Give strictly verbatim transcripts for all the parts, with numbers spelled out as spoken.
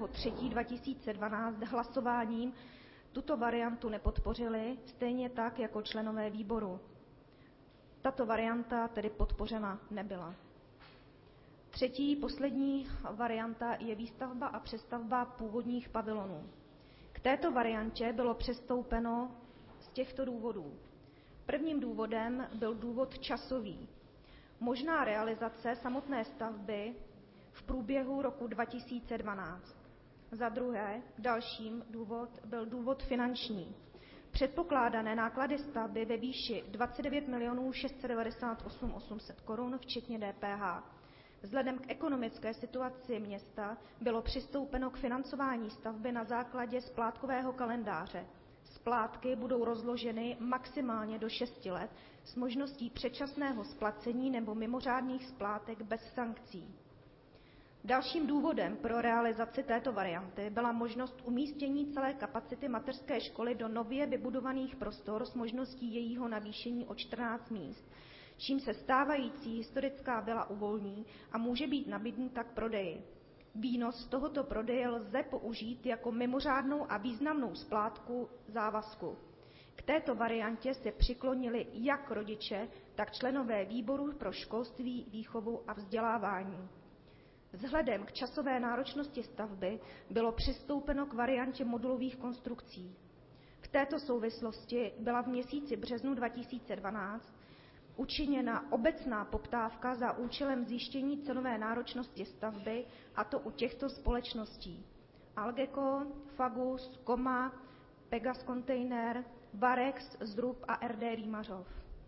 třicátého třetího dva tisíce dvanáct hlasováním tuto variantu nepodpořili, stejně tak jako členové výboru. Tato varianta tedy podpořena nebyla. Třetí, poslední varianta je výstavba a přestavba původních pavilonů. K této variantě bylo přistoupeno z těchto důvodů. Prvním důvodem byl důvod časový. Možná realizace samotné stavby v průběhu roku dva tisíce dvanáct. Za druhé, dalším důvod byl důvod finanční. Předpokládané náklady stavby ve výši dvacet devět milionů šest set devadesát osm tisíc osm set korun včetně D P H. Vzhledem k ekonomické situaci města bylo přistoupeno k financování stavby na základě splátkového kalendáře. Splátky budou rozloženy maximálně do šesti let s možností předčasného splacení nebo mimořádných splátek bez sankcí. Dalším důvodem pro realizaci této varianty byla možnost umístění celé kapacity mateřské školy do nově vybudovaných prostor s možností jejího navýšení o čtrnáct míst, čím se stávající historická vila uvolní a může být nabídnuta k prodeji. Výnos z tohoto prodeje lze použít jako mimořádnou a významnou splátku závazku. K této variantě se přiklonili jak rodiče, tak členové výboru pro školství, výchovu a vzdělávání. Vzhledem k časové náročnosti stavby bylo přistoupeno k variantě modulových konstrukcí. V této souvislosti byla v měsíci březnu dva tisíce dvanáct učiněna obecná poptávka za účelem zjištění cenové náročnosti stavby, a to u těchto společností: Algeco, Fagus, Koma, Pegas Container, Varex, Zrub a R D Rýmařov.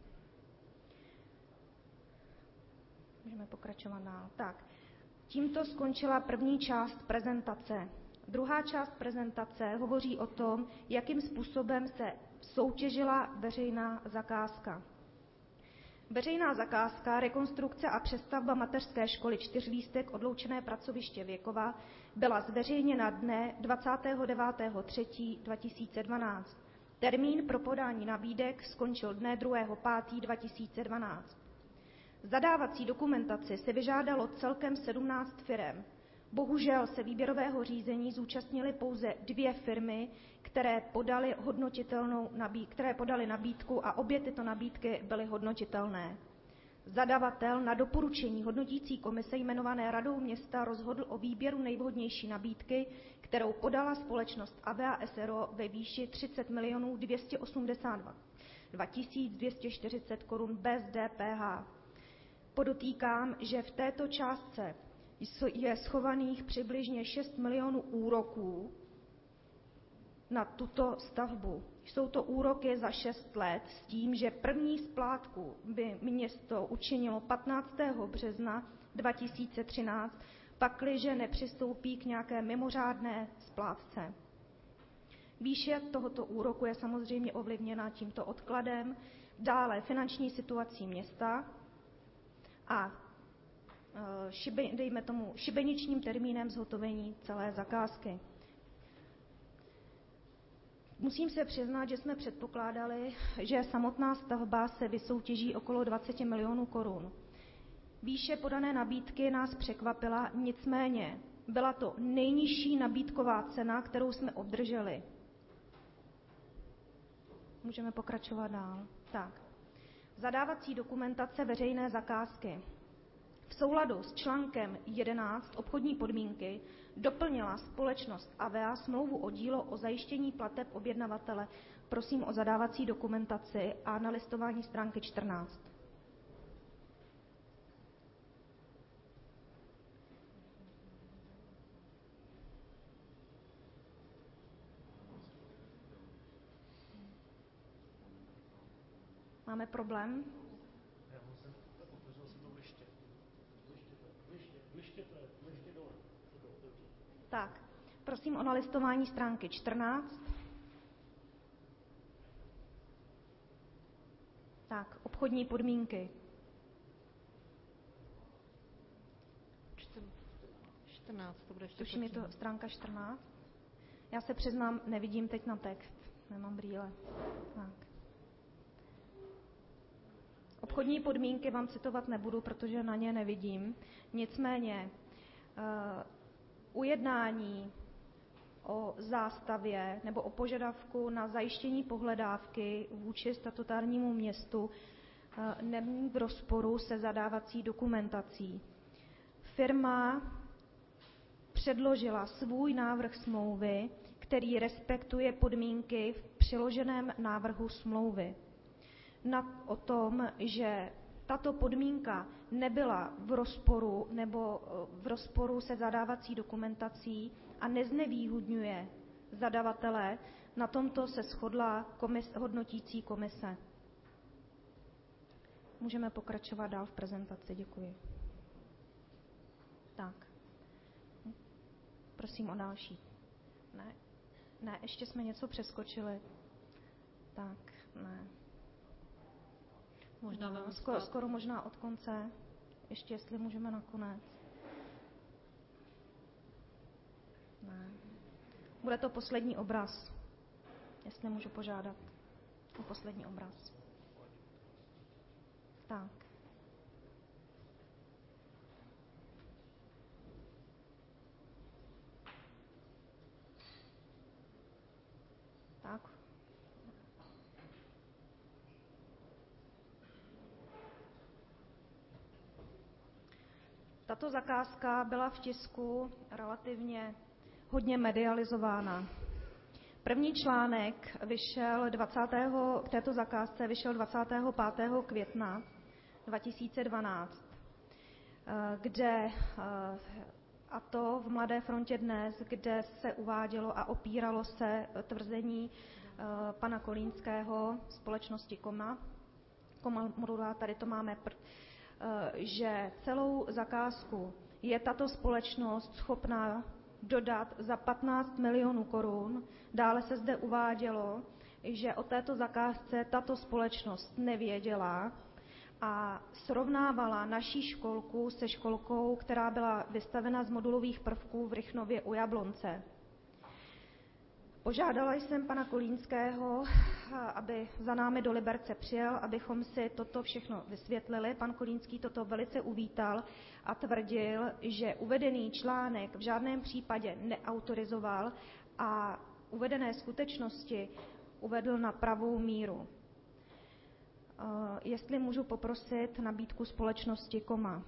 Můžeme pokračovat dál. Tak. Tímto skončila první část prezentace. Druhá část prezentace hovoří o tom, jakým způsobem se soutěžila veřejná zakázka. Veřejná zakázka rekonstrukce a přestavba mateřské školy Čtyřlístek odloučené pracoviště Věkova byla zveřejněna dne dvacátého devátého třetího dva tisíce dvanáct. Termín pro podání nabídek skončil dne druhého pátého dva tisíce dvanáct. Zadávací dokumentaci se vyžádalo celkem sedmnáct firem. Bohužel se výběrového řízení zúčastnily pouze dvě firmy, které podaly hodnotitelnou nabídku, které podaly nabídku a obě tyto nabídky byly hodnotitelné. Zadavatel na doporučení hodnotící komise jmenované radou města rozhodl o výběru nejvhodnější nabídky, kterou podala společnost Avea S R O ve výši třicet milionů dvě stě osmdesát dva tisíce dvě stě čtyřicet korun bez D P H. Podotýkám, že v této částce je schovaných přibližně šest milionů úroků na tuto stavbu. Jsou to úroky za šest let s tím, že první splátku by město učinilo patnáctého března dva tisíce třináct, pakliže nepřistoupí k nějaké mimořádné splátce. Výše tohoto úroku je samozřejmě ovlivněna tímto odkladem, dále finanční situací města a šibe, dejme tomu šibeničním termínem zhotovení celé zakázky. Musím se přiznat, že jsme předpokládali, že samotná stavba se vysoutěží okolo dvacet milionů korun. Výše podané nabídky nás překvapila, nicméně byla to nejnižší nabídková cena, kterou jsme obdrželi. Můžeme pokračovat dál. Tak. Zadávací dokumentace veřejné zakázky. V souladu s článkem jedenáct obchodní podmínky doplnila společnost Avea smlouvu o dílo o zajištění plateb objednavatele. Prosím o zadávací dokumentaci a na listování stránky čtrnáct. Máme problém? Tak, prosím o nalistování stránky čtrnáct. Tak, obchodní podmínky. čtrnáct, to bude ještě. Tuším, je to stránka čtrnáct. Já se přiznám, nevidím teď na text. Nemám brýle. Tak. Obchodní podmínky vám citovat nebudu, protože na ně nevidím. Nicméně ujednání o zástavě nebo o požadavku na zajištění pohledávky vůči statutárnímu městu není v rozporu se zadávací dokumentací. Firma předložila svůj návrh smlouvy, který respektuje podmínky v přiloženém návrhu smlouvy. Na, o tom, že tato podmínka nebyla v rozporu nebo v rozporu se zadávací dokumentací a neznevýhodňuje zadavatele, na tomto se shodla komis, hodnotící komise. Můžeme pokračovat dál v prezentaci. Děkuji. Tak. Prosím o další. Ne, ne, ještě jsme něco přeskočili. Tak, ne. Možná no, skoro, skoro možná od konce. Ještě jestli můžeme nakonec. Ne. Bude to poslední obraz. Jestli můžu požádat o poslední obraz. Tak. Tak. Tato zakázka byla v tisku relativně hodně medializována. První článek vyšel dvacátého k této zakázce vyšel dvacátého pátého května dva tisíce dvanáct, kde, a to v Mladé frontě Dnes, kde se uvádělo a opíralo se tvrzení pana Kolínského společnosti Koma, Koma Modula, tady to máme, že celou zakázku je tato společnost schopná dodat za patnáct milionů korun. Dále se zde uvádělo, že o této zakázce tato společnost nevěděla a srovnávala naší školku se školkou, která byla vystavena z modulových prvků v Rychnově u Jablonce. Požádala jsem pana Kolínského, aby za námi do Liberce přijel, abychom si toto všechno vysvětlili. Pan Kolínský toto velice uvítal a tvrdil, že uvedený článek v žádném případě neautorizoval a uvedené skutečnosti uvedl na pravou míru. Jestli můžu poprosit nabídku společnosti Koma.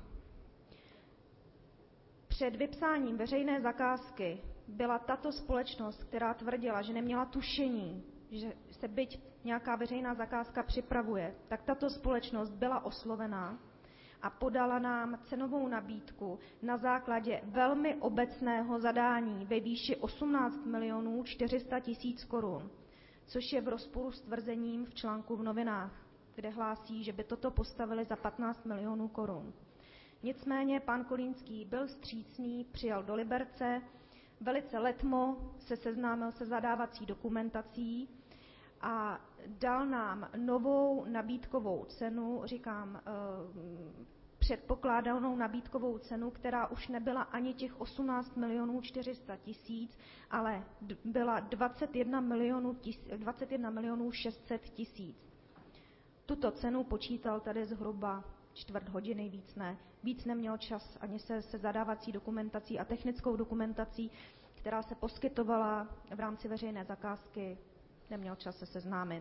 Před vypsáním veřejné zakázky byla tato společnost, která tvrdila, že neměla tušení, že se byť nějaká veřejná zakázka připravuje, tak tato společnost byla oslovená a podala nám cenovou nabídku na základě velmi obecného zadání ve výši osmnáct milionů čtyři sta tisíc korun, což je v rozporu s tvrzením v článku v novinách, kde hlásí, že by toto postavili za patnáct milionů korun. Nicméně pan Kolínský byl vstřícný, přijel do Liberce, velice letmo se seznámil se zadávací dokumentací a dal nám novou nabídkovou cenu, říkám, předpokládanou nabídkovou cenu, která už nebyla ani těch osmnáct milionů čtyři sta tisíc, ale byla dvacet jedna milionů šest set tisíc. Tuto cenu počítal tady zhruba čtvrt hodiny, víc ne. Víc neměl čas ani se, se zadávací dokumentací a technickou dokumentací, která se poskytovala v rámci veřejné zakázky, neměl čas se seznámit.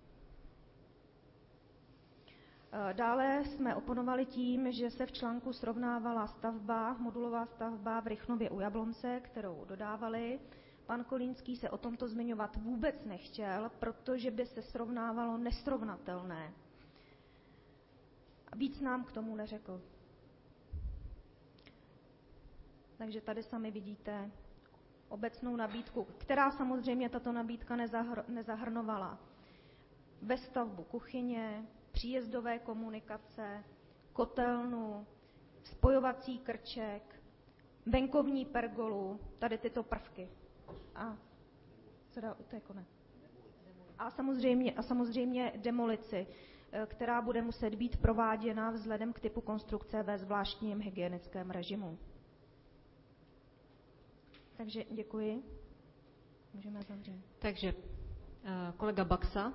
Dále jsme oponovali tím, že se v článku srovnávala stavba, modulová stavba v Rychnově u Jablonce, kterou dodávali. Pan Kolínský se o tomto zmiňovat vůbec nechtěl, protože by se srovnávalo nesrovnatelné. Víc nám k tomu neřekl. Takže tady sami vidíte obecnou nabídku, která samozřejmě tato nabídka nezahr- nezahrnovala vestavbu kuchyně, příjezdové komunikace, kotelnu, spojovací krček, venkovní pergolu, tady tyto prvky. A co dá, to je konec. A samozřejmě, a samozřejmě demolici, která bude muset být prováděna vzhledem k typu konstrukce ve zvláštním hygienickém režimu. Takže děkuji. Můžeme zavřít. Takže kolega Baxa.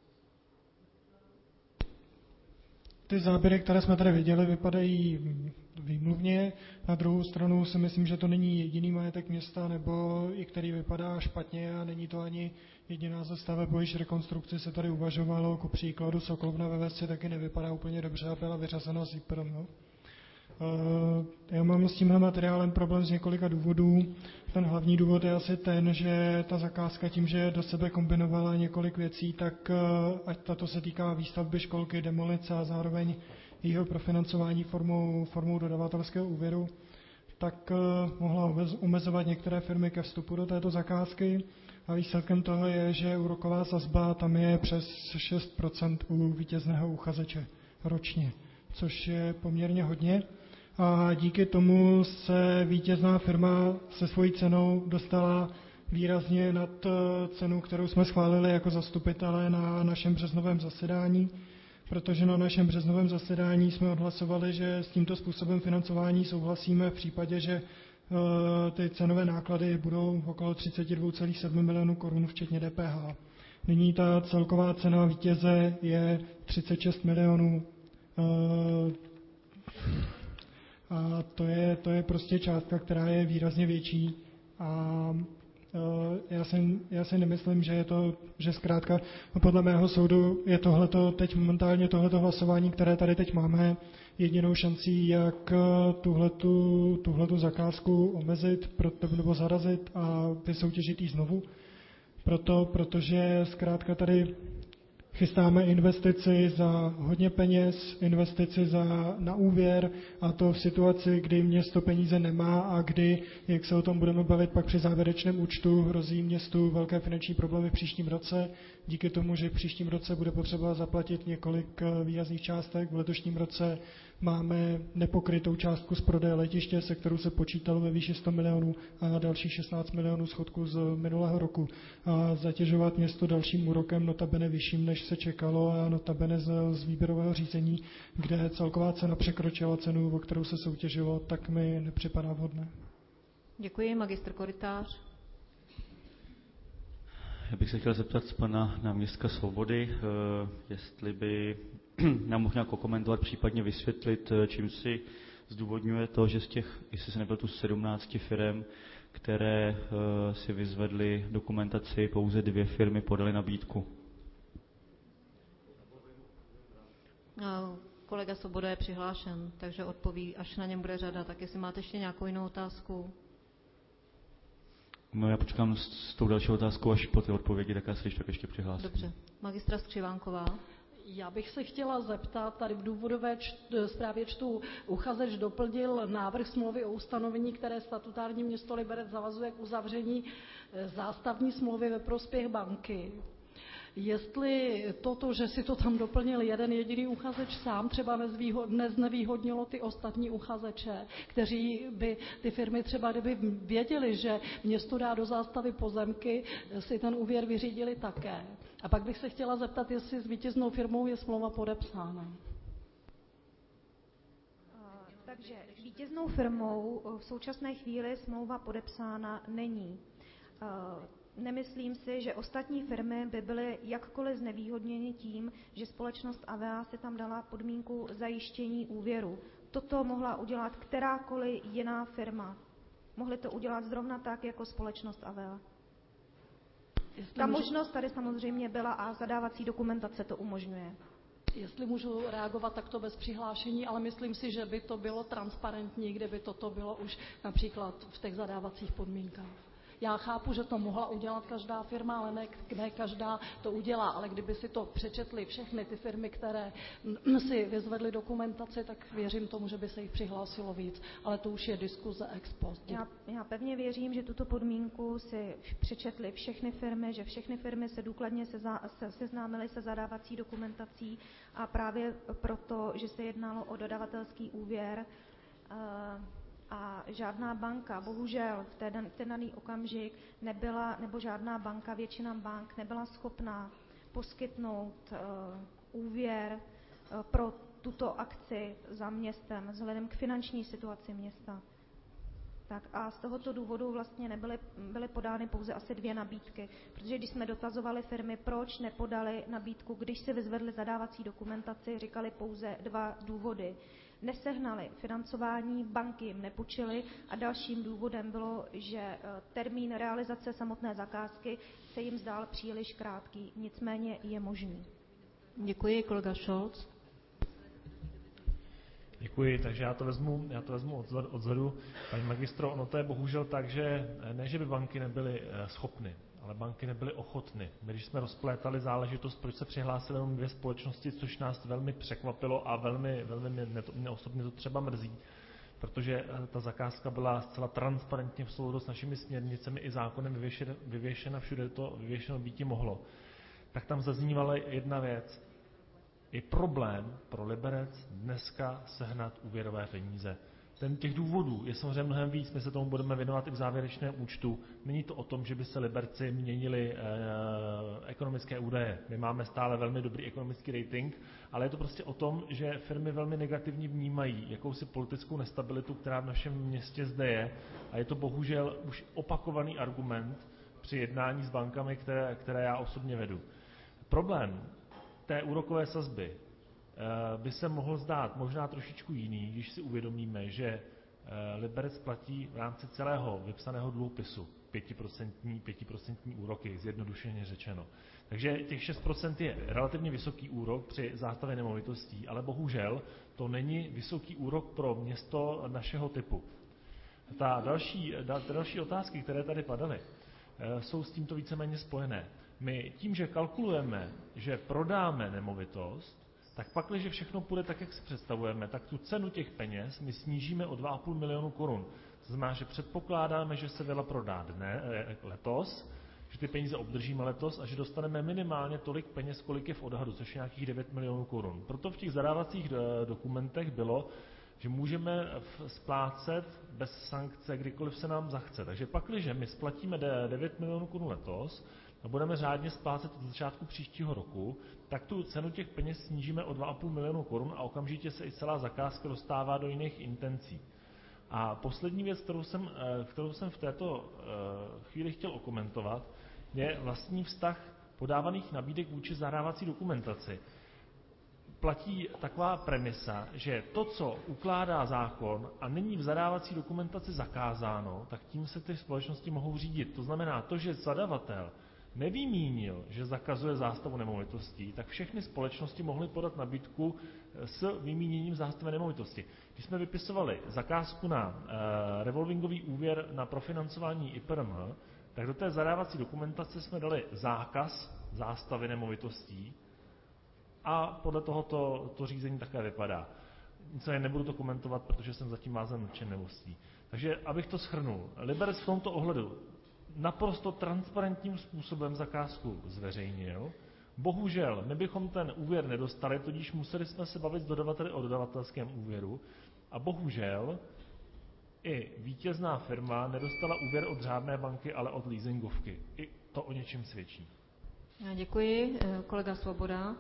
Ty záběry, které jsme tady viděli, vypadají výmluvně. Na druhou stranu si myslím, že to není jediný majetek města, nebo i který vypadá špatně a není to ani jediná ze staveb, o jejíž rekonstrukci se tady uvažovalo. Ku příkladu Sokolovna ve Vesci taky nevypadá úplně dobře a byla vyřazena z IPRM. No. Já mám s tímhle materiálem problém z několika důvodů. Ten hlavní důvod je asi ten, že ta zakázka tím, že do sebe kombinovala několik věcí, tak ať tato se týká výstavby školky, demolice a zároveň jeho profinancování formou, formou dodavatelského úvěru, tak mohla omezovat některé firmy ke vstupu do této zakázky. A výsledkem toho je, že úroková sazba tam je přes šest procent u vítězného uchazeče ročně, což je poměrně hodně. A díky tomu se vítězná firma se svojí cenou dostala výrazně nad cenu, kterou jsme schválili jako zastupitelé na našem březnovém zasedání, protože na našem březnovém zasedání jsme odhlasovali, že s tímto způsobem financování souhlasíme v případě, že ty cenové náklady budou okolo třicet dva celá sedm milionů korun, včetně D P H. Nyní ta celková cena vítěze je třicet šest milionů. A to je, to je prostě částka, která je výrazně větší. A já si, já si nemyslím, že je to, že zkrátka, no podle mého soudu je tohleto teď momentálně tohleto hlasování, které tady teď máme, jedinou šancí, jak tuhletu, tuhletu zakázku omezit nebo zarazit a vysoutěžit ji znovu. Proto, protože zkrátka tady chystáme investici za hodně peněz, investici za, na úvěr, a to v situaci, kdy město peníze nemá a kdy, jak se o tom budeme bavit pak při závěrečném účtu, hrozí městu velké finanční problémy v příštím roce. Díky tomu, že v příštím roce bude potřeba zaplatit několik výrazných částek. V letošním roce máme nepokrytou částku z prodeje letiště, se kterou se počítalo ve výši sto milionů a dalších šestnáct milionů schodku z minulého roku. A zatěžovat město dalším úrokem notabene vyšším, než se čekalo, a notabene z, z výběrového řízení, kde celková cena překročila cenu, o kterou se soutěžilo, tak mi nepřipadá vhodné. Děkuji. Magistr Korytář. Já bych se chtěl zeptat pana náměstka Svobody, jestli by nám mohl nějak komentovat, případně vysvětlit, čím si zdůvodňuje to, že z těch, jestli se nebyl tu sedmnácti firem, které si vyzvedly dokumentaci, pouze dvě firmy podaly nabídku. Kolega Svoboda je přihlášen, takže odpoví, až na něm bude řada. Tak jestli máte ještě nějakou jinou otázku? No, já počkám s, s tou další otázkou, až po ty odpovědi, tak já se tak ještě přihlásím. Dobře. Magistra Skřivánková. Já bych se chtěla zeptat, tady v důvodové čt, zprávě čtu, uchazeč doplnil návrh smlouvy o ustanovení, které statutární město Liberec zavazuje k uzavření zástavní smlouvy ve prospěch banky. Jestli toto, že si to tam doplnil jeden jediný uchazeč sám, třeba neznevýhodnilo ty ostatní uchazeče, kteří by ty firmy třeba, kdyby věděli, že město dá do zástavy pozemky, si ten úvěr vyřídili také. A pak bych se chtěla zeptat, jestli s vítěznou firmou je smlouva podepsána. Takže s vítěznou firmou v současné chvíli smlouva podepsána není. Nemyslím si, že ostatní firmy by byly jakkoliv znevýhodněny tím, že společnost A V A si tam dala podmínku zajištění úvěru. Toto mohla udělat kterákoliv jiná firma. Mohly to udělat zrovna tak, jako společnost A V A. Ta možnost tady samozřejmě byla a zadávací dokumentace to umožňuje. Jestli můžu reagovat takto bez přihlášení, ale myslím si, že by to bylo transparentní, kdyby toto bylo už například v těch zadávacích podmínkách. Já chápu, že to mohla udělat každá firma, ale ne, ne každá to udělá. Ale kdyby si to přečetly všechny ty firmy, které si vyzvedly dokumentaci, tak věřím tomu, že by se jich přihlásilo víc. Ale to už je diskuze ex post. Já, já pevně věřím, že tuto podmínku si přečetly všechny firmy, že všechny firmy se důkladně seznámily se zadávací dokumentací a právě proto, že se jednalo o dodavatelský úvěr, uh, a žádná banka, bohužel v ten, ten daný okamžik nebyla, nebo žádná banka, většina bank nebyla schopná poskytnout uh, úvěr uh, pro tuto akci za městem, vzhledem k finanční situaci města. Tak a z tohoto důvodu vlastně nebyly byly podány pouze asi dvě nabídky, protože když jsme dotazovali firmy, proč nepodali nabídku, když si vyzvedli zadávací dokumentaci, říkali pouze dva důvody. nesehnali financování, banky jim nepůjčily a dalším důvodem bylo, že termín realizace samotné zakázky se jim zdál příliš krátký, nicméně je možný. Děkuji, kolega Scholz. Děkuji, takže já to vezmu, já to vezmu odzadu. Paní magistro, ono to je bohužel tak, že ne, že by banky nebyly schopny, ale banky nebyly ochotny. My, když jsme rozplétali záležitost, proč se přihlásily jenom dvě společnosti, což nás velmi překvapilo a velmi, velmi mě, to, mě osobně to třeba mrzí, protože ta zakázka byla zcela transparentně v souladu s našimi směrnicemi i zákonem vyvěšena, vyvěšena všude to vyvěšeno býti mohlo. Tak tam zaznívala jedna věc. Je problém pro Liberec dneska sehnat úvěrové peníze. Ten těch důvodů je samozřejmě mnohem víc, my se tomu budeme věnovat i v závěrečném účtu. Není to o tom, že by se Liberci měnili e, ekonomické údaje. My máme stále velmi dobrý ekonomický rating, ale je to prostě o tom, že firmy velmi negativně vnímají jakousi politickou nestabilitu, která v našem městě zde je. A je to bohužel už opakovaný argument při jednání s bankami, které, které já osobně vedu. Problém té úrokové sazby by se mohl zdát možná trošičku jiný, když si uvědomíme, že Liberec platí v rámci celého vypsaného dluhopisu pět procent úroky, zjednodušeně řečeno. Takže těch šest procent je relativně vysoký úrok při zástavě nemovitostí, ale bohužel to není vysoký úrok pro město našeho typu. Ta další, ta další otázky, které tady padaly, jsou s tímto víceméně spojené. My tím, že kalkulujeme, že prodáme nemovitost, tak pak, když všechno půjde tak, jak si představujeme, tak tu cenu těch peněz my snížíme o dva a půl milionu korun. To znamená, že předpokládáme, že se vila prodá dne, letos, že ty peníze obdržíme letos a že dostaneme minimálně tolik peněz, kolik je v odhadu, což je nějakých devět milionů korun. Proto v těch zadávacích dokumentech bylo, že můžeme splácet bez sankce, kdykoliv se nám zachce. Takže pak, když my splatíme devět milionů korun letos, a budeme řádně splácet od začátku příštího roku, tak tu cenu těch peněz snížíme o dva a půl milionu korun a okamžitě se i celá zakázka dostává do jiných intencí. A poslední věc, kterou jsem, kterou jsem v této chvíli chtěl okomentovat, je vlastní vztah podávaných nabídek vůči zadávací dokumentaci. Platí taková premisa, že to, co ukládá zákon a není v zadávací dokumentaci zakázáno, tak tím se ty společnosti mohou řídit. To znamená to, že zadavatel nevymínil, že zakazuje zástavu nemovitostí, tak všechny společnosti mohly podat nabídku s vymíněním zástavy nemovitosti. Když jsme vypisovali zakázku na uh, revolvingový úvěr na profinancování I P R M, tak do té zadávací dokumentace jsme dali zákaz zástavy nemovitostí a podle toho to, to řízení také vypadá. Nicméně nebudu to komentovat, protože jsem zatím vázen mlčenlivostí. Takže abych to shrnul, Liberec v tomto ohledu naprosto transparentním způsobem zakázku zveřejnil. Bohužel, my bychom ten úvěr nedostali, tudíž museli jsme se bavit s dodavateli o dodavatelském úvěru a bohužel i vítězná firma nedostala úvěr od řádné banky, ale od leasingovky. I to o něčem svědčí. Děkuji. Kolega Svoboda.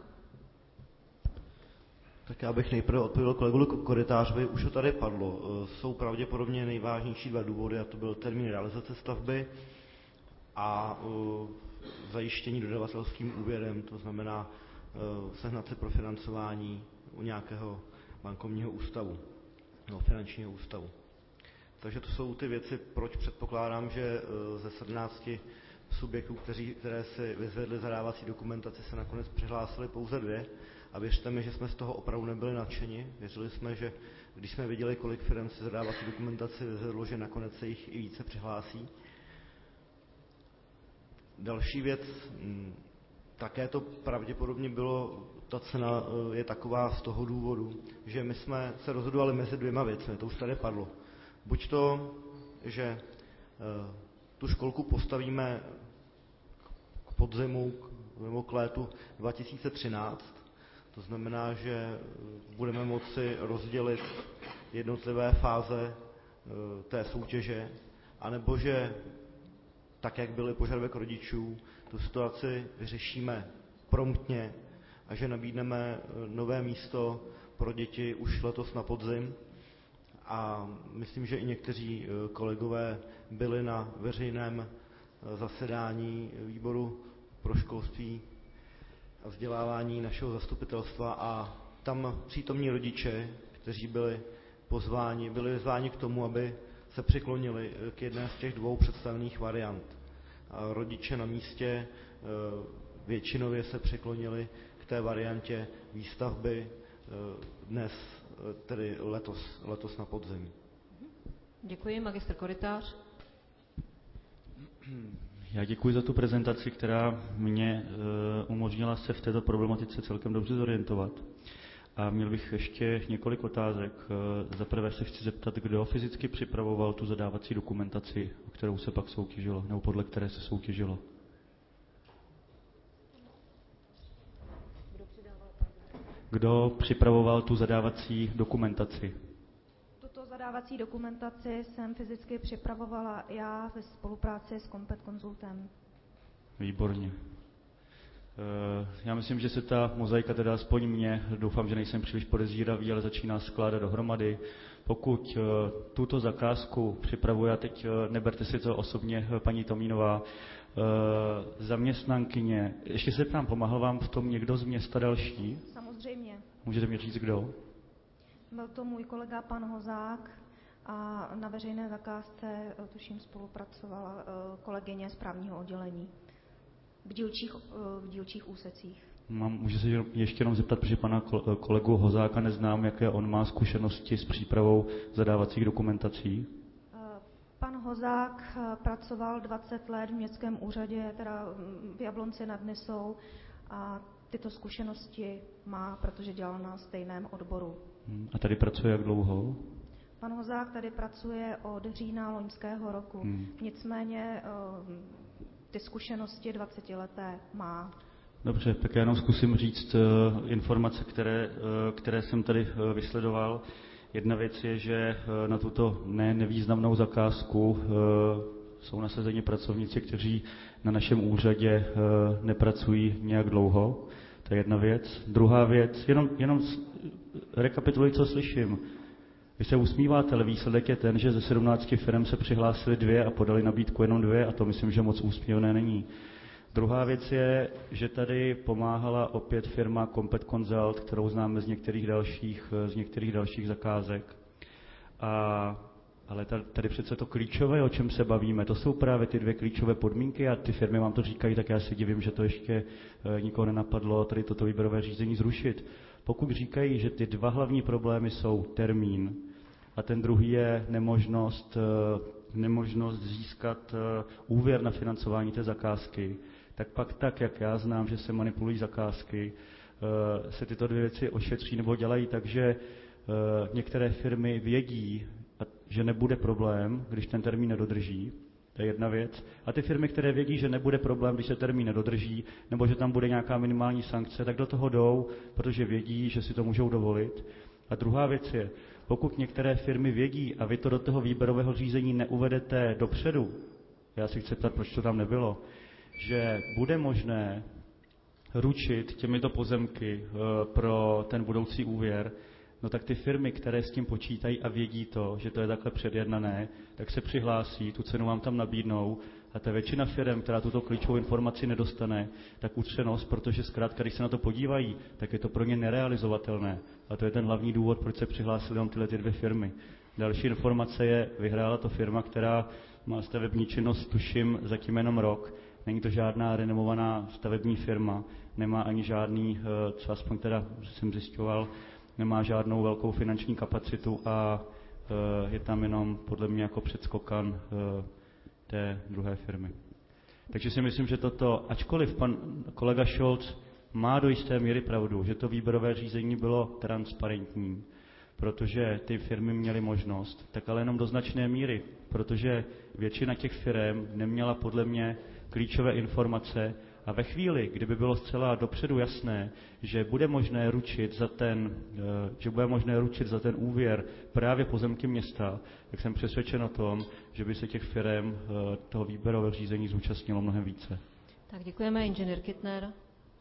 Tak já bych nejprve odpověděl kolegu Korytářovi, už to tady padlo. Jsou pravděpodobně nejvážnější dva důvody, a to byl termín realizace stavby a uh, zajištění dodavatelským úvěrem, to znamená uh, sehnat se pro financování u nějakého bankovního ústavu, no, finančního ústavu. Takže to jsou ty věci, proč předpokládám, že uh, ze sedmnácti subjektů, kteří, které si vyzvedli zadávací dokumentaci, se nakonec přihlásili pouze dvě. A věřte mi, že jsme z toho opravdu nebyli nadšeni. Věřili jsme, že když jsme viděli, kolik firm si zadávací dokumentaci vyzvedlo, že nakonec se jich i více přihlásí. Další věc, také to pravděpodobně bylo, ta cena je taková z toho důvodu, že my jsme se rozhodovali mezi dvěma věcmi, to už tady padlo. Buď to, že tu školku postavíme k podzimu, nebo k létu dva tisíce třináct, to znamená, že budeme moci rozdělit jednotlivé fáze té soutěže, anebo že, tak jak byly požadavek rodičů, tu situaci vyřešíme promptně a že nabídneme nové místo pro děti už letos na podzim. A myslím, že i někteří kolegové byli na veřejném zasedání výboru pro školství a vzdělávání našeho zastupitelstva a tam přítomní rodiče, kteří byli pozváni, byli vyzváni k tomu, aby se přiklonili k jedné z těch dvou představených variant. A rodiče na místě většinově se přiklonili k té variantě výstavby dnes, tedy letos, letos na podzim. Děkuji. Magistr Korytář. Já děkuji za tu prezentaci, která mě umožnila se v této problematice celkem dobře zorientovat. A měl bych ještě několik otázek. Za prvé se chci zeptat, kdo fyzicky připravoval tu zadávací dokumentaci, o kterou se pak soutěžilo, nebo podle které se soutěžilo. Kdo připravoval tu zadávací dokumentaci? Tuto zadávací dokumentaci jsem fyzicky připravovala já ve spolupráci s Kompet Konzultem. Výborně. Já myslím, že se ta mozaika, teda aspoň mě, doufám, že nejsem příliš podezíravý, ale začíná skládat dohromady. Pokud tuto zakázku připravuje, a teď neberte si to osobně, paní Tomínová, zaměstnankyně, ještě se ptám, pomáhal vám v tom někdo z města další? Samozřejmě. Můžete mi říct, kdo? Byl to můj kolega pan Hozák a na veřejné zakázce, tuším, spolupracovala kolegyně z právního oddělení v dílčích, v dílčích úsecích. Mám, můžu se ještě jenom zeptat, protože pana kolegu Hozáka neznám, jaké on má zkušenosti s přípravou zadávacích dokumentací? Pan Hozák pracoval dvacet let v městském úřadě, teda v Jablonci nad Nisou, a tyto zkušenosti má, protože dělal na stejném odboru. A tady pracuje jak dlouho? Pan Hozák tady pracuje od října loňského roku. Hmm. Nicméně ty zkušenosti dvacetileté má. Dobře, tak já jenom zkusím říct informace, které, které jsem tady vysledoval. Jedna věc je, že na tuto ne nevýznamnou zakázku jsou nasazeni pracovníci, kteří na našem úřadě nepracují nějak dlouho. To je jedna věc. Druhá věc, jenom, jenom rekapituluji, co slyším. Vy se usmíváte, ale výsledek je ten, že ze sedmnácti firm se přihlásily dvě a podali nabídku jenom dvě, a to myslím, že moc úsměvné není. Druhá věc je, že tady pomáhala opět firma Kompet Consult, kterou známe z některých dalších, z některých dalších zakázek. A, ale tady, tady přece to klíčové, o čem se bavíme, to jsou právě ty dvě klíčové podmínky, a ty firmy vám to říkají, tak já si divím, že to ještě e, nikoho nenapadlo tady toto výběrové řízení zrušit. Pokud říkají, že ty dva hlavní problémy jsou termín a ten druhý je nemožnost, e, nemožnost získat e, úvěr na financování té zakázky, tak pak tak, jak já znám, že se manipulují zakázky, se tyto dvě věci ošetří nebo dělají tak, že některé firmy vědí, že nebude problém, když ten termín nedodrží, to je jedna věc, a ty firmy, které vědí, že nebude problém, když se termín nedodrží, nebo že tam bude nějaká minimální sankce, tak do toho jdou, protože vědí, že si to můžou dovolit. A druhá věc je, pokud některé firmy vědí a vy to do toho výběrového řízení neuvedete dopředu, já si chci ptat, proč to tam nebylo, že bude možné ručit těmito pozemky pro ten budoucí úvěr, no tak ty firmy, které s tím počítají a vědí to, že to je takhle předjednané, tak se přihlásí, tu cenu vám tam nabídnou, a ta většina firm, která tuto klíčovou informaci nedostane, tak utřenost, protože zkrátka, když se na to podívají, tak je to pro ně nerealizovatelné. A to je ten hlavní důvod, proč se přihlásily jenom tyhle ty dvě firmy. Další informace je, vyhrála to firma, která má stavební činnost, tuším, zatím jenom rok. Není to žádná renomovaná stavební firma, nemá ani žádný, co aspoň teda jsem zjišťoval, nemá žádnou velkou finanční kapacitu a je tam jenom podle mě jako předskokan té druhé firmy. Takže si myslím, že toto, ačkoliv pan kolega Scholz má do jisté míry pravdu, že to výběrové řízení bylo transparentní, protože ty firmy měly možnost, tak ale jenom do značné míry, protože většina těch firm neměla podle mě klíčové informace, a ve chvíli, kdyby bylo zcela dopředu jasné, že bude možné ručit za ten, že bude možné ručit za ten úvěr právě pozemky města, tak jsem přesvědčen o tom, že by se těch firm toho výběrového řízení zúčastnilo mnohem více. Tak děkujeme, inženýr Kittner.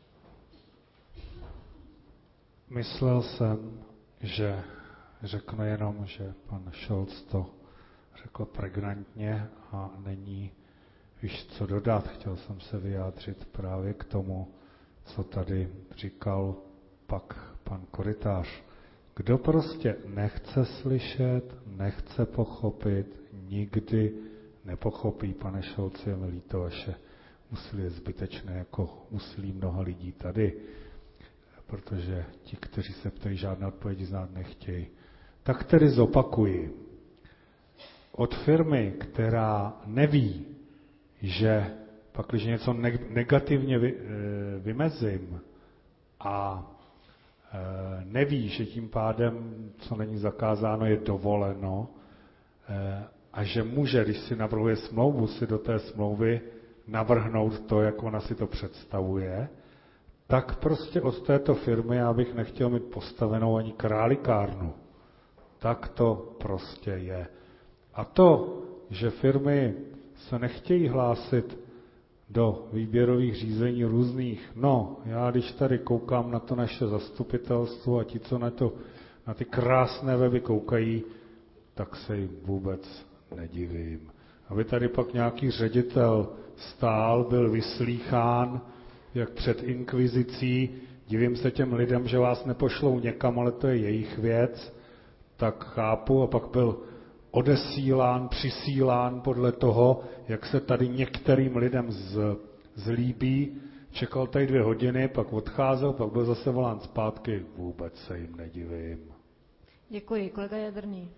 Myslel jsem, že řeknu jenom, že pan Scholz to řekl pregnantně a není víš, co dodat. Chtěl jsem se vyjádřit právě k tomu, co tady říkal pak pan Korytář. Kdo prostě nechce slyšet, nechce pochopit, nikdy nepochopí. Pane Šolci, je mi líto, vaše úsilí je zbytečné, jako úsilí mnoha lidí tady, protože ti, kteří se ptají, žádné odpovědi znát nechtějí. Tak tedy zopakuji. Od firmy, která neví, že pak, když něco negativně vymezím a neví, že tím pádem, co není zakázáno, je dovoleno a že může, když si navrhuje smlouvu, si do té smlouvy navrhnout to, jak ona si to představuje, tak prostě od této firmy já bych nechtěl mít postavenou ani králikárnu. Tak to prostě je. A to, že firmy se nechtějí hlásit do výběrových řízení různých, no, já když tady koukám na to naše zastupitelstvo a ti, co na, to, na ty krásné weby koukají, tak se jim vůbec nedivím. Aby tady pak nějaký ředitel stál, byl vyslýchán, jak před inkvizicí, divím se těm lidem, že vás nepošlou někam, ale to je jejich věc, tak chápu, a pak byl odesílán, přisílán podle toho, jak se tady některým lidem z, zlíbí, čekal tady dvě hodiny, pak odcházel, pak byl zase volán zpátky, vůbec se jim nedivím. Děkuji. Kolega Jadrný.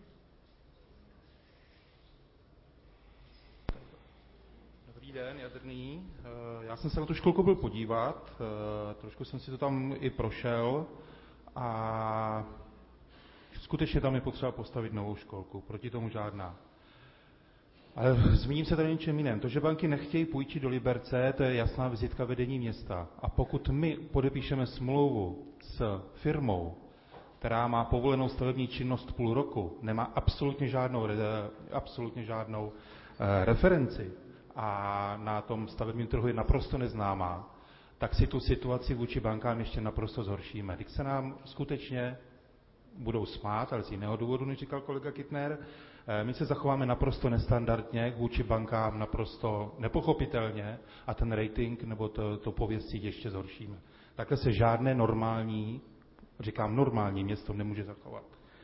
Dobrý den, Jadrný. Já jsem se na tu školku byl podívat, trošku jsem si to tam i prošel a skutečně tam je potřeba postavit novou školku, proti tomu žádná. Ale zmíním se tady něčem jiném. To, že banky nechtějí půjčit do Liberce, to je jasná vizitka vedení města. A pokud my podepíšeme smlouvu s firmou, která má povolenou stavební činnost půl roku, nemá absolutně žádnou, absolutně žádnou eh, referenci a na tom stavebním trhu je naprosto neznámá, tak si tu situaci vůči bankám ještě naprosto zhoršíme. Když se nám skutečně budou smát, ale z jiného důvodu, než říkal kolega Kittner, my se zachováme naprosto nestandardně, vůči bankám naprosto nepochopitelně a ten rating nebo to, to pověstí ještě zhoršíme. Takhle se žádné normální, říkám normální město nemůže zachovat.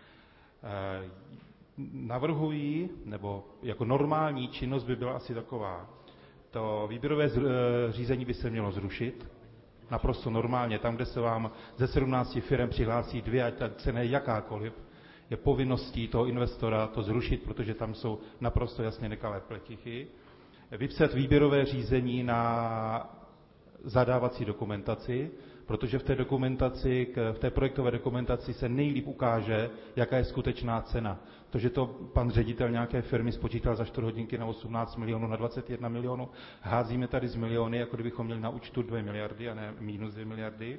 Navrhuji, nebo jako normální činnost by byla asi taková, to výběrové řízení by se mělo zrušit, naprosto normálně, tam, kde se vám ze sedmnácti firem přihlásí dvě, ať ta cena je jakákoliv, je povinností toho investora to zrušit, protože tam jsou naprosto jasně nekalé pletichy. Vypsat výběrové řízení na zadávací dokumentaci, protože v té dokumentaci, v té projektové dokumentaci se nejlíp ukáže, jaká je skutečná cena. To, že to pan ředitel nějaké firmy spočítal za čtyři hodinky na osmnáct milionů, na dvacet jedna milionů, házíme tady z miliony, jako kdybychom měli na účtu dvě miliardy a ne minus dvě miliardy.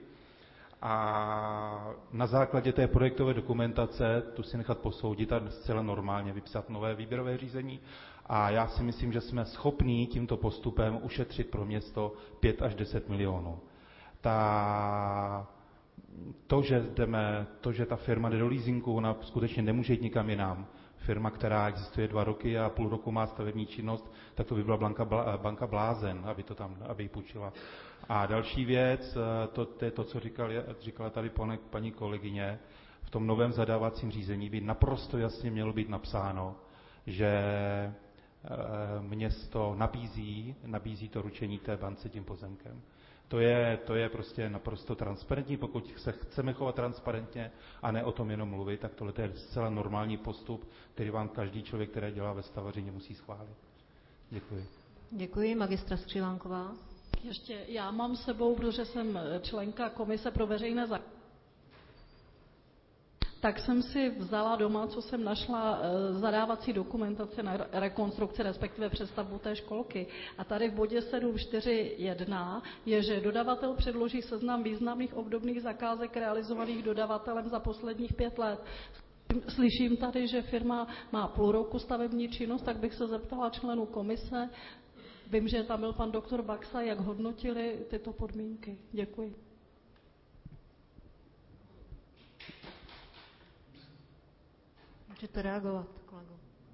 A na základě té projektové dokumentace tu si nechat posoudit a zcela normálně vypsat nové výběrové řízení. A já si myslím, že jsme schopní tímto postupem ušetřit pro město pět až deset milionů. Ta, to, že jdeme, to, že ta firma jde do leasingu, ona skutečně nemůže jít nikam jinam. Firma, která existuje dva roky a půl roku má stavební činnost, tak to by byla banka, banka blázen, aby to tam, aby ji půjčila. A další věc, to, to je to, co říkal, říkala tady paní kolegyně, v tom novém zadávacím řízení by naprosto jasně mělo být napsáno, že město nabízí, nabízí to ručení té bance tím pozemkem. To je, to je prostě naprosto transparentní. Pokud se chceme chovat transparentně a ne o tom jenom mluvit, tak tohle je zcela normální postup, který vám každý člověk, který dělá ve stavařině, musí schválit. Děkuji. Děkuji. Magistra Skřivánková. Ještě já mám s sebou, protože jsem členka komise pro veřejné zakázky, tak jsem si vzala doma, co jsem našla, zadávací dokumentace na rekonstrukci, respektive přestavbu té školky. A tady v bodě sedm čtyři jedna je, že dodavatel předloží seznam významných obdobných zakázek realizovaných dodavatelem za posledních pět let. Slyším tady, že firma má půl roku stavební činnost, tak bych se zeptala členů komise. Vím, že tam byl pan doktor Baxa, jak hodnotili tyto podmínky. Děkuji. Můžete reagovat, kolego.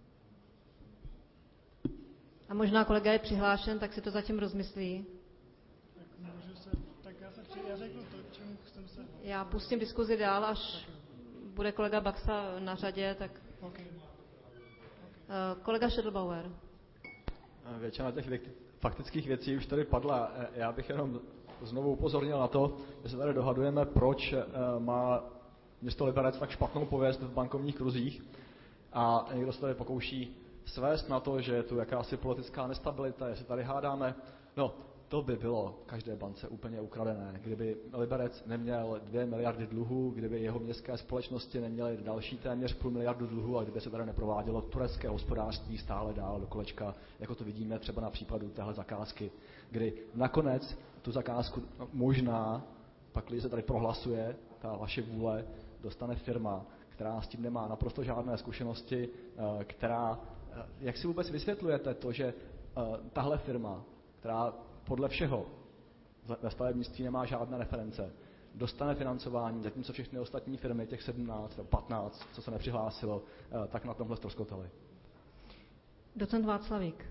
A možná kolega je přihlášen, tak si to zatím rozmyslí. Tak, můžu se, tak já, se při, já řeknu to, čemu jsem se... Já pustím diskuzi dál, až bude kolega Baxa na řadě, tak... Okay. Kolega Schädelbauer. Většina těch faktických věcí už tady padla. Já bych jenom znovu upozornil na to, že se tady dohadujeme, proč má město Liberec tak špatnou pověst v bankovních kruzích a někdo se tady pokouší svést na to, že je tu jakási politická nestabilita, jestli tady hádáme. No, to by bylo každé bance úplně ukradené. Kdyby Liberec neměl dvě miliardy dluhů, kdyby jeho městské společnosti neměly další téměř půl miliardu dluhů a kdyby se tady neprovádělo turecké hospodářství stále dál do kolečka, jako to vidíme třeba na případu téhle zakázky, kdy nakonec tu zakázku možná, pak když se tady prohlasuje ta vaše vůle, dostane firma, která s tím nemá naprosto žádné zkušenosti, která, jak si vůbec vysvětlujete to, že tahle firma, která podle všeho ve stavebnictví nemá žádné reference, dostane financování, zatímco všechny ostatní firmy, těch sedmnáct nebo patnáct, co se nepřihlásilo, tak na tomhle ztroskotaly. Docent Václavík.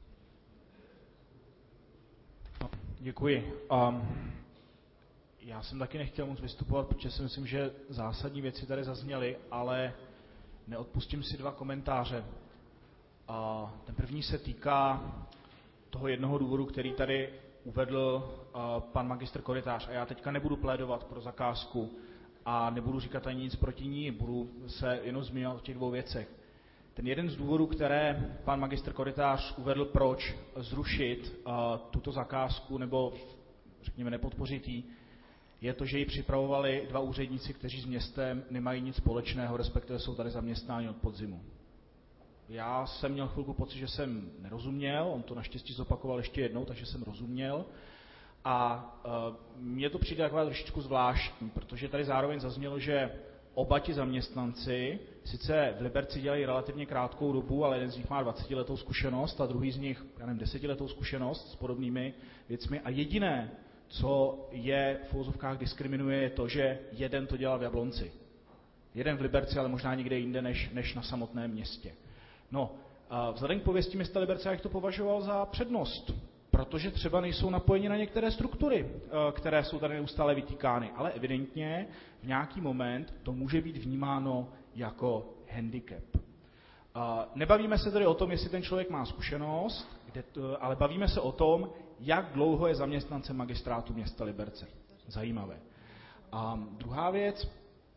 No, děkuji. Um, já jsem taky nechtěl moc vystupovat, protože si myslím, že zásadní věci tady zazněly, ale neodpustím si dva komentáře. Uh, ten první se týká toho jednoho důvodu, který tady uvedl uh, pan magistr Korytář. A já teďka nebudu plédovat pro zakázku a nebudu říkat ani nic proti ní, budu se jenom zmiňovat o těch dvou věcech. Ten jeden z důvodů, které pan magistr Korytář uvedl, proč zrušit uh, tuto zakázku nebo řekněme nepodpořit ji, je to, že ji připravovali dva úředníci, kteří s městem nemají nic společného, respektive jsou tady zaměstnáni od podzimu. Já jsem měl chvilku pocit, že jsem nerozuměl, on to naštěstí zopakoval ještě jednou, takže jsem rozuměl. A uh, mně to přijde taková trošičku zvláštní, protože tady zároveň zaznělo, že oba ti zaměstnanci sice v Liberci dělají relativně krátkou dobu, ale jeden z nich má dvacetiletou zkušenost a druhý z nich, já nevím, desetiletou zkušenost s podobnými věcmi. A jediné, co je v uvozovkách diskriminuje, je to, že jeden to dělal v Jablonci. Jeden v Liberci, ale možná někde jinde než, než na samotném městě. No, vzhledem k pověsti města Liberce, jak to považoval za přednost, protože třeba nejsou napojeni na některé struktury, které jsou tady neustále vytýkány, ale evidentně v nějaký moment to může být vnímáno jako handicap. Nebavíme se tedy o tom, jestli ten člověk má zkušenost, kde to, ale bavíme se o tom, jak dlouho je zaměstnancem magistrátu města Liberce. Zajímavé. A druhá věc,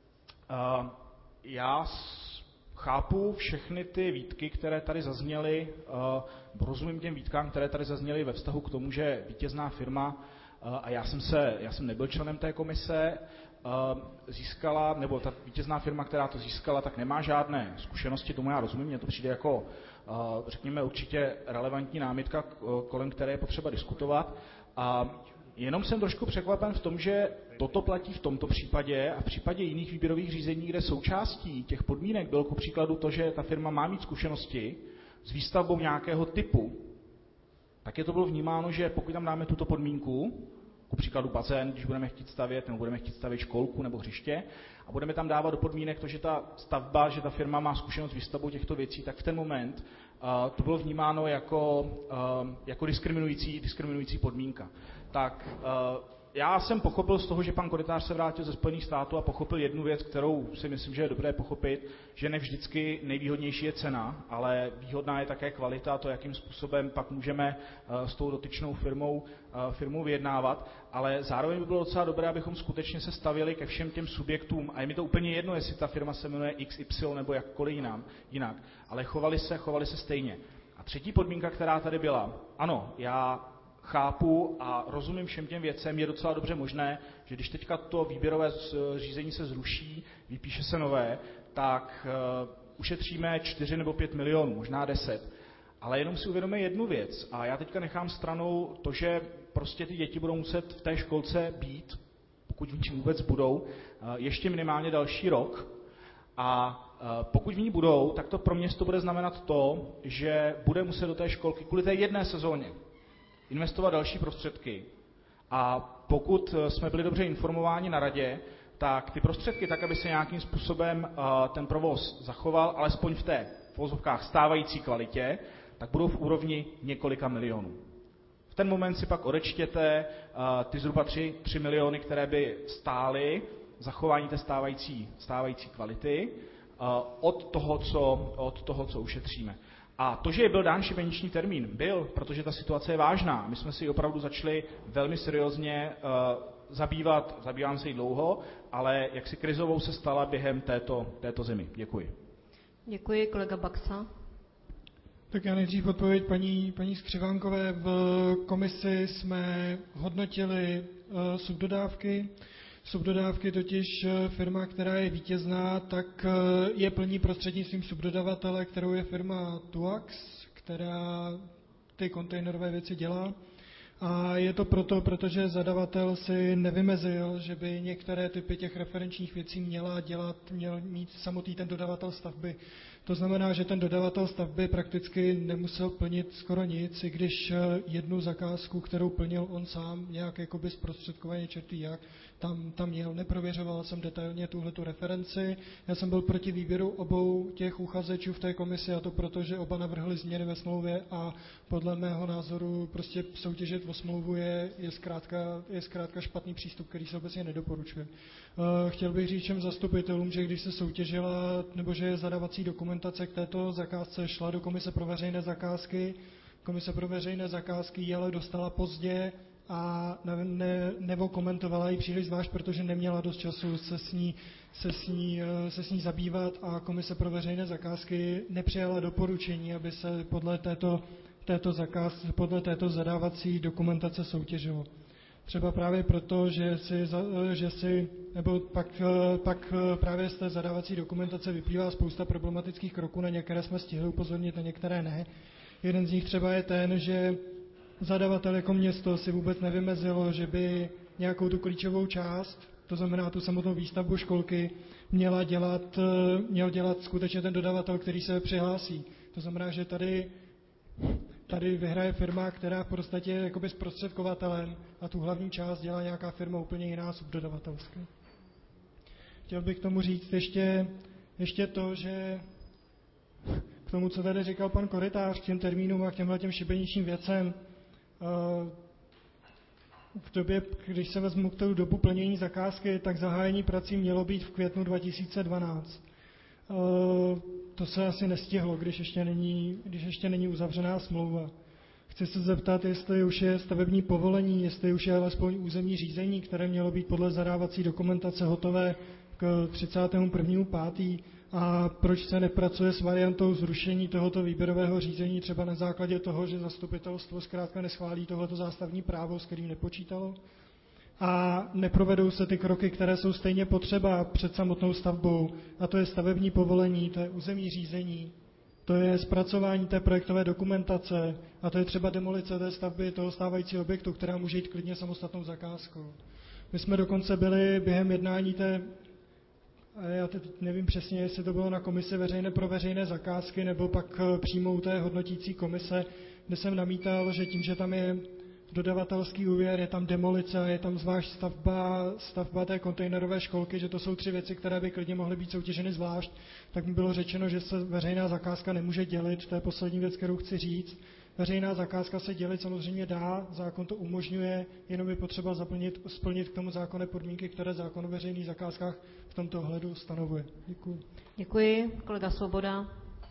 já chápu všechny ty výtky, které tady zazněly, rozumím těm výtkám, které tady zazněly ve vztahu k tomu, že vítězná firma, a já jsem, se, já jsem nebyl členem té komise, získala, nebo ta vítězná firma, která to získala, tak nemá žádné zkušenosti, tomu já rozumím, mně to přijde jako, řekněme, určitě relevantní námitka, kolem které je potřeba diskutovat. A jenom jsem trošku překvapen v tom, že toto platí v tomto případě a v případě jiných výběrových řízení, kde součástí těch podmínek bylo ku příkladu to, že ta firma má mít zkušenosti s výstavbou nějakého typu, tak je to bylo vnímáno, že pokud tam dáme tuto podmínku, ku příkladu bazén, když budeme chtít stavět, nebo budeme chtít stavět školku nebo hřiště, a budeme tam dávat do podmínek to, že ta stavba, že ta firma má zkušenost s výstavbou těchto věcí, tak v ten moment uh, to bylo vnímáno jako, uh, jako diskriminující, diskriminující podmínka. Tak uh, já jsem pochopil z toho, že pan Korytář se vrátil ze Spojených států a pochopil jednu věc, kterou si myslím, že je dobré pochopit, že ne vždycky nejvýhodnější je cena, ale výhodná je také kvalita, to, jakým způsobem pak můžeme uh, s tou dotyčnou firmou, uh, firmou vyjednávat, ale zároveň by bylo docela dobré, abychom skutečně se stavili ke všem těm subjektům, a je mi to úplně jedno, jestli ta firma se jmenuje X Y nebo jakkoliv jinam, jinak, ale chovali se, chovali se stejně. A třetí podmínka, která tady byla, ano, já chápu a rozumím všem těm věcem, je docela dobře možné, že když teďka to výběrové řízení se zruší, vypíše se nové, tak uh, ušetříme čtyři nebo pět milionů, možná deset. Ale jenom si uvědomíme jednu věc a já teďka nechám stranou to, že prostě ty děti budou muset v té školce být, pokud v ní vůbec budou, uh, ještě minimálně další rok. A uh, pokud v ní budou, tak to pro město bude znamenat to, že bude muset do té školky kvůli té jedné sezóně investovat další prostředky. A pokud jsme byli dobře informováni na radě, tak ty prostředky, tak aby se nějakým způsobem uh, ten provoz zachoval, alespoň v té v uvozovkách stávající kvalitě, tak budou v úrovni několika milionů. V ten moment si pak odečtěte uh, ty zhruba tři miliony, které by stály zachování té stávající, stávající kvality od toho, co, od toho, co ušetříme. A to, že byl dán šibeniční termín, byl, protože ta situace je vážná. My jsme si opravdu začali velmi seriózně uh, zabývat, zabývám se jí dlouho, ale jaksi krizovou se stala během této, této zimy. Děkuji. Děkuji, kolega Baxa. Tak já nejdřív odpověď paní, paní Skřivánkové. V komisi jsme hodnotili uh, subdodávky. Subdodávky totiž firma, která je vítězná, tak je plní prostřednictvím subdodavatele, kterou je firma Tuax, která ty kontejnerové věci dělá. A je to proto, protože zadavatel si nevymezil, že by některé typy těch referenčních věcí měla dělat, měl mít samotný ten dodavatel stavby. To znamená, že ten dodavatel stavby prakticky nemusel plnit skoro nic, i když jednu zakázku, kterou plnil on sám, nějak jakoby zprostředkovaně čertý jak, tam, tam měl. Neprověřoval jsem detailně tuhletu referenci. Já jsem byl proti výběru obou těch uchazečů v té komisi, a to proto, že oba navrhli změny ve smlouvě a podle mého názoru prostě soutěžit o smlouvu je, je, zkrátka, je zkrátka špatný přístup, který se obecně nedoporučuje. Chtěl bych říct všem zastupitelům, že když se soutěžila, nebo že zadavací dokumentace k této zakázce šla do komise pro veřejné zakázky, komise pro veřejné zakázky ji ale dostala pozdě a ne, ne, nebo komentovala ji příliš zvlášť, protože neměla dost času se s, ní, se, s ní, se s ní zabývat a komise pro veřejné zakázky nepřijala doporučení, aby se podle této, této, zakáz, podle této zadávací dokumentace soutěžilo. Třeba právě proto, že si, že si nebo pak, pak právě z té zadávací dokumentace vyplývá spousta problematických kroků, na některé jsme stihli upozornit, na některé ne. Jeden z nich třeba je ten, že zadavatel jako město si vůbec nevymezilo, že by nějakou tu klíčovou část, to znamená tu samotnou výstavbu školky, měla dělat, měl dělat skutečně ten dodavatel, který se přihlásí. To znamená, že tady Tady vyhraje firma, která v podstatě je jakoby zprostředkovatelem a tu hlavní část dělá nějaká firma úplně jiná, subdodavatelská. Chtěl bych k tomu říct ještě, ještě to, že k tomu, co tady říkal pan Korytář, k těm termínům a k těmhle těm šibeničním věcem, v době, když se vezmu k tou dobu plnění zakázky, tak zahájení prací mělo být v květnu dva tisíce dvanáct. To se asi nestihlo, když ještě není, když ještě není uzavřená smlouva. Chci se zeptat, jestli už je stavební povolení, jestli už je alespoň územní řízení, které mělo být podle zadávací dokumentace hotové k třicátému prvnímu pátého a proč se nepracuje s variantou zrušení tohoto výběrového řízení třeba na základě toho, že zastupitelstvo zkrátka neschválí tohleto zástavní právo, s kterým nepočítalo. A neprovedou se ty kroky, které jsou stejně potřeba před samotnou stavbou, a to je stavební povolení, to je územní řízení, to je zpracování té projektové dokumentace a to je třeba demolice té stavby, toho stávajícího objektu, která může jít klidně samostatnou zakázkou. My jsme dokonce byli během jednání té, já teď nevím přesně, jestli to bylo na komisi veřejné pro veřejné zakázky nebo pak přímo u té hodnotící komise, kde jsem namítal, že tím, že tam je dodavatelský úvěr, je tam demolice, je tam zvlášť stavba, stavba té kontejnerové školky, že to jsou tři věci, které by klidně mohly být soutěženy zvlášť, tak mi bylo řečeno, že se veřejná zakázka nemůže dělit, to je poslední věc, kterou chci říct. Veřejná zakázka se dělit samozřejmě dá, zákon to umožňuje, jenom je potřeba zaplnit, splnit k tomu zákonné podmínky, které zákon o veřejných zakázkách v tomto ohledu stanovuje. Děkuji. Děkuji. Kolega Svoboda.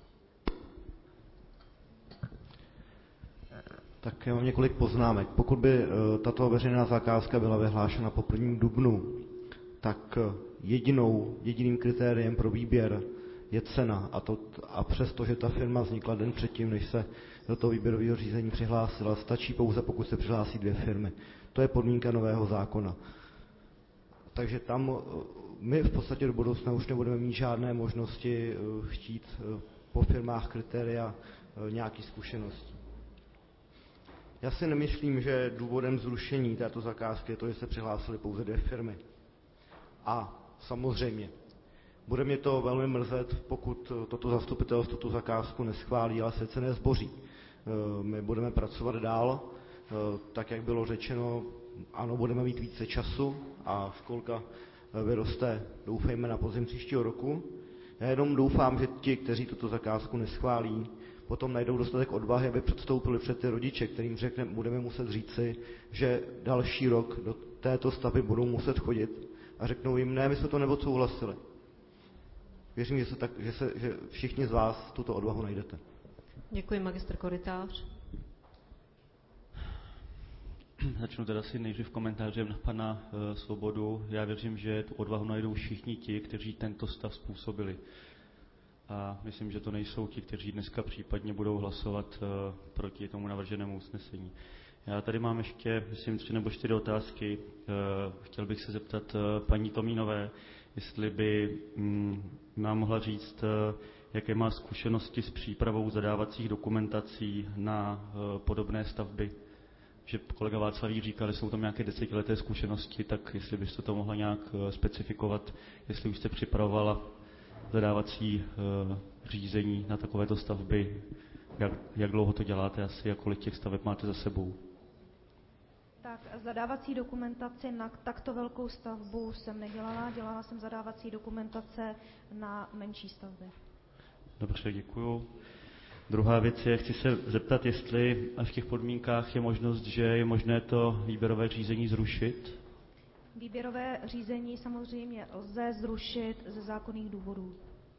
Tak já mám několik poznámek. Pokud by tato veřejná zakázka byla vyhlášena po prvním dubnu, tak jedinou, jediným kritériem pro výběr je cena. A, to, a přesto, že ta firma vznikla den předtím, než se do toho výběrového řízení přihlásila, stačí pouze, pokud se přihlásí dvě firmy. To je podmínka nového zákona. Takže tam my v podstatě do budoucna už nebudeme mít žádné možnosti chtít po firmách kritéria nějaký zkušenosti. Já si nemyslím, že důvodem zrušení této zakázky je to, že se přihlásily pouze dvě firmy. A samozřejmě, bude mě to velmi mrzet, pokud toto zastupitelstvo tu zakázku neschválí, ale se ceny zboří. My budeme pracovat dál, tak jak bylo řečeno, ano, budeme mít více času a školka vyroste, doufejme, na podzim příštího roku. Já jenom doufám, že ti, kteří tuto zakázku neschválí, potom najdou dostatek odvahy, aby předstoupili před ty rodiče, kterým řekne, budeme muset říci, že další rok do této stavby budou muset chodit a řeknou jim, ne, my jsme to neodsouhlasili. Věřím, že, se tak, že, se, že všichni z vás tuto odvahu najdete. Děkuji, magistr Korytář. Začnu teda si nejdřív komentářem na pana e, Svobodu. Já věřím, že tu odvahu najdou všichni ti, kteří tento stav způsobili. A myslím, že to nejsou ti, kteří dneska případně budou hlasovat e, proti tomu navrženému usnesení. Já tady mám ještě, myslím, tři nebo čtyři otázky. E, chtěl bych se zeptat e, paní Tomínové, jestli by mm, nám mohla říct, e, jaké má zkušenosti s přípravou zadávacích dokumentací na e, podobné stavby. Že kolega Václavík říkal, že jsou tam nějaké desetileté zkušenosti, tak jestli byste to mohla nějak specifikovat, jestli už jste připravovala zadávací uh, řízení na takovéto stavby, jak, jak dlouho to děláte asi a kolik těch staveb máte za sebou? Tak zadávací dokumentaci na takto velkou stavbu jsem nedělala, dělala jsem zadávací dokumentace na menší stavby. Dobře, děkuju. Druhá věc je, chci se zeptat, jestli a v těch podmínkách je možnost, že je možné to výběrové řízení zrušit? Výběrové řízení samozřejmě lze zrušit ze zákonných důvodů.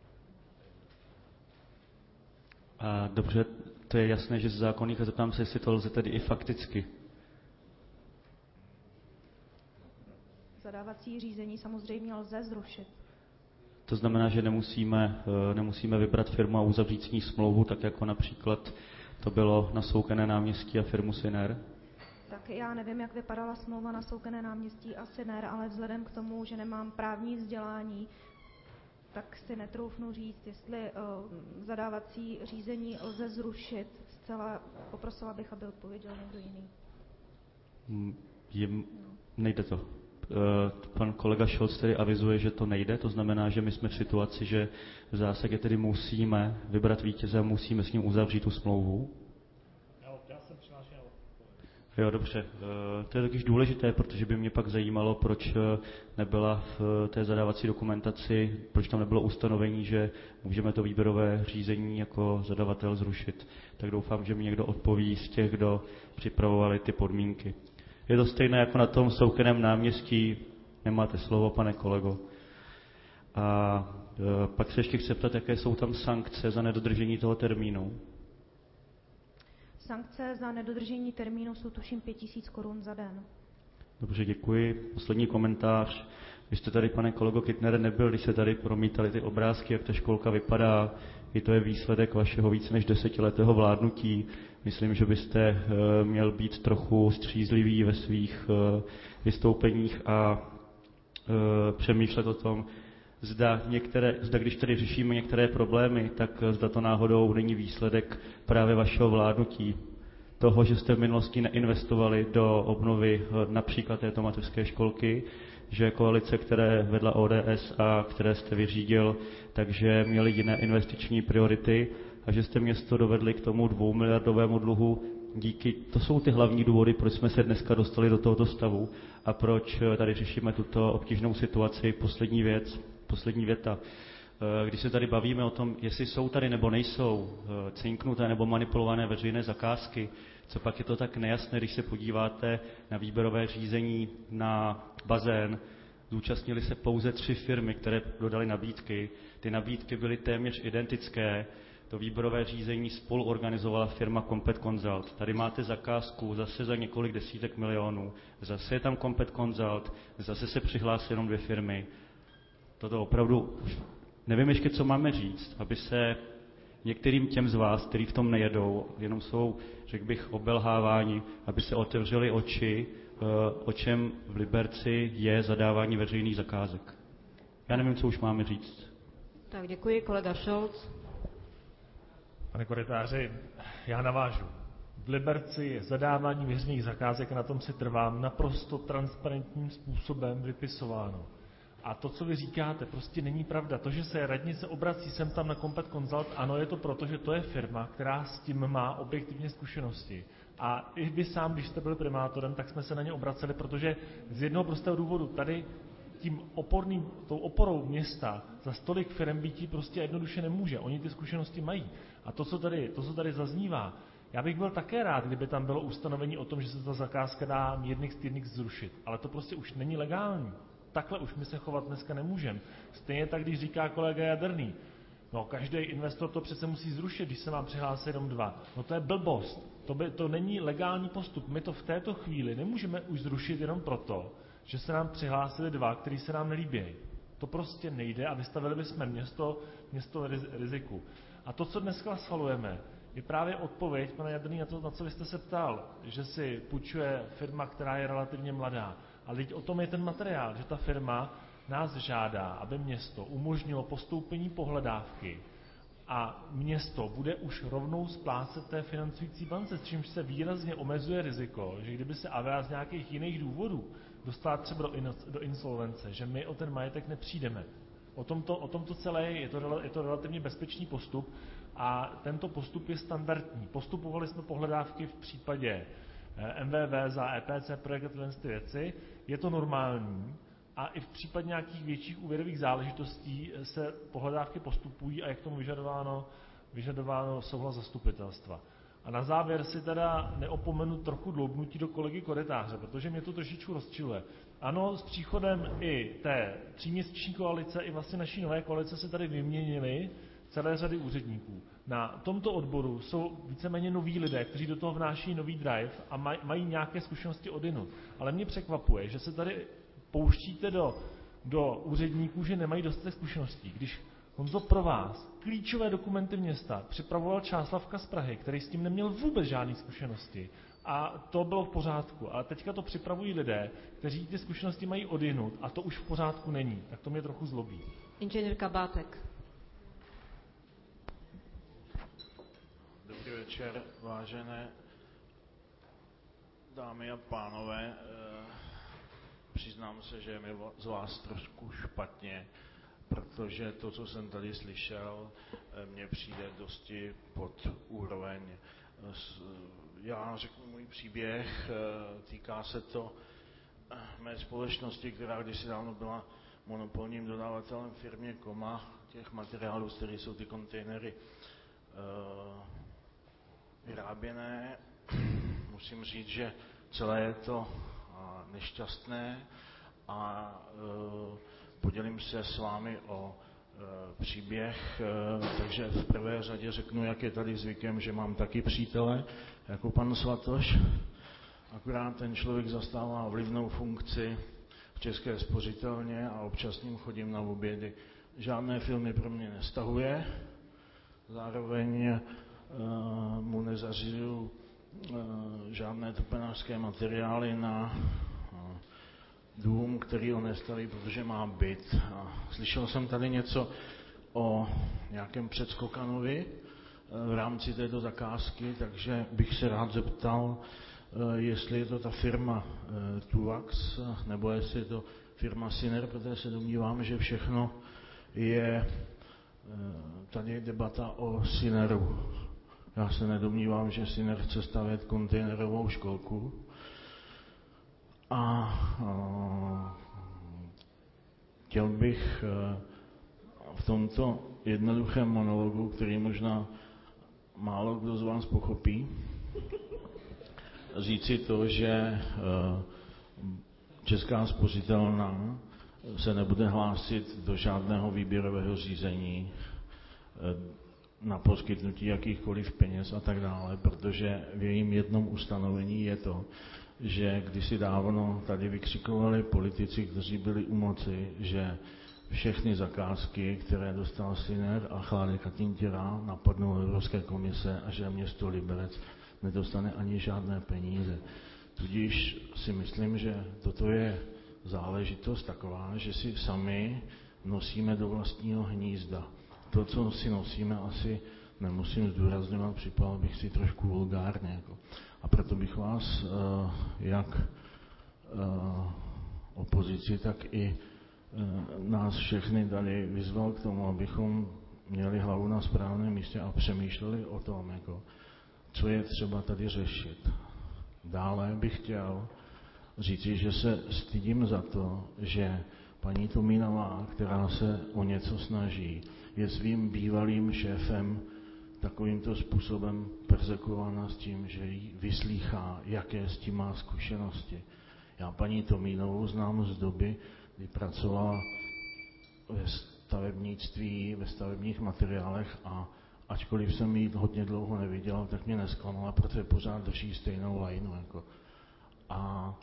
A dobře, to je jasné, že ze zákonných, a zeptám se, jestli to lze tedy i fakticky. Zadávací řízení samozřejmě lze zrušit. To znamená, že nemusíme, nemusíme vybrat firmu a uzavřít s ní smlouvu, tak jako například to bylo na Soukenné náměstí a firmu Syner? Tak já nevím, jak vypadala smlouva na Soukenné náměstí a Syner, ale vzhledem k tomu, že nemám právní vzdělání, tak si netroufnu říct, jestli uh, zadávací řízení lze zrušit. Zcela poprosila bych, aby odpověděl někdo jiný. Jim, nejde to. Pan kolega Scholz tedy avizuje, že to nejde, to znamená, že my jsme v situaci, že v zásadě tedy musíme vybrat vítěze a musíme s ním uzavřít tu smlouvu. Já jsem přihlášen. Jo, dobře. To je taky důležité, protože by mě pak zajímalo, proč nebyla v té zadávací dokumentaci, proč tam nebylo ustanovení, že můžeme to výběrové řízení jako zadavatel zrušit. Tak doufám, že mi někdo odpoví z těch, kdo připravovali ty podmínky. Je to stejné jako na tom Soukenném náměstí, nemáte slovo, pane kolego. A e, pak se ještě chci ptat, jaké jsou tam sankce za nedodržení toho termínu. Sankce za nedodržení termínu jsou tuším pět tisíc korun za den. Dobře, děkuji. Poslední komentář. Vy jste tady, pane kolego Kittner, nebyl, když se tady promítali ty obrázky, jak ta školka vypadá. I to je výsledek vašeho více než desetiletého vládnutí. Myslím, že byste měl být trochu střízlivý ve svých vystoupeních a přemýšlet o tom, zda, některé, zda když tady řešíme některé problémy, tak zda to náhodou není výsledek právě vašeho vládnutí. Toho, že jste v minulosti neinvestovali do obnovy například této mateřské školky, že koalice, které vedla O D S a které jste vyřídil, takže měly jiné investiční priority a že jste město dovedli k tomu dvoumiliardovému dluhu. Díky, to jsou ty hlavní důvody, proč jsme se dneska dostali do tohoto stavu a proč tady řešíme tuto obtížnou situaci. Poslední věc, poslední věta. Když se tady bavíme o tom, jestli jsou tady nebo nejsou cinknuté nebo manipulované veřejné zakázky, co pak je to tak nejasné, když se podíváte na výběrové řízení na bazén, zúčastnili se pouze tři firmy, které dodaly nabídky. Ty nabídky byly téměř identické. To výběrové řízení spolu organizovala firma Compet Consult. Tady máte zakázku zase za několik desítek milionů. Zase je tam Compet Consult, zase se přihlásí jenom dvě firmy. Toto opravdu, nevím ještě, co máme říct, aby se některým těm z vás, kteří v tom nejedou, jenom jsou, řekl bych, obelháváni, aby se otevřeli oči, o čem v Liberci je zadávání veřejných zakázek. Já nevím, co už máme říct. Tak děkuji, kolega Scholz. Pane Korytáři, já navážu. V Liberci je zadávání veřejných zakázek, na tom si trvám, naprosto transparentním způsobem vypisováno. A to, co vy říkáte, prostě není pravda. To, že se radnice obrací sem tam na Compet Consult, ano, je to proto, že to je firma, která s tím má objektivně zkušenosti. A i vy sám, když jste byl primátorem, tak jsme se na ně obraceli, protože z jednoho prostého důvodu tady tím oporným, tou oporou města za stolik firem býtí prostě jednoduše nemůže. Oni ty zkušenosti mají. A to, co tady, to, co tady zaznívá, já bych byl také rád, kdyby tam bylo ustanovení o tom, že se ta zakázka dá mírných styrných zrušit. Ale to prostě už není legální. takhle už my se chovat dneska nemůžeme. Stejně tak, když říká kolega Jaderný, no každý investor to přece musí zrušit, když se má přihlásit jenom dva. No to je blbost, to, by, to není legální postup. My to v této chvíli nemůžeme už zrušit jenom proto, že se nám přihlásili dva, který se nám nelíbí. To prostě nejde a vystavili bychom město, město riziku. A to, co dneska schvalujeme, je právě odpověď, pane Jaderný, na to, na co vy jste se ptal, že si půjčuje firma, která je relativně mladá. Ale teď o tom je ten materiál, že ta firma nás žádá, aby město umožnilo postoupení pohledávky a město bude už rovnou splácet té financující bance, s čímž se výrazně omezuje riziko, že kdyby se Avea z nějakých jiných důvodů dostala třeba do, in, do insolvence, že my o ten majetek nepřijdeme. O tom to, o tom to celé je, je to, je to relativně bezpečný postup a tento postup je standardní. Postupovali jsme pohledávky v případě M V V za E P C projekt a tyhle ty věci, je to normální a i v případě nějakých větších úvěrových záležitostí se pohledávky postupují a je k tomu vyžadováno, vyžadováno souhlas zastupitelstva. A na závěr si teda neopomenu trochu dloubnutí do kolegy Korytáře, protože mě to trošičku rozčiluje. Ano, s příchodem i té tříměsíční koalice, i vlastně naší nové koalice se tady vyměnily celé řady úředníků. Na tomto odboru jsou víceméně noví lidé, kteří do toho vnáší nový drive a maj, mají nějaké zkušenosti odinu. Ale mě překvapuje, že se tady pouštíte do, do úředníků, že nemají dostatek zkušeností. Když Honzo, pro vás klíčové dokumenty města připravoval Čáslavka z Prahy, který s tím neměl vůbec žádné zkušenosti. A to bylo v pořádku. Ale teďka to připravují lidé, kteří ty zkušenosti mají odjinut a to už v pořádku není. Tak to mě trochu zlobí. Inženýr Kabátek. Dobrý večer, vážené dámy a pánové. Přiznám se, že je mi z vás trošku špatně, protože to, co jsem tady slyšel, mně přijde dosti pod úroveň. Já řeknu můj příběh, týká se to mé společnosti, která kdysi dávno byla monopolním dodavatelem firmě Koma, těch materiálů, z kterých jsou ty kontejnery vyráběné. Musím říct, že celé je to nešťastné a podělím se s vámi o příběh, takže v prvé řadě řeknu, jak je tady zvykem, že mám taky přítele, jako pan Svatoš, akorát ten člověk zastává vlivnou funkci v České spořitelně a občas s ním chodím na obědy. Žádné filmy pro mě nestahuje, zároveň mu nezařizuju žádné topenářské materiály na dům, který on nestaví, protože má byt. A slyšel jsem tady něco o nějakém předskokanovi v rámci této zakázky, takže bych se rád zeptal, jestli je to ta firma Tuvax, nebo jestli je to firma Syner, protože se domnívám, že všechno je tady debata o Syneru. Já se nedomnívám, že Syner chce stavět kontejnerovou školku. A, a chtěl bych v tomto jednoduchém monologu, který možná málo kdo z vás pochopí, říci to, že Česká spořitelna se nebude hlásit do žádného výběrového řízení na poskytnutí jakýchkoliv peněz a tak dále, protože v jejím jednom ustanovení je to, že kdysi dávno tady vykřikovali politici, kteří byli u moci, že všechny zakázky, které dostal Syner a Chládek a Tintěra, napadnou Evropské komise a že město Liberec nedostane ani žádné peníze. Tudíž si myslím, že toto je záležitost taková, že si sami nosíme do vlastního hnízda. To, co si nosíme, asi nemusím zdůrazňovat, připadal bych si trošku vulgárně. Jako. A proto bych vás, jak opozici, tak i nás všechny tady vyzval k tomu, abychom měli hlavu na správném místě a přemýšleli o tom, jako, co je třeba tady řešit. Dále bych chtěl říci, že se stydím za to, že paní Tomínová, která se o něco snaží, je svým bývalým šéfem takovýmto způsobem perzekvována s tím, že jí vyslýchá, jaké s tím má zkušenosti. Já paní Tomínovou znám z doby, kdy pracovala ve stavebnictví, ve stavebních materiálech a ačkoliv jsem ji hodně dlouho neviděl, tak mě nesklamala, protože pořád drží stejnou lajnu. Jako. A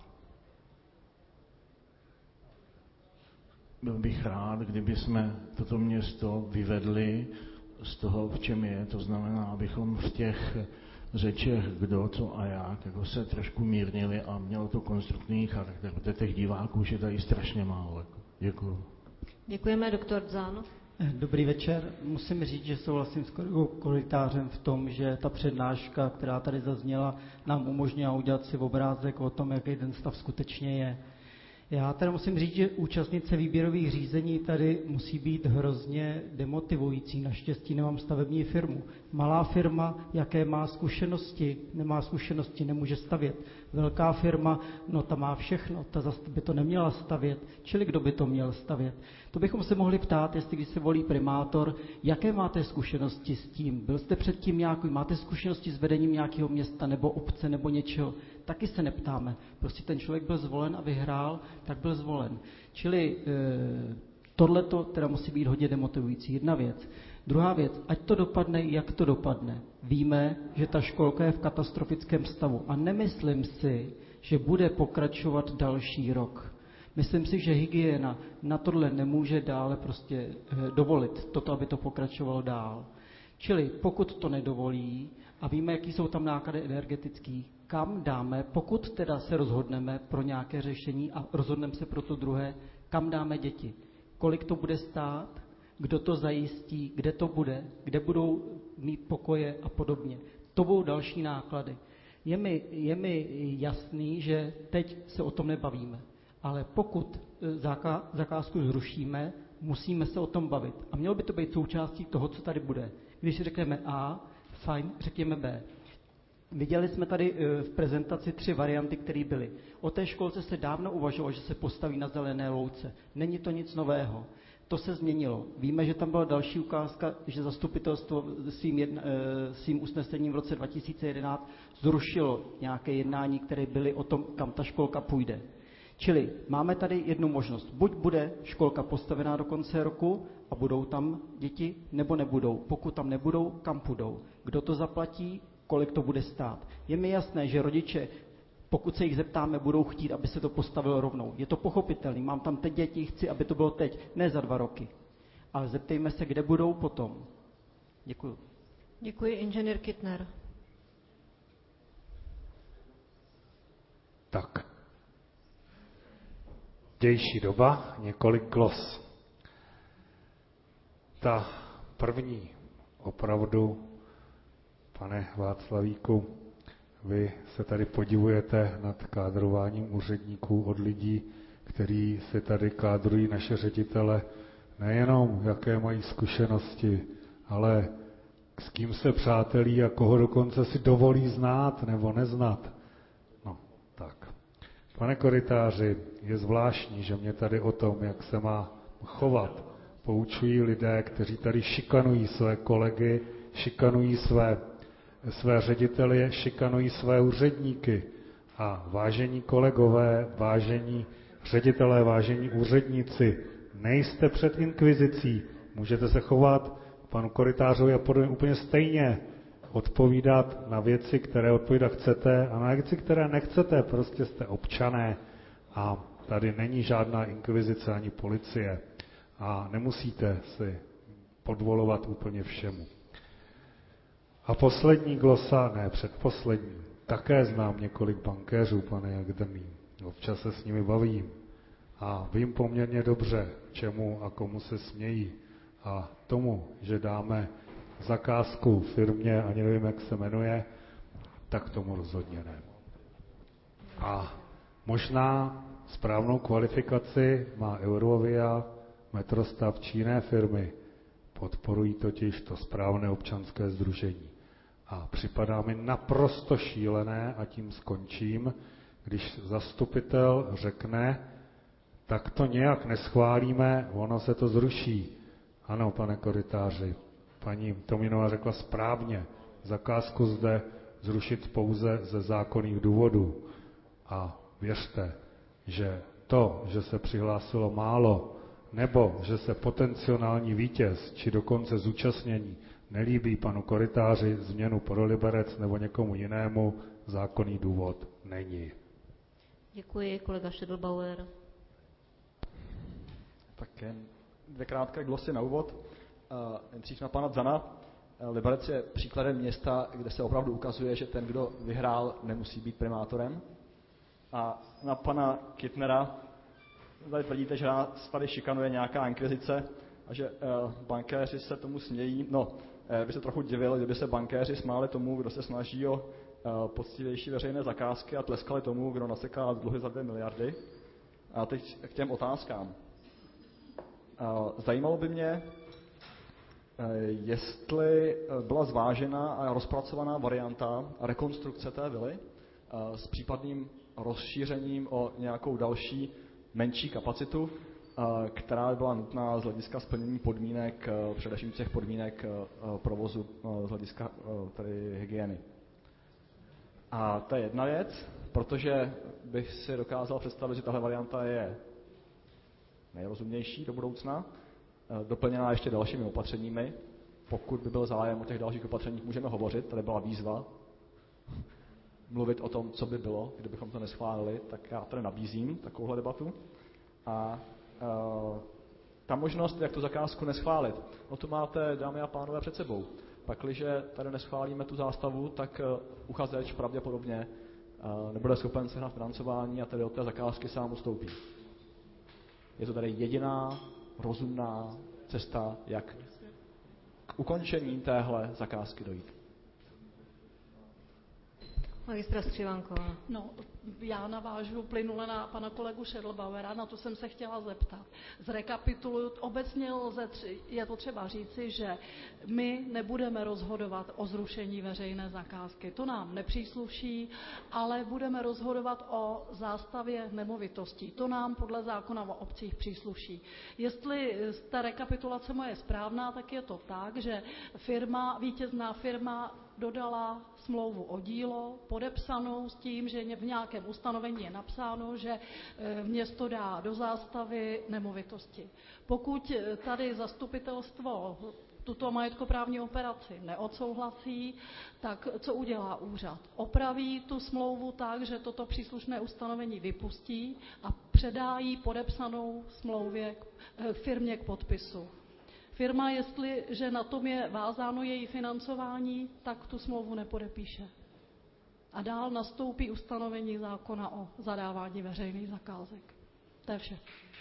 byl bych rád, kdyby jsme toto město vyvedli z toho, v čem je, to znamená, abychom v těch řečech kdo, co a jak, jako se trošku mírnili a mělo to konstruktivní charakter, protože těch diváků už je tady strašně málo. Jako. Děkuju. Děkujeme, doktor Dzán. Dobrý večer. Musím říct, že souhlasím s kolegou Korytářem v tom, že ta přednáška, která tady zazněla, nám umožnila udělat si obrázek o tom, jaký ten stav skutečně je. Já teda musím říct, že účastnice výběrových řízení tady musí být hrozně demotivující. Naštěstí nemám stavební firmu. Malá firma, jaké má zkušenosti, nemá zkušenosti, nemůže stavět. Velká firma, no ta má všechno, ta zase by to neměla stavět. Čili kdo by to měl stavět? To bychom se mohli ptát, jestli když se volí primátor, jaké máte zkušenosti s tím? Byl jste předtím nějaký, máte zkušenosti s vedením nějakého města nebo obce nebo něčeho? Taky se neptáme. Prostě ten člověk byl zvolen a vyhrál, tak byl zvolen. Čili e, tohleto teda musí být hodně demotivující. Jedna věc. Druhá věc, ať to dopadne, jak to dopadne. Víme, že ta školka je v katastrofickém stavu a nemyslím si, že bude pokračovat další rok. Myslím si, že hygiena na tohle nemůže dále prostě e, dovolit, toto, aby to pokračovalo dál. Čili pokud to nedovolí a víme, jaký jsou tam náklady energetický, kam dáme, pokud teda se rozhodneme pro nějaké řešení a rozhodneme se pro to druhé, kam dáme děti. Kolik to bude stát, kdo to zajistí, kde to bude, kde budou mít pokoje a podobně. To budou další náklady. Je mi, je mi jasný, že teď se o tom nebavíme, ale pokud zakázku zrušíme, musíme se o tom bavit. A mělo by to být součástí toho, co tady bude. Když si řekneme A, fajn, řekněme B. Viděli jsme tady v prezentaci tři varianty, které byly. O té školce se dávno uvažovalo, že se postaví na zelené louce. Není to nic nového. To se změnilo. Víme, že tam byla další ukázka, že zastupitelstvo svým, jedna, svým usnesením v roce dva tisíce jedenáct zrušilo nějaké jednání, které byly o tom, kam ta školka půjde. Čili máme tady jednu možnost. Buď bude školka postavená do konce roku a budou tam děti, nebo nebudou. Pokud tam nebudou, kam půjdou. Kdo to zaplatí, kolik to bude stát. Je mi jasné, že rodiče, pokud se jich zeptáme, budou chtít, aby se to postavilo rovnou. Je to pochopitelné. Mám tam teď děti, chci, aby to bylo teď, ne za dva roky. Ale zeptejme se, kde budou potom. Děkuji. Děkuji, inženýr Kittner. Tak. Dější doba, několik glos. Ta první opravdu, pane Václavíku, vy se tady podivujete nad kádrováním úředníků od lidí, kteří se tady kádrují naše ředitele, nejenom jaké mají zkušenosti, ale s kým se přátelí a koho dokonce si dovolí znát nebo neznat. No, tak. Pane Korytáři, je zvláštní, že mě tady o tom, jak se má chovat, poučují lidé, kteří tady šikanují své kolegy, šikanují své, své ředitele, šikanují své úředníky. A vážení kolegové, vážení ředitelé, vážení úředníci, nejste před inkvizicí, můžete se chovat panu Korytářovi a podobně úplně stejně, odpovídat na věci, které odpovídat chcete a na věci, které nechcete, prostě jste občané a tady není žádná inkvizice ani policie a nemusíte si podvolovat úplně všemu. A poslední glosa, ne předposlední, také znám několik bankéřů, pane Jagdrný, občas se s nimi bavím a vím poměrně dobře, čemu a komu se smějí a tomu, že dáme zakázku firmě, ani nevím, jak se jmenuje, tak tomu rozhodně ne. A možná správnou kvalifikaci má Eurovia, Metrostav či jiné firmy. Podporují totiž to správné občanské sdružení. A připadá mi naprosto šílené, a tím skončím, když zastupitel řekne, tak to nějak neschválíme, ono se to zruší. Ano, pane Korytáři, paní Tominová řekla správně, zakázku zde zrušit pouze ze zákonných důvodů. A věřte, že to, že se přihlásilo málo, nebo že se potenciální vítěz, či dokonce zúčastnění nelíbí panu Korytáři, změnu pro Liberec nebo někomu jinému, zákonný důvod není. Děkuji, kolega Schädelbauer. Tak jen dvě krátké glosy na úvod. Nejdřív na pana Zana. Liberec je příkladem města, kde se opravdu ukazuje, že ten, kdo vyhrál, nemusí být primátorem. A na pana Kittnera, tady tvrdíte, že nás tady šikanuje nějaká inkvizice a že uh, bankéři se tomu smějí. No, uh, by se trochu divil, kdyby se bankéři smáli tomu, kdo se snaží o uh, poctivější veřejné zakázky a tleskali tomu, kdo naseká dluhy za dvě miliardy. A teď k těm otázkám. Uh, zajímalo by mě, uh, jestli byla zvážena a rozpracovaná varianta rekonstrukce té vily uh, s případným rozšířením o nějakou další menší kapacitu, která by byla nutná z hlediska splnění podmínek, především těch podmínek provozu z hlediska tedy hygieny. A to je jedna věc, protože bych si dokázal představit, že tahle varianta je nejrozumnější do budoucna, doplněná ještě dalšími opatřeními. Pokud by byl zájem o těch dalších opatřeních, můžeme hovořit, tady byla výzva mluvit o tom, co by bylo, kdybychom to neschválili, tak já tady nabízím takovouhle debatu. A uh, ta možnost, jak tu zakázku neschválit, no tu máte, dámy a pánové, před sebou. Pakliže tady neschválíme tu zástavu, tak uh, uchazeč pravděpodobně uh, nebude schopen sehnat financování a tedy od té zakázky sám ustoupí. Je to tady jediná rozumná cesta, jak k ukončení téhle zakázky dojít. Magistra Skřivánková. No, já navážu plynule na pana kolegu Schädelbauera, na to jsem se chtěla zeptat. Zrekapituluju, obecně lze, je to třeba říci, že my nebudeme rozhodovat o zrušení veřejné zakázky. To nám nepřísluší, ale budeme rozhodovat o zástavě nemovitostí. To nám podle zákona o obcích přísluší. Jestli ta rekapitulace moje je správná, tak je to tak, že firma, vítězná firma dodala smlouvu o dílo, podepsanou s tím, že v nějakém ustanovení je napsáno, že město dá do zástavy nemovitosti. Pokud tady zastupitelstvo tuto majetkoprávní operaci neodsouhlasí, tak co udělá úřad? Opraví tu smlouvu tak, že toto příslušné ustanovení vypustí a předá ji podepsanou smlouvě firmě k podpisu. Firma, jestliže na tom je vázáno její financování, tak tu smlouvu nepodepíše. A dál nastoupí ustanovení zákona o zadávání veřejných zakázek. To je vše.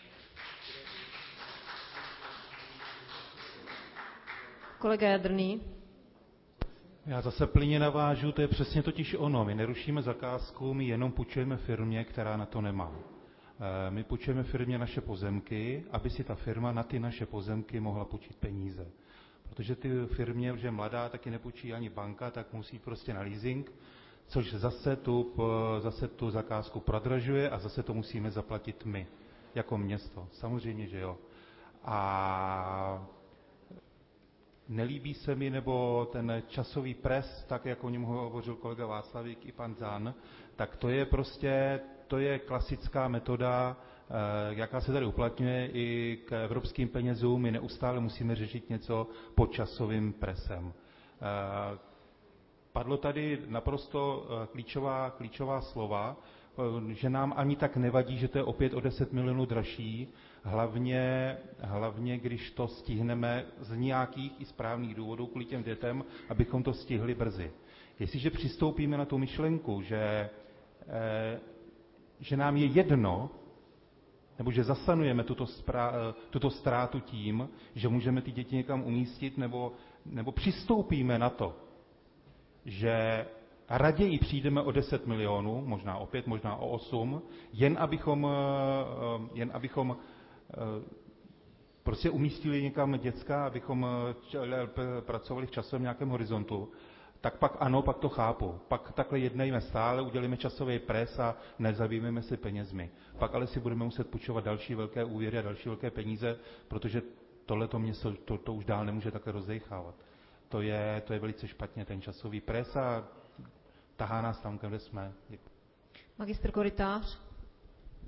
Kolega Jadrný. Já zase plně navážu, to je přesně totiž ono. My nerušíme zakázku, my jenom půjčujeme firmě, která na to nemá. My půjčujeme firmě naše pozemky, aby si ta firma na ty naše pozemky mohla půjčit peníze. Protože ty firmě, že mladá, taky nepůjčí ani banka, tak musí prostě na leasing, což zase tu, zase tu zakázku prodražuje a zase to musíme zaplatit my, jako město. Samozřejmě, že jo. A nelíbí se mi, nebo ten časový pres, tak jak o něm hovořil kolega Václavík i pan Zan, tak to je prostě, to je klasická metoda, jaká se tady uplatňuje i k evropským penězům. My neustále musíme řešit něco pod časovým presem. Padlo tady naprosto klíčová, klíčová slova, že nám ani tak nevadí, že to je opět o deset milionů dražší, hlavně, hlavně když to stihneme z nějakých i správných důvodů kvůli těm dětem, abychom to stihli brzy. Jestliže přistoupíme na tu myšlenku, že, eh, že nám je jedno, nebo že zasanujeme tuto, sprá, tuto ztrátu tím, že můžeme ty děti někam umístit, nebo, nebo přistoupíme na to, že raději přijdeme o deset milionů, možná o pět, možná o osm, jen abychom, jen abychom prostě umístili někam děcka, abychom pracovali v časovém nějakém horizontu, tak pak ano, pak to chápu. Pak takhle jednejme stále, udělíme časový pres a nezabývíme si penězmi. Pak ale si budeme muset půjčovat další velké úvěry a další velké peníze, protože tohleto město to, to už dál nemůže takhle rozdejchávat. To je, to je velice špatně, ten časový pres a tahá nás tam, kde jsme. Děkuji. Magistr Korytář.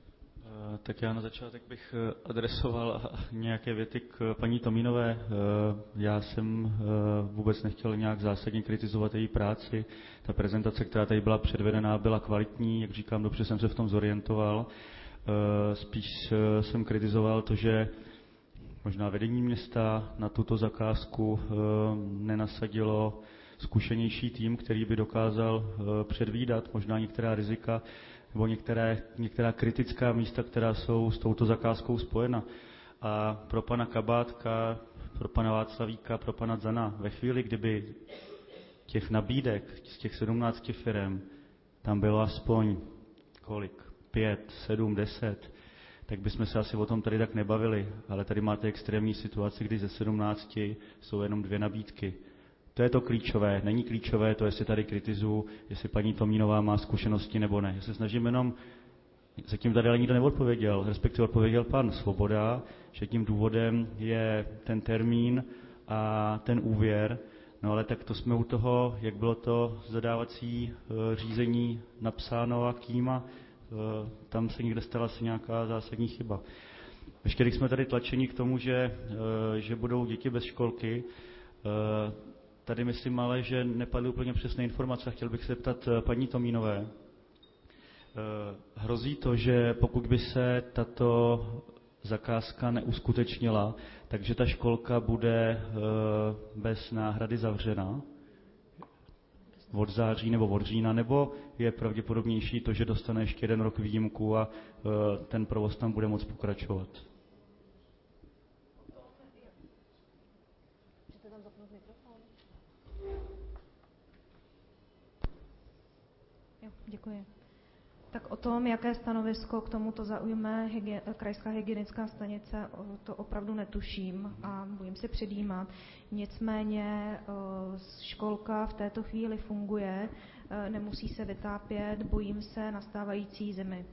Tak já na začátek bych adresoval nějaké věty k paní Tomínové. Já jsem vůbec nechtěl nějak zásadně kritizovat její práci. Ta prezentace, která tady byla předvedená, byla kvalitní, jak říkám, dobře jsem se v tom zorientoval. Spíš jsem kritizoval to, že možná vedení města na tuto zakázku nenasadilo zkušenější tým, který by dokázal předvídat možná některá rizika nebo některé, některá kritická místa, která jsou s touto zakázkou spojena. A pro pana Kabátka, pro pana Václavíka, pro pana Zana, ve chvíli, kdyby těch nabídek z těch sedmnácti firem tam bylo aspoň kolik? Pět, sedm, deset, tak bychom se asi o tom tady tak nebavili. Ale tady máte extrémní situaci, kdy ze sedmnácti jsou jenom dvě nabídky. To je to klíčové. Není klíčové to, jestli tady kritizuju, jestli paní Tomínová má zkušenosti nebo ne. Já se snažím jenom, zatím tady ale nikdo neodpověděl, respektive odpověděl pan Svoboda, že tím důvodem je ten termín a ten úvěr. No ale tak to jsme u toho, jak bylo to zadávací e, řízení napsáno a kým a e, tam se někde stala asi nějaká zásadní chyba. Ještě když jsme tady tlačeni k tomu, že, e, že budou děti bez školky, e, tady myslím ale, že nepadly úplně přesné informace. Chtěl bych se zeptat paní Tomínové. Hrozí to, že pokud by se tato zakázka neuskutečnila, takže ta školka bude bez náhrady zavřena od září nebo od října, nebo je pravděpodobnější to, že dostane ještě jeden rok výjimku a ten provoz tam bude moct pokračovat? Děkuji. Tak o tom, jaké stanovisko k tomuto zaujme hygie, krajská hygienická stanice, to opravdu netuším a bojím se předjímat. Nicméně školka v této chvíli funguje, nemusí se vytápět, bojím se nastávající zimy.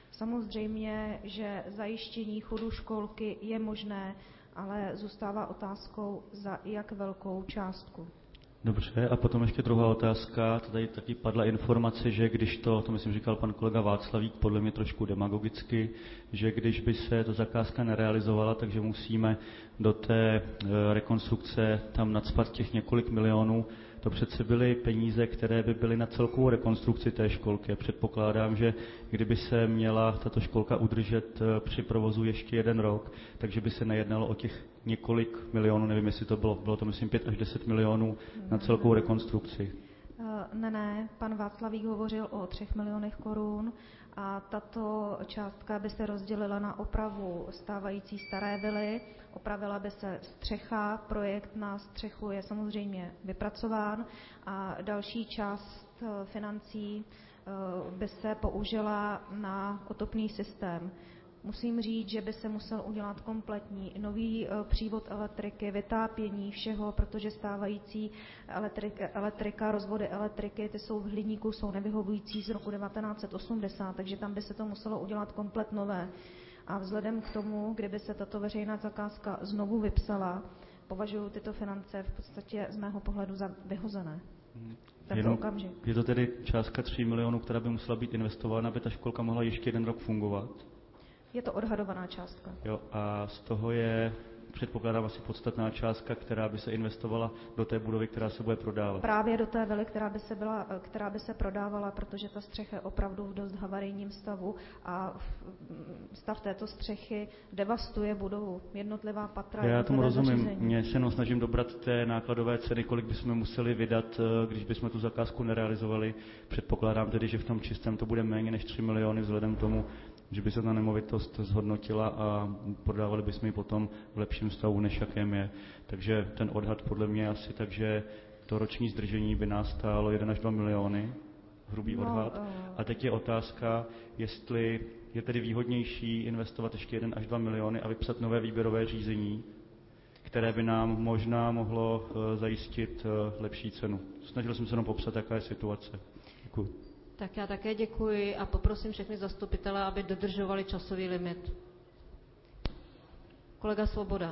Samozřejmě, že zajištění chodu školky je možné, ale zůstává otázkou, za jak velkou částku. Dobře, a potom ještě druhá otázka. Tady taky padla informace, že když to, to myslím říkal pan kolega Václavík, podle mě trošku demagogicky, že když by se ta zakázka nerealizovala, takže musíme do té rekonstrukce tam nacpat těch několik milionů. To přece byly peníze, které by byly na celkovou rekonstrukci té školky. Předpokládám, že kdyby se měla tato školka udržet při provozu ještě jeden rok, takže by se nejednalo o těch několik milionů, nevím, jestli to bylo, bylo to myslím pět až deset milionů na celkovou rekonstrukci. Ne, ne, pan Václavík hovořil o třech milionech korun a tato částka by se rozdělila na opravu stávající staré vily, opravila by se střecha, projekt na střechu je samozřejmě vypracován a další část financí by se použila na otopný systém. Musím říct, že by se musel udělat kompletní nový přívod elektriky, vytápění všeho, protože stávající elektrika, elektrika, rozvody elektriky, ty jsou v hliníku, jsou nevyhovující z roku devatenáct set osmdesát, takže tam by se to muselo udělat komplet nové. A vzhledem k tomu, kdyby se tato veřejná zakázka znovu vypsala, považuji tyto finance v podstatě z mého pohledu za vyhozené. Jenom, je to tedy částka tří milionů, která by musela být investována, aby ta školka mohla ještě jeden rok fungovat? Je to odhadovaná částka. Jo, a z toho je, předpokládám, asi podstatná částka, která by se investovala do té budovy, která se bude prodávat. Právě do té vily, která by se, byla, která by se prodávala, protože ta střecha je opravdu v dost havarijním stavu a stav této střechy devastuje budovu, jednotlivá patra. Já tomu rozumím. Mě se jenom snažím dobrat té nákladové ceny, kolik bychom museli vydat, když bychom tu zakázku nerealizovali. Předpokládám tedy, že v tom čistém to bude méně než tři miliony vzhledem k tomu, že by se ta nemovitost zhodnotila a prodávali bychom ji potom v lepším stavu, než jakém je. Takže ten odhad podle mě je asi tak, že to roční zdržení by nás stálo jeden až dva miliony, hrubý no, odhad. Uh... A teď je otázka, jestli je tedy výhodnější investovat ještě jeden až dva miliony a vypsat nové výběrové řízení, které by nám možná mohlo uh, zajistit uh, lepší cenu. Snažil jsem se jenom popsat, jaká je situace. Děkuji. Tak já také děkuji a poprosím všechny zastupitele, aby dodržovali časový limit. Kolega Svoboda.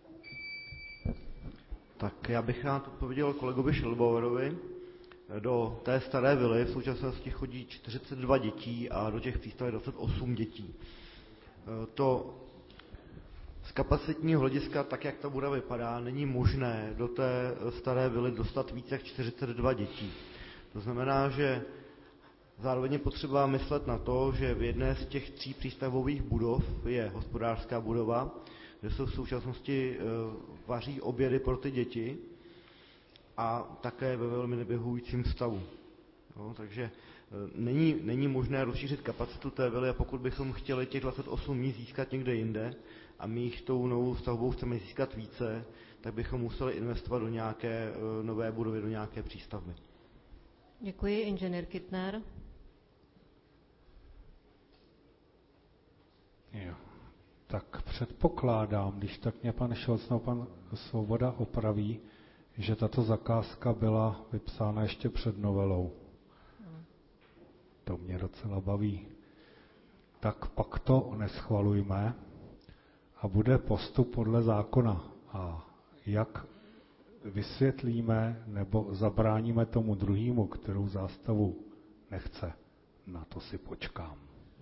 Tak já bych rád odpověděl kolegovi Šelbauerovi. Do té staré vily v současnosti chodí čtyřicet dva dětí a do těch přístavů je dvacet osm dětí. To z kapacitního hlediska, tak jak ta budova vypadá, není možné do té staré vily dostat více jak čtyřicet dva dětí. To znamená, že zároveň je potřeba myslet na to, že v jedné z těch tří přístavových budov je hospodářská budova, kde se v současnosti vaří obědy pro ty děti a také ve velmi nevyhovujícím stavu. No, takže není, není možné rozšířit kapacitu té vily, a pokud bychom chtěli těch dvacet osm míst získat někde jinde a my jich tou novou stavbou chceme získat více, tak bychom museli investovat do nějaké nové budovy, do nějaké přístavby. Děkuji. Inženýr Kittner. Jo. Tak předpokládám, když tak mě pan Scholz nebo pan Svoboda opraví, že tato zakázka byla vypsána ještě před novelou. To mě docela baví. Tak pak to neschvalujme a bude postup podle zákona. A jak vysvětlíme nebo zabráníme tomu druhému, kterou zástavu nechce, na to si počkám.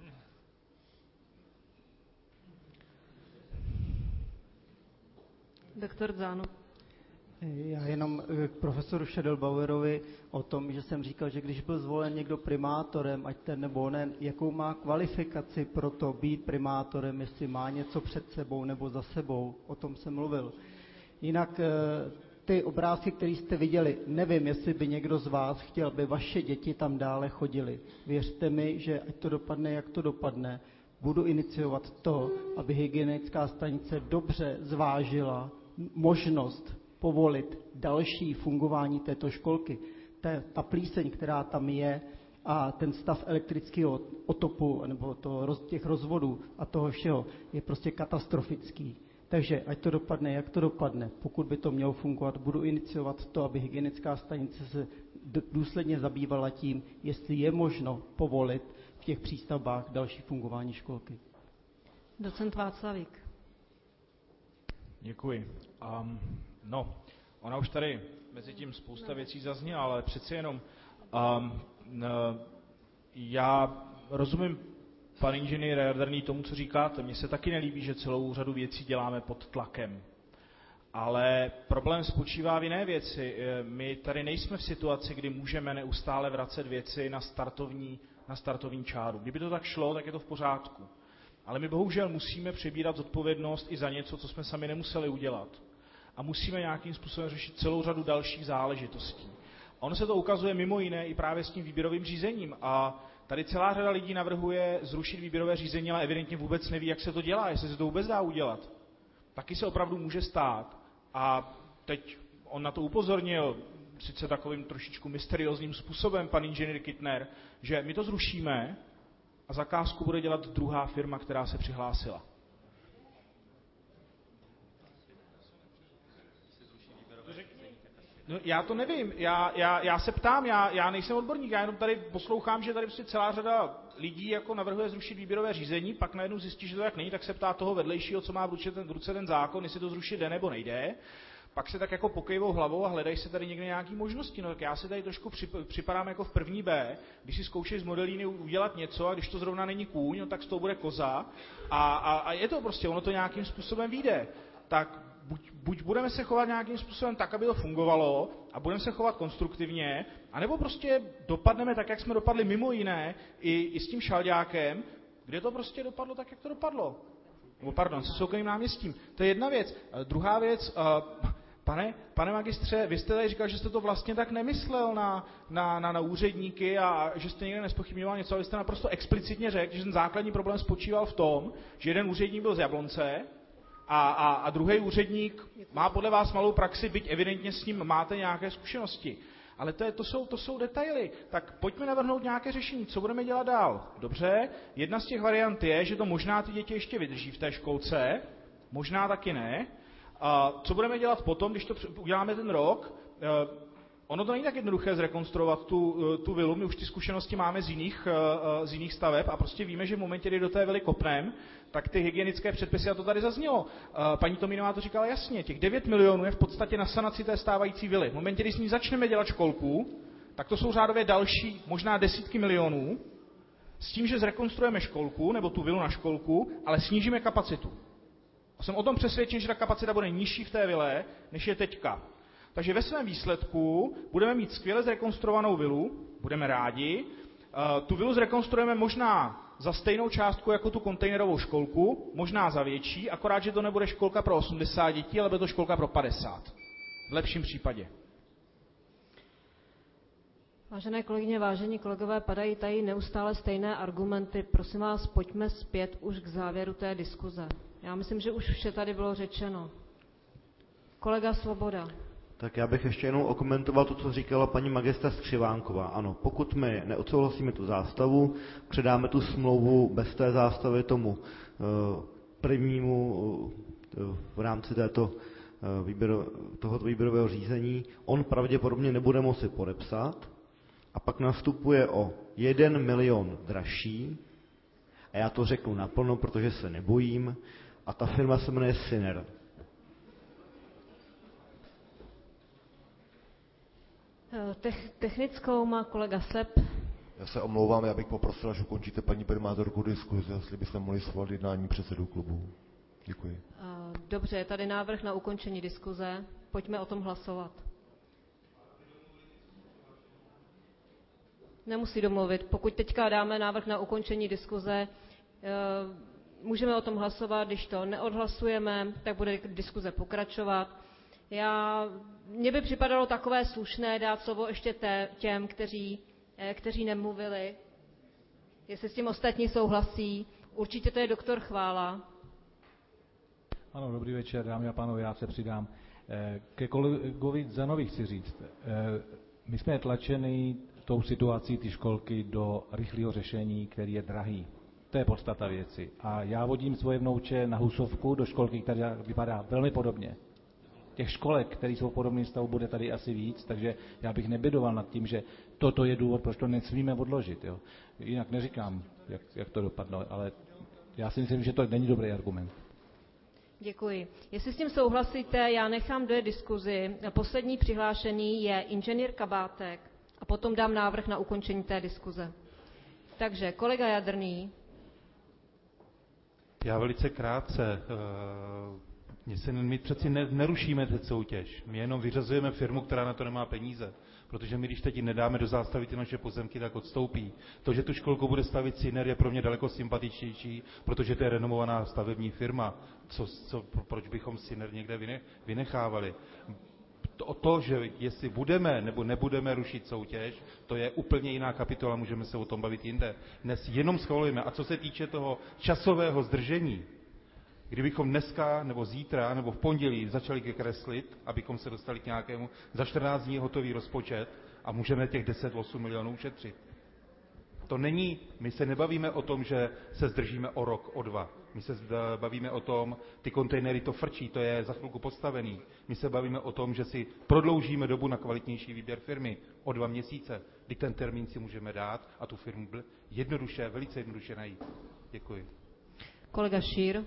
Doktor Záno. Já jenom k profesoru Schedelbauerovi o tom, že jsem říkal, že když byl zvolen někdo primátorem, ať ten nebo onen, jakou má kvalifikaci pro to být primátorem, jestli má něco před sebou nebo za sebou, o tom jsem mluvil. Jinak ty obrázky, které jste viděli, nevím, jestli by někdo z vás chtěl, aby vaše děti tam dále chodily. Věřte mi, že ať to dopadne, jak to dopadne, budu iniciovat to, aby hygienická stanice dobře zvážila možnost povolit další fungování této školky. Ta, ta plíseň, která tam je, a ten stav elektrického otopu nebo to, těch rozvodů a toho všeho je prostě katastrofický. Takže ať to dopadne, jak to dopadne, pokud by to mělo fungovat, budu iniciovat to, aby hygienická stanice se důsledně zabývala tím, jestli je možno povolit v těch přístavbách další fungování školky. Docent Václavík. Děkuji. Um, no, ona už tady mezi tím spousta věcí zazněla, ale přeci jenom um, já rozumím, pan inženýr Jaderný, tomu, co říkáte. Mně se taky nelíbí, že celou řadu věcí děláme pod tlakem. Ale problém spočívá v jiné věci. My tady nejsme v situaci, kdy můžeme neustále vracet věci na startovní, na startovní čáru. Kdyby to tak šlo, tak je to v pořádku. Ale my bohužel musíme přebírat zodpovědnost i za něco, co jsme sami nemuseli udělat. A musíme nějakým způsobem řešit celou řadu dalších záležitostí. A ono se to ukazuje mimo jiné i právě s tím výběrovým řízením. A tady celá řada lidí navrhuje zrušit výběrové řízení, ale evidentně vůbec neví, jak se to dělá, jestli se to vůbec dá udělat. Taky se opravdu může stát. A teď on na to upozornil, sice takovým trošičku mysteriózním způsobem, pan inženýr Kittner, že my to zrušíme a zakázku bude dělat druhá firma, která se přihlásila. No, já to nevím, já, já, já se ptám, já, já nejsem odborník, já jenom tady poslouchám, že tady prostě celá řada lidí jako navrhuje zrušit výběrové řízení, pak najednou zjistí, že to tak není, tak se ptá toho vedlejšího, co má v ruce ten, v ruce ten zákon, jestli to zrušit jde nebo nejde. Pak se tak jako pokejvou hlavou a hledají se tady někde nějaké možnosti. No tak já si tady trošku připadám jako v první B, když si zkoušej z modelíny udělat něco a když to zrovna není kůň, no tak z toho bude koza a, a, a je to prostě, ono to nějakým způsobem vyjde. Tak buď, buď budeme se chovat nějakým způsobem tak, aby to fungovalo a budeme se chovat konstruktivně, anebo prostě dopadneme tak, jak jsme dopadli mimo jiné i, i s tím šalďákem, kde to prostě dopadlo tak, jak to dopadlo. Nebo pardon, se soukromým náměstím. To je jedna věc. Uh, druhá věc, uh, pane, pane magistře, vy jste tady říkal, že jste to vlastně tak nemyslel na, na, na, na úředníky a že jste někde nezpochybňoval něco, ale jste naprosto explicitně řekl, že ten základní problém spočíval v tom, že jeden úředník byl z Jablonce a, a, a druhý úředník má podle vás malou praxi, byť evidentně s ním máte nějaké zkušenosti. Ale to, je, to, jsou, to jsou detaily. Tak pojďme navrhnout nějaké řešení. Co budeme dělat dál? Dobře, jedna z těch variant je, že to možná ty děti ještě vydrží v té školce, možná taky ne. A co budeme dělat potom, když to uděláme ten rok? Ono to není tak jednoduché zrekonstruovat tu, tu vilu, my už ty zkušenosti máme z jiných, z jiných staveb a prostě víme, že v momentě, kdy do té vily kopnem, tak ty hygienické předpisy, a to tady zaznělo, paní Tomínová to říkala jasně, těch devět milionů je v podstatě na sanaci té stávající vily. V momentě, kdy s ní začneme dělat školku, tak to jsou řádově další, možná desítky milionů s tím, že zrekonstruujeme školku, nebo tu vilu na školku, ale snížíme kapacitu. A jsem o tom přesvědčen, že ta kapacita bude nižší v té vile, než je teďka. Takže ve svém výsledku budeme mít skvěle zrekonstruovanou vilu, budeme rádi. Tu vilu zrekonstruujeme možná za stejnou částku jako tu kontejnerovou školku, možná za větší, akorát, že to nebude školka pro osmdesát dětí, ale bude to školka pro padesát. V lepším případě. Vážené kolegyně, vážení kolegové, padají tady neustále stejné argumenty. Prosím vás, pojďme zpět už k závěru té diskuze. Já myslím, že už vše tady bylo řečeno. Kolega Svoboda. Tak já bych ještě jenom okomentoval to, co říkala paní magistra Skřivánková. Ano, pokud my neodsouhlasíme tu zástavu, předáme tu smlouvu bez té zástavy tomu prvnímu v rámci této výběro, tohoto výběrového řízení, on pravděpodobně nebude moci podepsat a pak nastupuje o jeden milion dražší, a já to řeknu naplno, protože se nebojím, a ta firma se jmenuje Syner. Technickou má kolega Sepp. Já se omlouvám, já bych poprosil, až ukončíte paní primátorku diskuzi, jestli byste mohli svolat jednání předsedů klubu. Děkuji. Dobře, je tady návrh na ukončení diskuze. Pojďme o tom hlasovat. Nemusí domluvit. Pokud teďka dáme návrh na ukončení diskuze, můžeme o tom hlasovat. Když to neodhlasujeme, tak bude diskuze pokračovat. Já, mně by připadalo takové slušné dát slovo ještě té, těm, kteří, kteří nemluvili. Jestli s tím ostatní souhlasí. Určitě to je doktor Chvála. Ano, dobrý večer, dámy a pánové, já se přidám. Ke kolegovi Zanovi chci říct, my jsme tlačeni tou situací ty školky do rychlého řešení, který je drahý. To je podstata věci. A já vodím svoje vnouče na Husovku do školky, která vypadá velmi podobně. Těch školek, které jsou v podobném stavu, bude tady asi víc, takže já bych nebedoval nad tím, že toto je důvod, proč to nesmíme odložit. Jo. Jinak neříkám, jak, jak to dopadlo, ale já si myslím, že to není dobrý argument. Děkuji. Jestli s tím souhlasíte, já nechám dojet diskuzi. Poslední přihlášený je inženýr Kabátek a potom dám návrh na ukončení té diskuze. Takže kolega Jadrný. Já velice krátce. My, se, my přeci ne, nerušíme teď soutěž. My jenom vyřazujeme firmu, která na to nemá peníze. Protože my, když teď nedáme do zástavy ty naše pozemky, tak odstoupí. To, že tu školku bude stavit Syner, je pro mě daleko sympatičnější, protože to je renomovaná stavební firma. Co, co, proč bychom Syner někde vynechávali? O to, že jestli budeme nebo nebudeme rušit soutěž, to je úplně jiná kapitola, můžeme se o tom bavit jinde. Dnes jenom schvalujeme. A co se týče toho časového zdržení, kdybychom dneska, nebo zítra, nebo v pondělí začali ke kreslit, abychom se dostali k nějakému za čtrnáct dní hotový rozpočet a můžeme těch deset osm milionů ušetřit. To není, my se nebavíme o tom, že se zdržíme o rok, o dva. My se bavíme o tom, ty kontejnery to frčí, to je za chvilku postavený. My se bavíme o tom, že si prodloužíme dobu na kvalitnější výběr firmy o dva měsíce, kdy ten termín si můžeme dát a tu firmu jednoduše, velice jednoduše najít. Děkuji. Kolega Šír.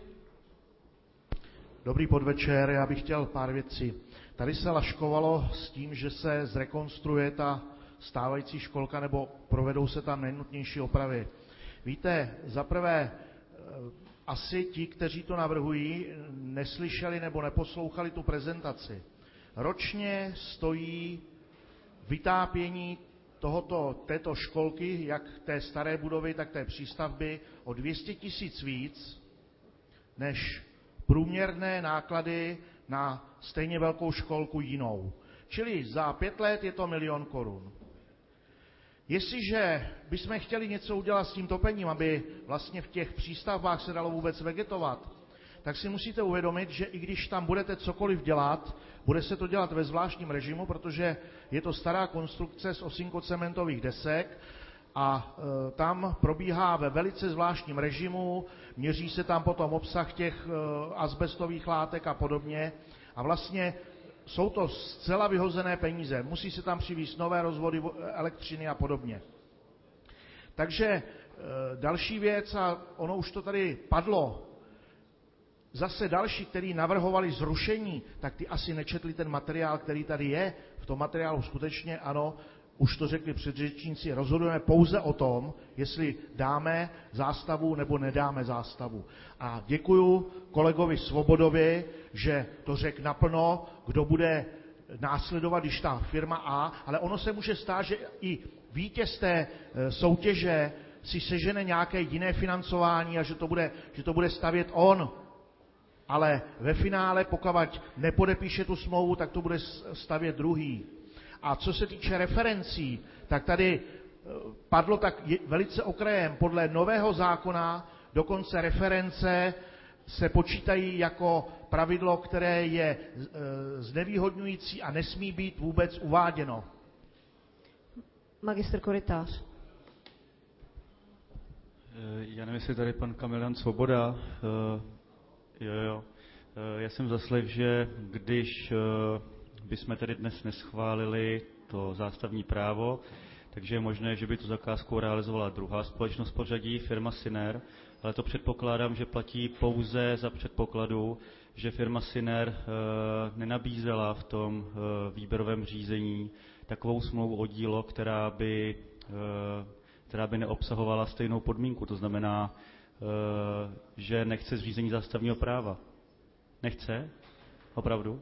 Dobrý podvečer, já bych chtěl pár věcí. Tady se laškovalo s tím, že se zrekonstruuje ta stávající školka nebo provedou se tam nejnutnější opravy. Víte, zaprvé asi ti, kteří to navrhují, neslyšeli nebo neposlouchali tu prezentaci. Ročně stojí vytápění tohoto, této školky, jak té staré budovy, tak té přístavby, o dvě stě tisíc víc než průměrné náklady na stejně velkou školku jinou. Čili za pět let je to milion korun. Jestliže bychom chtěli něco udělat s tím topením, aby vlastně v těch přístavbách se dalo vůbec vegetovat, tak si musíte uvědomit, že i když tam budete cokoliv dělat, bude se to dělat ve zvláštním režimu, protože je to stará konstrukce z osinkocementových desek a e, tam probíhá ve velice zvláštním režimu, měří se tam potom obsah těch e, azbestových látek a podobně a vlastně jsou to zcela vyhozené peníze. Musí se tam přivízt nové rozvody elektřiny a podobně. Takže e, další věc, a ono už to tady padlo, zase další, kteří navrhovali zrušení, tak ty asi nečetli ten materiál, který tady je. V tom materiálu skutečně ano, už to řekli předřečníci, rozhodujeme pouze o tom, jestli dáme zástavu nebo nedáme zástavu. A děkuju kolegovi Svobodovi, že to řekl naplno, kdo bude následovat, když ta firma A, ale ono se může stát, že i vítěz té soutěže si sežene nějaké jiné financování a že to bude, že to bude stavět on. Ale ve finále, pokud nepodepíše tu smlouvu, tak to bude stavět druhý. A co se týče referencí, tak tady padlo tak velice okrajem. Podle nového zákona dokonce reference se počítají jako pravidlo, které je znevýhodňující a nesmí být vůbec uváděno. Magistr Korytář. Já nevím, jestli tady pan Kamilian Svoboda. Jo, jo. Já jsem zaslech, že když bychom tedy dnes neschválili to zástavní právo, takže je možné, že by tu zakázku realizovala druhá společnost pořadí, firma Syner, ale to předpokládám, že platí pouze za předpokladu, že firma Syner e, nenabízela v tom e, výběrovém řízení takovou smlouvu o dílo, která by, e, která by neobsahovala stejnou podmínku. To znamená, e, že nechce zřízení zástavního práva. Nechce? Opravdu?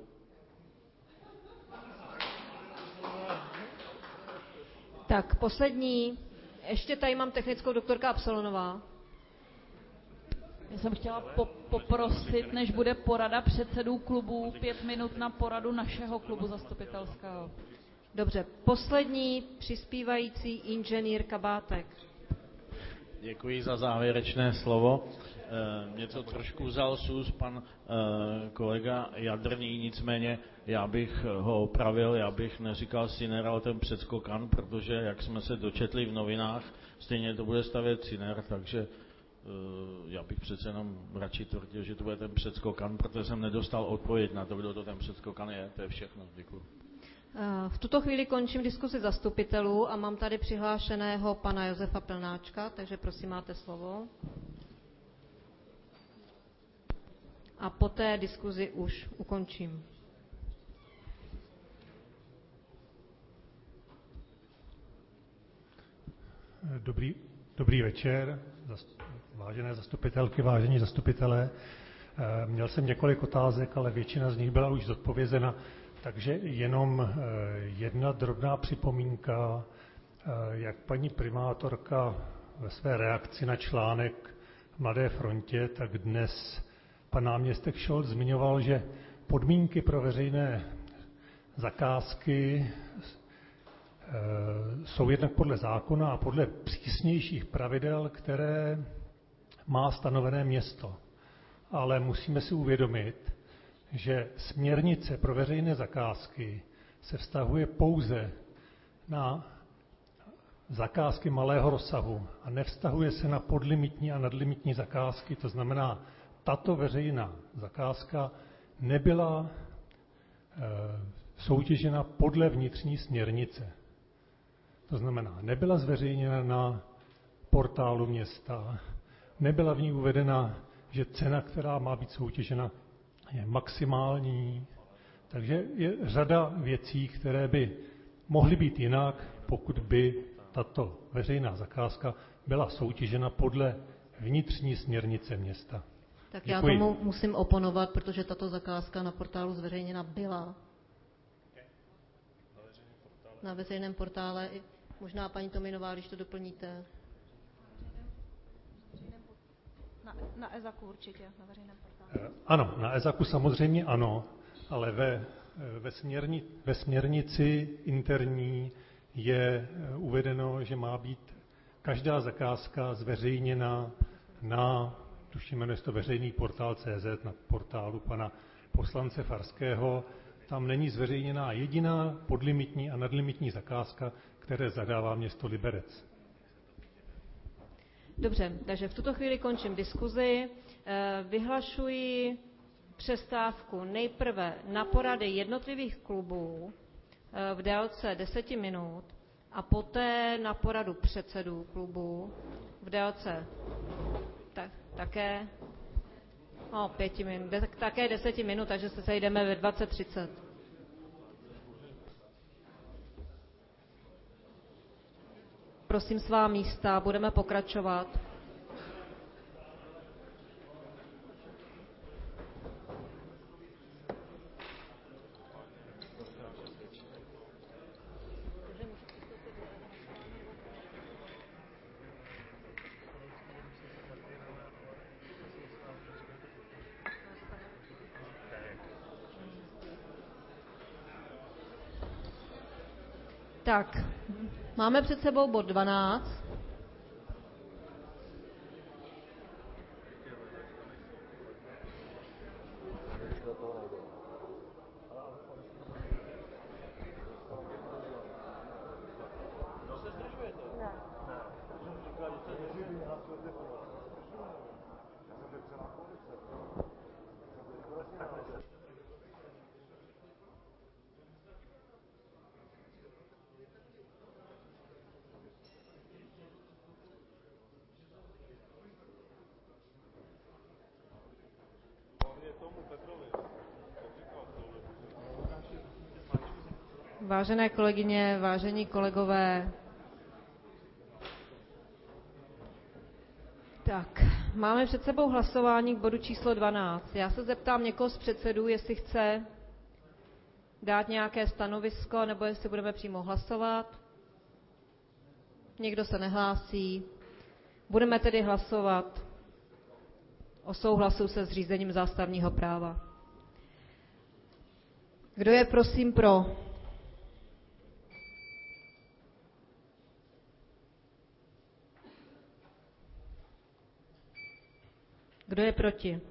Tak, poslední. Ještě tady mám technickou doktorka Absolonová. Já jsem chtěla po- poprosit, než bude porada předsedů klubů, pět minut na poradu našeho klubu zastupitelského. Dobře, poslední přispívající inženýr Kabátek. Děkuji za závěrečné slovo. Mě to trošku vzal z úst pan kolega Jadrný, nicméně já bych ho opravil, já bych neříkal Syner, ale ten předskokan, protože jak jsme se dočetli v novinách, stejně to bude stavět Syner, takže já bych přece jenom radši tvrdil, že to bude ten předskokan, protože jsem nedostal odpověď na to, kdo to ten předskokan je. To je všechno. Děkuji. V tuto chvíli končím diskusi zastupitelů a mám tady přihlášeného pana Josefa Plnáčka, takže prosím, máte slovo. A poté diskuzi už ukončím. Dobrý, dobrý večer, vážené zastupitelky, vážení zastupitelé. Měl jsem několik otázek, ale většina z nich byla už zodpovězena, takže jenom jedna drobná připomínka, jak paní primátorka ve své reakci na článek v Mladé frontě, tak dnes pan náměstek Scholz zmiňoval, že podmínky pro veřejné zakázky jsou jednak podle zákona a podle přísnějších pravidel, které má stanovené město. Ale musíme si uvědomit, že směrnice pro veřejné zakázky se vztahuje pouze na zakázky malého rozsahu a nevztahuje se na podlimitní a nadlimitní zakázky. To znamená, tato veřejná zakázka nebyla e, soutěžena podle vnitřní směrnice. To znamená, nebyla zveřejněna na portálu města, nebyla v ní uvedena, že cena, která má být soutěžena, je maximální. Takže je řada věcí, které by mohly být jinak, pokud by tato veřejná zakázka byla soutěžena podle vnitřní směrnice města. Tak Děkuji. Já tomu musím oponovat, protože tato zakázka na portálu zveřejněna byla. Na veřejném portále. Možná paní Tominová, když to doplníte. Na, na EZAKu určitě, na veřejném portálu. Ano, na EZAKu samozřejmě ano, ale ve, ve, směrni, ve směrnici interní je uvedeno, že má být každá zakázka zveřejněna na, tuším, jmenuje se to veřejný portál C Z, na portálu pana poslance Farského. Tam není zveřejněná jediná podlimitní a nadlimitní zakázka, které zadává město Liberec. Dobře, takže v tuto chvíli končím diskuzi. Vyhlašuji přestávku nejprve na porady jednotlivých klubů v délce deseti minut a poté na poradu předsedů klubů v délce tak, také no, pěti minut, také deseti minut, takže se sejdeme ve dvacet třicet. prosím svá místa, budeme pokračovat. Tak, máme před sebou bod dvanáct. Vážené kolegyně, vážení kolegové, tak, máme před sebou hlasování k bodu číslo dvanáct. Já se zeptám někoho z předsedů, jestli chce dát nějaké stanovisko, nebo jestli budeme přímo hlasovat. Někdo se nehlásí. Budeme tedy hlasovat o souhlasu se zřízením zástavního práva. Kdo je prosím pro? Kdo je proti?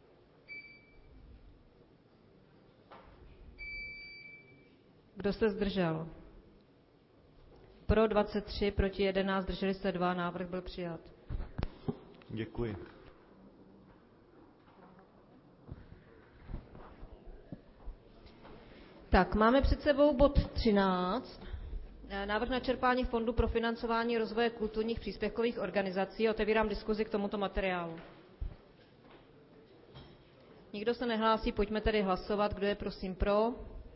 Kdo se zdržel? Pro dvacet tři, proti jedenáct, zdrželi se dva, návrh byl přijat. Děkuji. Tak, máme před sebou bod třináct. Návrh na čerpání fondu pro financování rozvoje kulturních příspěvkových organizací. Otevírám diskuzi k tomuto materiálu. Nikdo se nehlásí, pojďme tedy hlasovat. Kdo je prosím pro?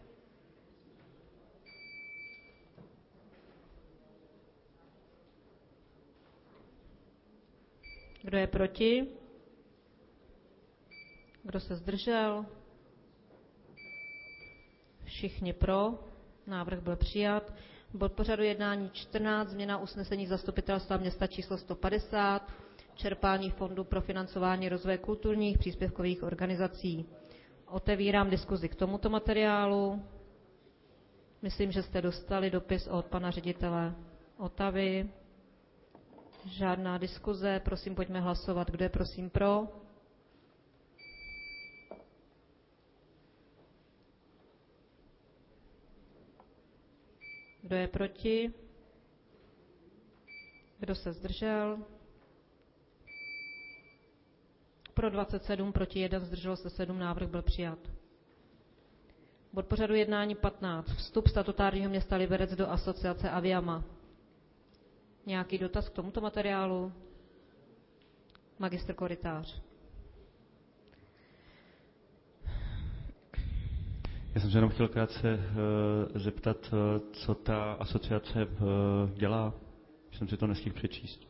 Kdo je proti? Kdo se zdržel? Všichni pro. Návrh byl přijat. Bod pořadu jednání čtrnáct, změna usnesení zastupitelstva města číslo sto padesát, čerpání fondu pro financování rozvoje kulturních příspěvkových organizací. Otevírám diskuzi k tomuto materiálu. Myslím, že jste dostali dopis od pana ředitele Otavy. Žádná diskuze, prosím, pojďme hlasovat. Kdo je prosím pro? Kdo je proti? Kdo se zdržel? Pro dvacet sedm, proti jeden, zdrželo se sedm, návrh byl přijat. Bod pořadu jednání patnáct. Vstup statutárního města Liberec do asociace Aviama. Nějaký dotaz k tomuto materiálu? Magistr Korytář. Já jsem se jenom chtěl krátce uh, zeptat, uh, co ta asociace uh, dělá. Jsem si to nestihl přečíst.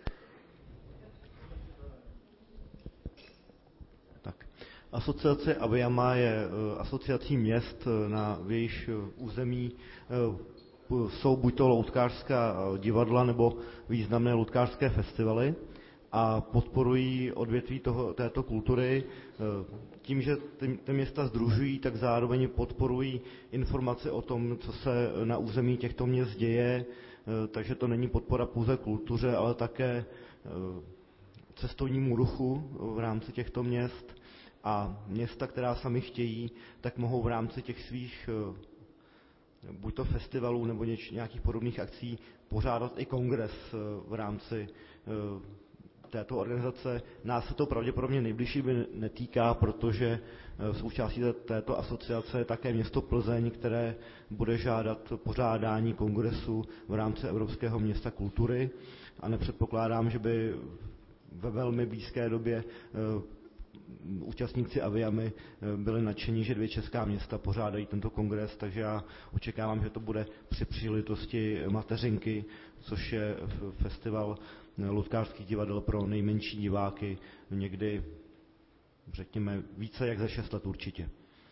Tak. Asociace Aviama je uh, asociací měst, na v jejíž území uh, jsou buď to loutkářská divadla nebo významné loutkářské festivaly a podporují odvětví toho, této kultury. Tím, že ty, ty města sdružují, tak zároveň podporují informace o tom, co se na území těchto měst děje, takže to není podpora pouze kultuře, ale také cestovnímu ruchu v rámci těchto měst. A města, která sami chtějí, tak mohou v rámci těch svých buď to festivalů nebo něč, nějakých podobných akcí pořádat i kongres v rámci této organizace. Nás se to pravděpodobně nejbližší by netýká, protože součástí této asociace je také město Plzeň, které bude žádat pořádání kongresu v rámci Evropského města kultury a nepředpokládám, že by ve velmi blízké době účastníci Aviamy byli nadšení, že dvě česká města pořádají tento kongres, takže já očekávám, že to bude při příležitosti Mateřinky, což je festival lutkářských divadel pro nejmenší diváky, někdy, řekněme, více jak za šest let určitě.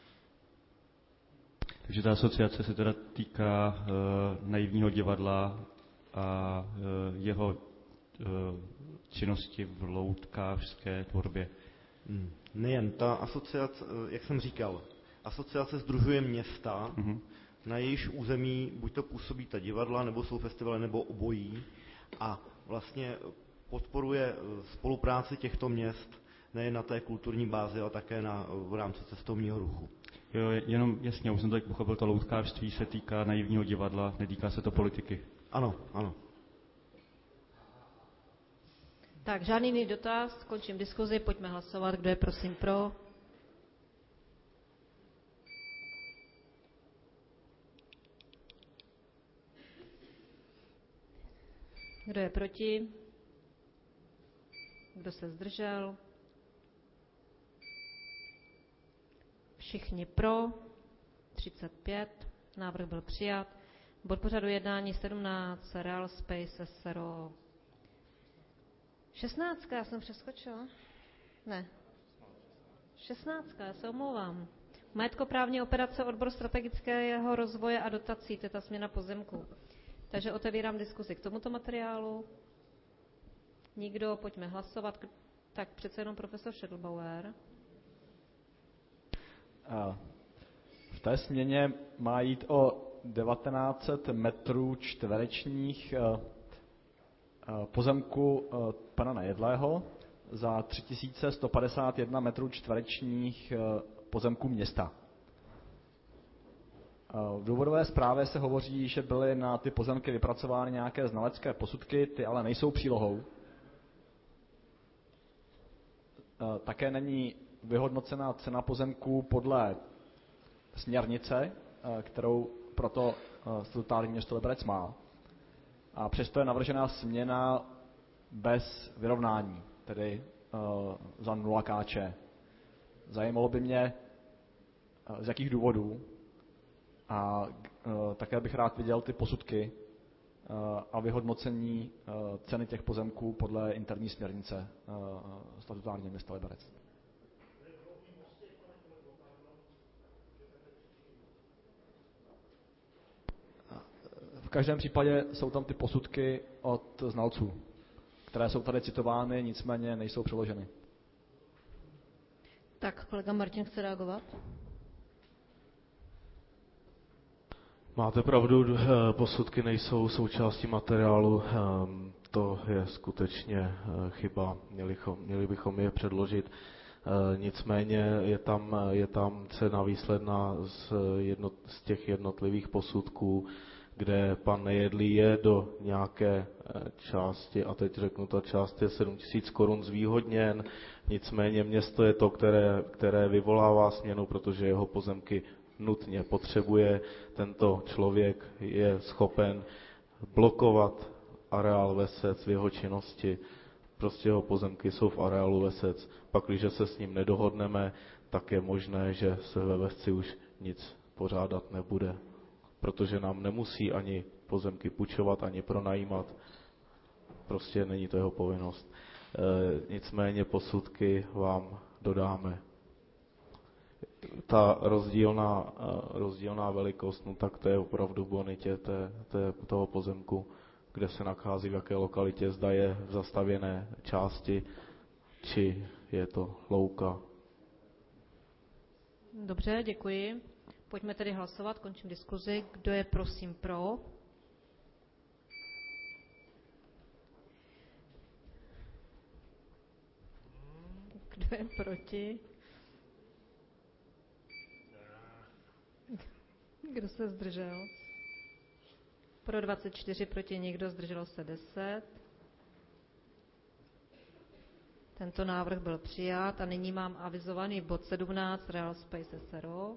Takže ta asociace se teda týká uh, naivního divadla a uh, jeho uh, činnosti v loutkářské tvorbě. Hmm. Nejen ta asociace, jak jsem říkal, asociace sdružuje města, mm-hmm. na jejíž území buď to působí ta divadla, nebo jsou festivaly, nebo obojí, a vlastně podporuje spolupráci těchto měst nejen na té kulturní bázi, ale také na, v rámci cestovního ruchu. Jo, jenom jasně, už jsem to tak pochopil, to loutkářství se týká naivního divadla, netýká se to politiky. Ano, ano. Tak, žádný jiný dotaz, končím diskuzi, pojďme hlasovat, kdo je prosím pro. Kdo je proti? Kdo se zdržel? Všichni pro, třicet pět, návrh byl přijat. Bod pořadu jednání sedmnáct, Real Space S R O. šestnáctka, já jsem přeskočila? Ne. šestnáctka, já se omlouvám. Majetkoprávní operace, odbor strategického rozvoje a dotací, to je ta směna pozemků. Takže otevírám diskuzi k tomuto materiálu. Nikdo, pojďme hlasovat. Tak přece jenom profesor Schädelbauer. V té směně má jít o devatenáct set metrů čtverečních pozemku pana Nejedlého za tři tisíce sto padesát jedna metrů čtverečních pozemků města. V důvodové zprávě se hovoří, že byly na ty pozemky vypracovány nějaké znalecké posudky, ty ale nejsou přílohou. Také není vyhodnocená cena pozemků podle směrnice, kterou proto statutární město Liberec má. A přesto je navržená směna bez vyrovnání, tedy za nula káče. Zajímalo by mě, z jakých důvodů, a také bych rád viděl ty posudky a vyhodnocení ceny těch pozemků podle interní směrnice statutárního města Liberec. V každém případě jsou tam ty posudky od znalců, které jsou tady citovány, nicméně nejsou přeloženy. Tak, kolega Martin chce reagovat. Máte pravdu, posudky nejsou součástí materiálu, to je skutečně chyba, měli, měli bychom je předložit. Nicméně je tam, je tam cena výsledná z, jedno, z těch jednotlivých posudků, kde pan Nejedlý je do nějaké části, a teď řeknu, ta část je sedm tisíc korun zvýhodněn, nicméně město je to, které, které vyvolává směnu, protože jeho pozemky nutně potřebuje. Tento člověk je schopen blokovat areál Vesec v jeho činnosti. Prostě jeho pozemky jsou v areálu Vesec. Pak, když se s ním nedohodneme, tak je možné, že se ve Vesci už nic pořádat nebude. Protože nám nemusí ani pozemky půjčovat, ani pronajímat. Prostě není to jeho povinnost. E, nicméně posudky vám dodáme. Ta rozdílná, rozdílná velikost, no tak to je opravdu v bonitě té, té, toho pozemku, kde se nachází, v jaké lokalitě, zda je v zastavěné části, či je to louka. Dobře, děkuji. Pojďme tedy hlasovat, končím diskuzi. Kdo je prosím pro? Kdo je proti? Kdo se zdržel? Pro dvacet čtyři, proti nikdo, zdrželo se deset. Tento návrh byl přijat a nyní mám avizovaný bod sedmnáct, Real Space S R O.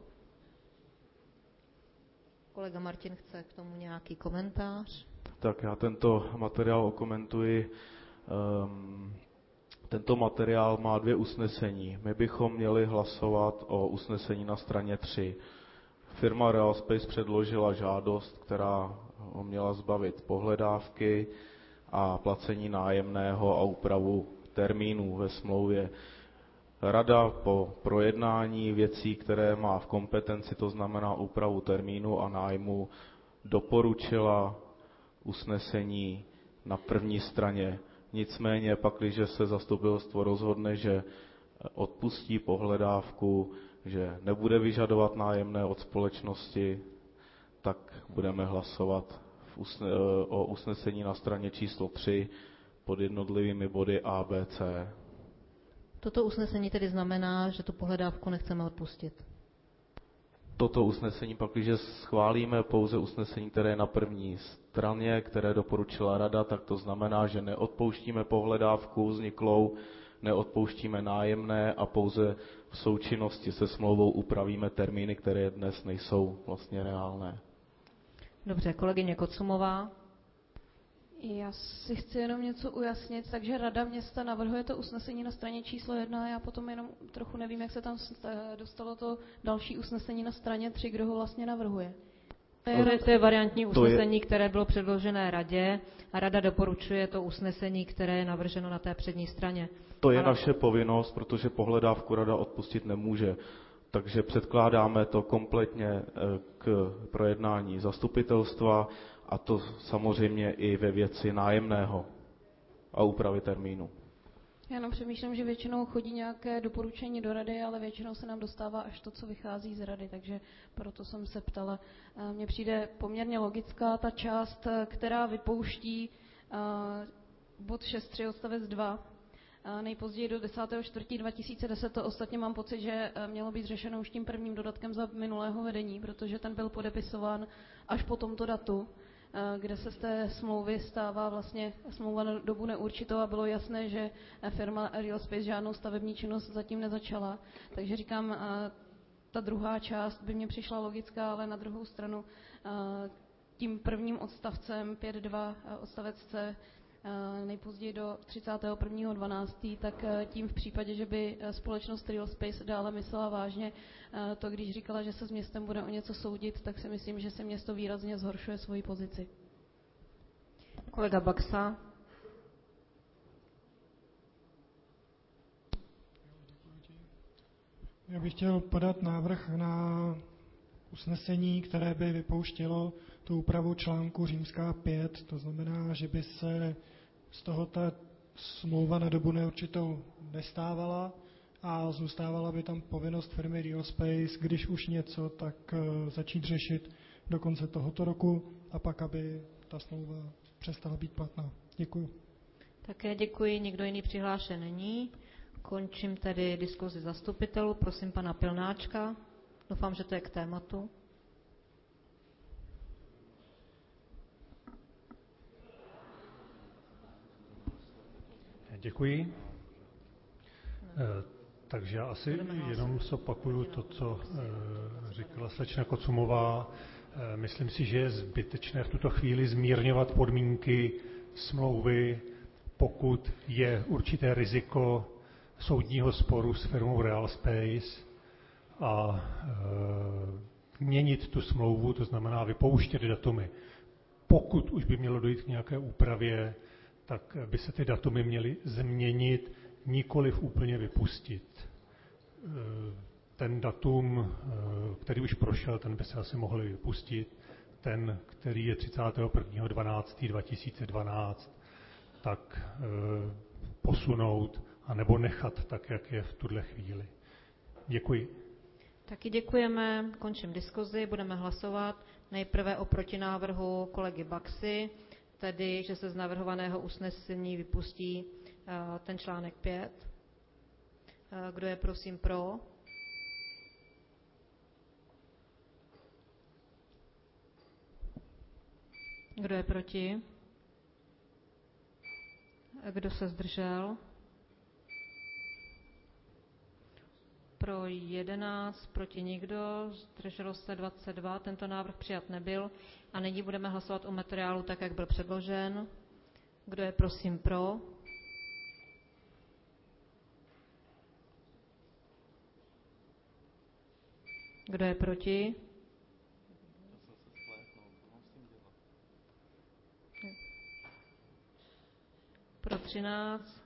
Kolega Martin chce k tomu nějaký komentář. Tak já tento materiál okomentuji. Um, Tento materiál má dvě usnesení. My bychom měli hlasovat o usnesení na straně tři. Firma Realspace předložila žádost, která ho měla zbavit pohledávky a placení nájemného a úpravu termínů ve smlouvě. Rada po projednání věcí, které má v kompetenci, to znamená úpravu termínu a nájmu, doporučila usnesení na první straně. Nicméně pak, když se zastupitelstvo rozhodne, že odpustí pohledávku, že nebude vyžadovat nájemné od společnosti, tak budeme hlasovat v usne, o usnesení na straně číslo tři pod jednotlivými body A, B, C. Toto usnesení tedy znamená, že tu pohledávku nechceme odpustit. Toto usnesení pak, když schválíme pouze usnesení, které je na první straně, které doporučila Rada, tak to znamená, že neodpouštíme pohledávku vzniklou, neodpouštíme nájemné a pouze v součinnosti se smlouvou upravíme termíny, které dnes nejsou vlastně reálné. Dobře, kolegyně Kocumová. Já si chci jenom něco ujasnit, takže Rada města navrhuje to usnesení na straně číslo jedna, já potom jenom trochu nevím, jak se tam dostalo to další usnesení na straně tři, kdo ho vlastně navrhuje. To je, to je variantní usnesení, které bylo předložené Radě a Rada doporučuje to usnesení, které je navrženo na té přední straně. To je Ale... naše povinnost, protože pohledávku Rada odpustit nemůže. Takže předkládáme to kompletně k projednání zastupitelstva a to samozřejmě i ve věci nájemného a úpravy termínu. Já jenom přemýšlím, že většinou chodí nějaké doporučení do Rady, ale většinou se nám dostává až to, co vychází z Rady, takže proto jsem se ptala. Mně přijde poměrně logická ta část, která vypouští bod šest tři odstavec dva, nejpozději do desátého čtvrtého dva tisíce deset. To ostatně mám pocit, že mělo být řešeno už tím prvním dodatkem za minulého vedení, protože ten byl podepisován až po tomto datu, kde se z té smlouvy stává vlastně smlouva na dobu neurčitou a bylo jasné, že firma Realspace žádnou stavební činnost zatím nezačala. Takže říkám, ta druhá část by mě přišla logická, ale na druhou stranu tím prvním odstavcem pět dva odstavec C nejpozději do třicátého prvního dvanáctého tak tím v případě, že by společnost Realspace dále myslela vážně to, když říkala, že se s městem bude o něco soudit, tak si myslím, že se město výrazně zhoršuje svoji pozici. Kolega Baxa. Já bych chtěl podat návrh na usnesení, které by vypouštělo tu úpravu článku římská pět, to znamená, že by se z toho ta smlouva na dobu neurčitou nestávala a zůstávala by tam povinnost firmy Realspace, když už něco, tak začít řešit do konce tohoto roku a pak, aby ta smlouva přestala být platná. Děkuji. Také děkuji, nikdo jiný přihlášen není. Končím tedy diskuzi zastupitelů. Prosím pana Pilnáčka. Doufám, že to je k tématu. Děkuji. Takže já asi jenom zopakuju to, co říkala slečna Kocumová. Myslím si, že je zbytečné v tuto chvíli zmírňovat podmínky smlouvy, pokud je určité riziko soudního sporu s firmou Realspace a e, měnit tu smlouvu, to znamená vypouštět datumy. Pokud už by mělo dojít k nějaké úpravě, tak by se ty datumy měly změnit, nikoliv úplně vypustit. E, ten datum, který už prošel, ten by se asi mohli vypustit. Ten, který je třicátého prvního dvanáctého dva tisíce dvanáct, tak e, posunout a nebo nechat tak, jak je v tuhle chvíli. Děkuji. Taky děkujeme, končím diskuzi, budeme hlasovat nejprve o protinávrhu kolegy Baxy, tedy, že se z navrhovaného usnesení vypustí uh, ten článek pět. Uh, kdo je prosím pro? Kdo je proti? Kdo se zdržel? Pro jedenáct, proti nikdo, zdrželo se dvacet dva, tento návrh přijat nebyl. A nyní budeme hlasovat o materiálu tak, jak byl předložen. Kdo je prosím pro? Kdo je proti? Pro třináct.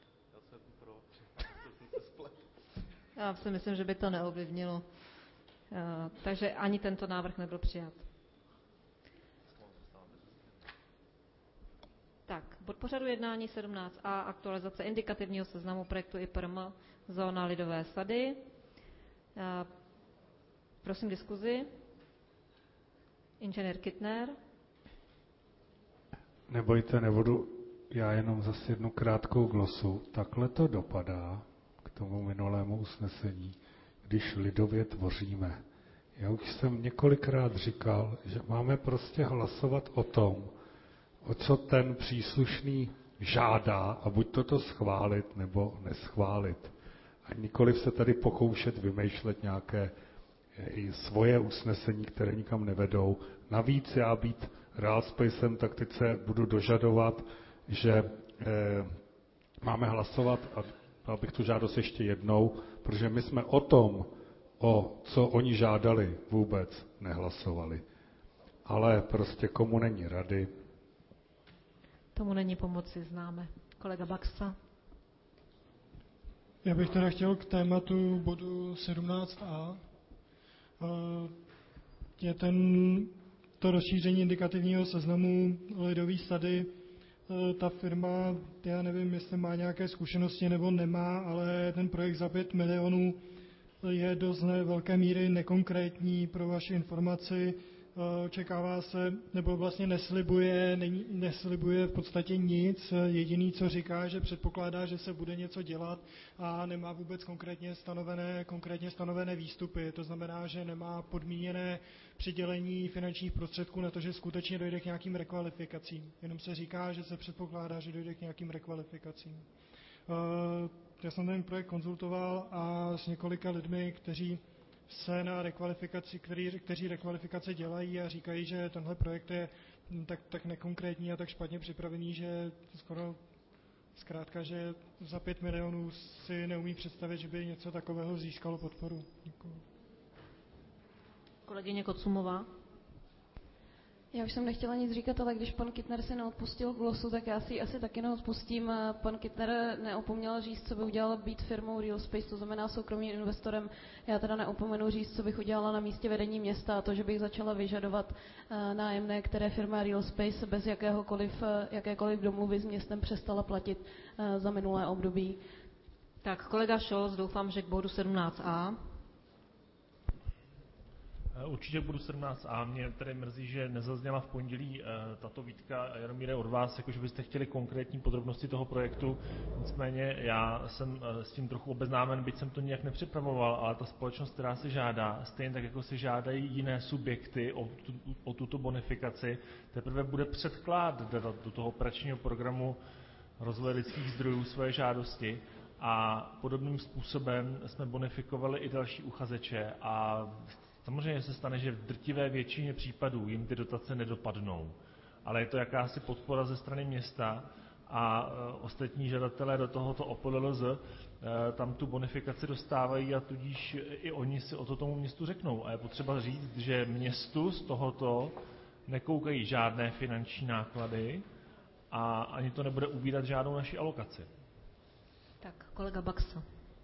Já si myslím, že by to neovlivnilo. Takže ani tento návrh nebyl přijat. Tak, bod pořadu jednání sedmnáct a, aktualizace indikativního seznamu projektu I P R M zóna Lidové sady. Prosím diskuzi. Inženýr Kittner. Nebojte, nebudu já jenom zase jednu krátkou glosu. Takhle to dopadá k tomu minulému usnesení, když lidově tvoříme. Já už jsem několikrát říkal, že máme prostě hlasovat o tom, o co ten příslušný žádá a buď toto schválit nebo neschválit. A nikoliv se tady pokoušet vymýšlet nějaké i svoje usnesení, které nikam nevedou. Navíc já být Realspacem, tak teď se budu dožadovat, že e, máme hlasovat, a dal bych tu žádost ještě jednou, protože my jsme o tom, o co oni žádali, vůbec nehlasovali. Ale prostě komu není rady. Tomu není pomoci, známe. Kolega Baxa. Já bych teda chtěl k tématu bodu sedmnáct a. Je ten, to rozšíření indikativního seznamu Lidové sady. Ta firma, já nevím, jestli má nějaké zkušenosti nebo nemá, ale ten projekt za pět milionů je do velké míry nekonkrétní. Pro vaši informaci, očekává se, nebo vlastně neslibuje, ne, neslibuje v podstatě nic. Jediný, co říká, že předpokládá, že se bude něco dělat a nemá vůbec konkrétně stanovené, konkrétně stanovené výstupy. To znamená, že nemá podmíněné přidělení finančních prostředků na to, že skutečně dojde k nějakým rekvalifikacím. Jenom se říká, že se předpokládá, že dojde k nějakým rekvalifikacím. Já jsem ten projekt konzultoval a s několika lidmi, kteří se na rekvalifikaci, který, kteří rekvalifikace dělají a říkají, že tenhle projekt je tak, tak nekonkrétní a tak špatně připravený, že skoro zkrátka, že za pět milionů si neumí představit, že by něco takového získalo podporu. Děkuji. Kolegyně Kocumová. Já už jsem nechtěla nic říkat, ale když pan Kittner si neodpustil glosu, tak já si ji asi taky neodpustím. Pan Kittner neopomněl říct, co by udělal být firmou Realspace, to znamená soukromým investorem. Já teda neopomenu říct, co bych udělala na místě vedení města, a to, že bych začala vyžadovat nájemné, které firma Realspace bez jakéhokoliv, jakékoliv domluvy s městem přestala platit za minulé období. Tak, kolega Scholz, doufám, že k bodu sedmnáct a. Určitě budu sedmnáct a. Mě tedy mrzí, že nezazněla v pondělí tato výtka, Jaromíre, od vás, jakože byste chtěli konkrétní podrobnosti toho projektu. Nicméně já jsem s tím trochu obeznámen, byť jsem to nijak nepřipravoval, ale ta společnost, která si žádá, stejně tak, jako si žádají jiné subjekty o, tu, o tuto bonifikaci, teprve bude předkládat do toho operačního programu rozvoje lidských zdrojů své žádosti. A podobným způsobem jsme bonifikovali i další uchazeče a samozřejmě se stane, že v drtivé většině případů jim ty dotace nedopadnou, ale je to jakási podpora ze strany města a ostatní žadatelé do tohoto O P L L Z tam tu bonifikaci dostávají a tudíž i oni si o to tomu městu řeknou. A je potřeba říct, že městu z tohoto nekoukají žádné finanční náklady a ani to nebude ubírat žádnou naši alokaci. Tak, kolega Baxa.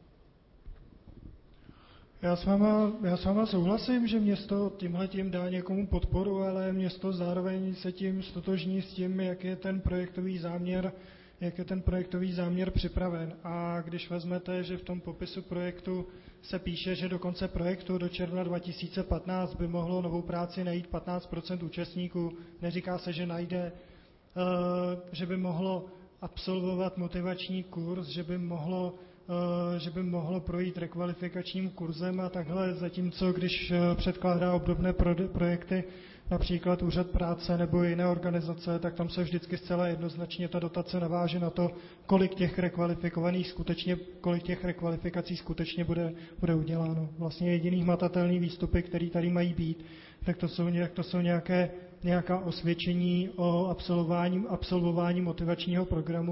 Já s váma, já s váma souhlasím, že město tímhletím dá někomu podporu, ale město zároveň se tím stotožní s tím, jak je ten projektový záměr, jak je ten projektový záměr připraven. A když vezmete, že v tom popisu projektu se píše, že do konce projektu do června dva tisíce patnáct by mohlo novou práci najít patnáct procent účastníků, neříká se, že najde, že by mohlo absolvovat motivační kurz, že by mohlo že by mohlo projít rekvalifikačním kurzem a takhle, zatímco když předkládá obdobné projekty, například Úřad práce nebo jiné organizace, tak tam se vždycky zcela jednoznačně ta dotace naváže na to, kolik těch rekvalifikovaných skutečně, kolik těch rekvalifikací skutečně bude, bude uděláno. Vlastně jediný hmatatelný výstupy, který tady mají být, tak to jsou, nějak, to jsou nějaké, nějaká osvědčení o absolvování, absolvování motivačního programu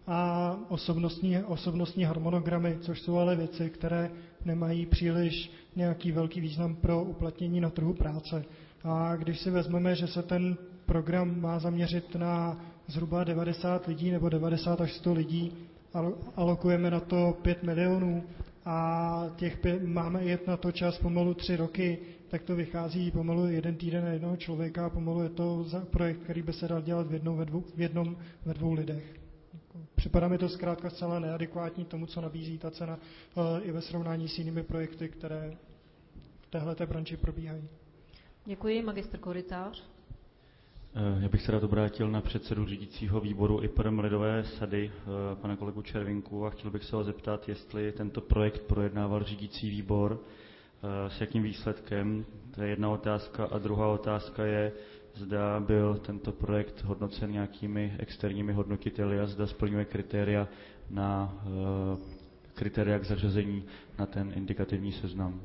a osobnostní, osobnostní harmonogramy, což jsou ale věci, které nemají příliš nějaký velký význam pro uplatnění na trhu práce. A když si vezmeme, že se ten program má zaměřit na zhruba devadesát lidí nebo devadesát až sto lidí, alokujeme na to pět milionů a těch pět, máme jet na to čas pomalu tři roky, tak to vychází pomalu jeden týden na jednoho člověka a pomalu je to projekt, který by se dal dělat v jednom ve dvou, v jednom, ve dvou lidech. Připadá mi to zkrátka zcela neadekvátní tomu, co nabízí ta cena i ve srovnání s jinými projekty, které v téhleté branži probíhají. Děkuji. Magistr Korytář. Já bych se rád obrátil na předsedu řídícího výboru I P R M Lidové sady, pana kolegu Červinku, a chtěl bych se ho zeptat, jestli tento projekt projednával řídící výbor, s jakým výsledkem. To je jedna otázka. A druhá otázka je, zda byl tento projekt hodnocen nějakými externími hodnotiteli a zda splňuje kritéria na kritéria k zařazení na ten indikativní seznam.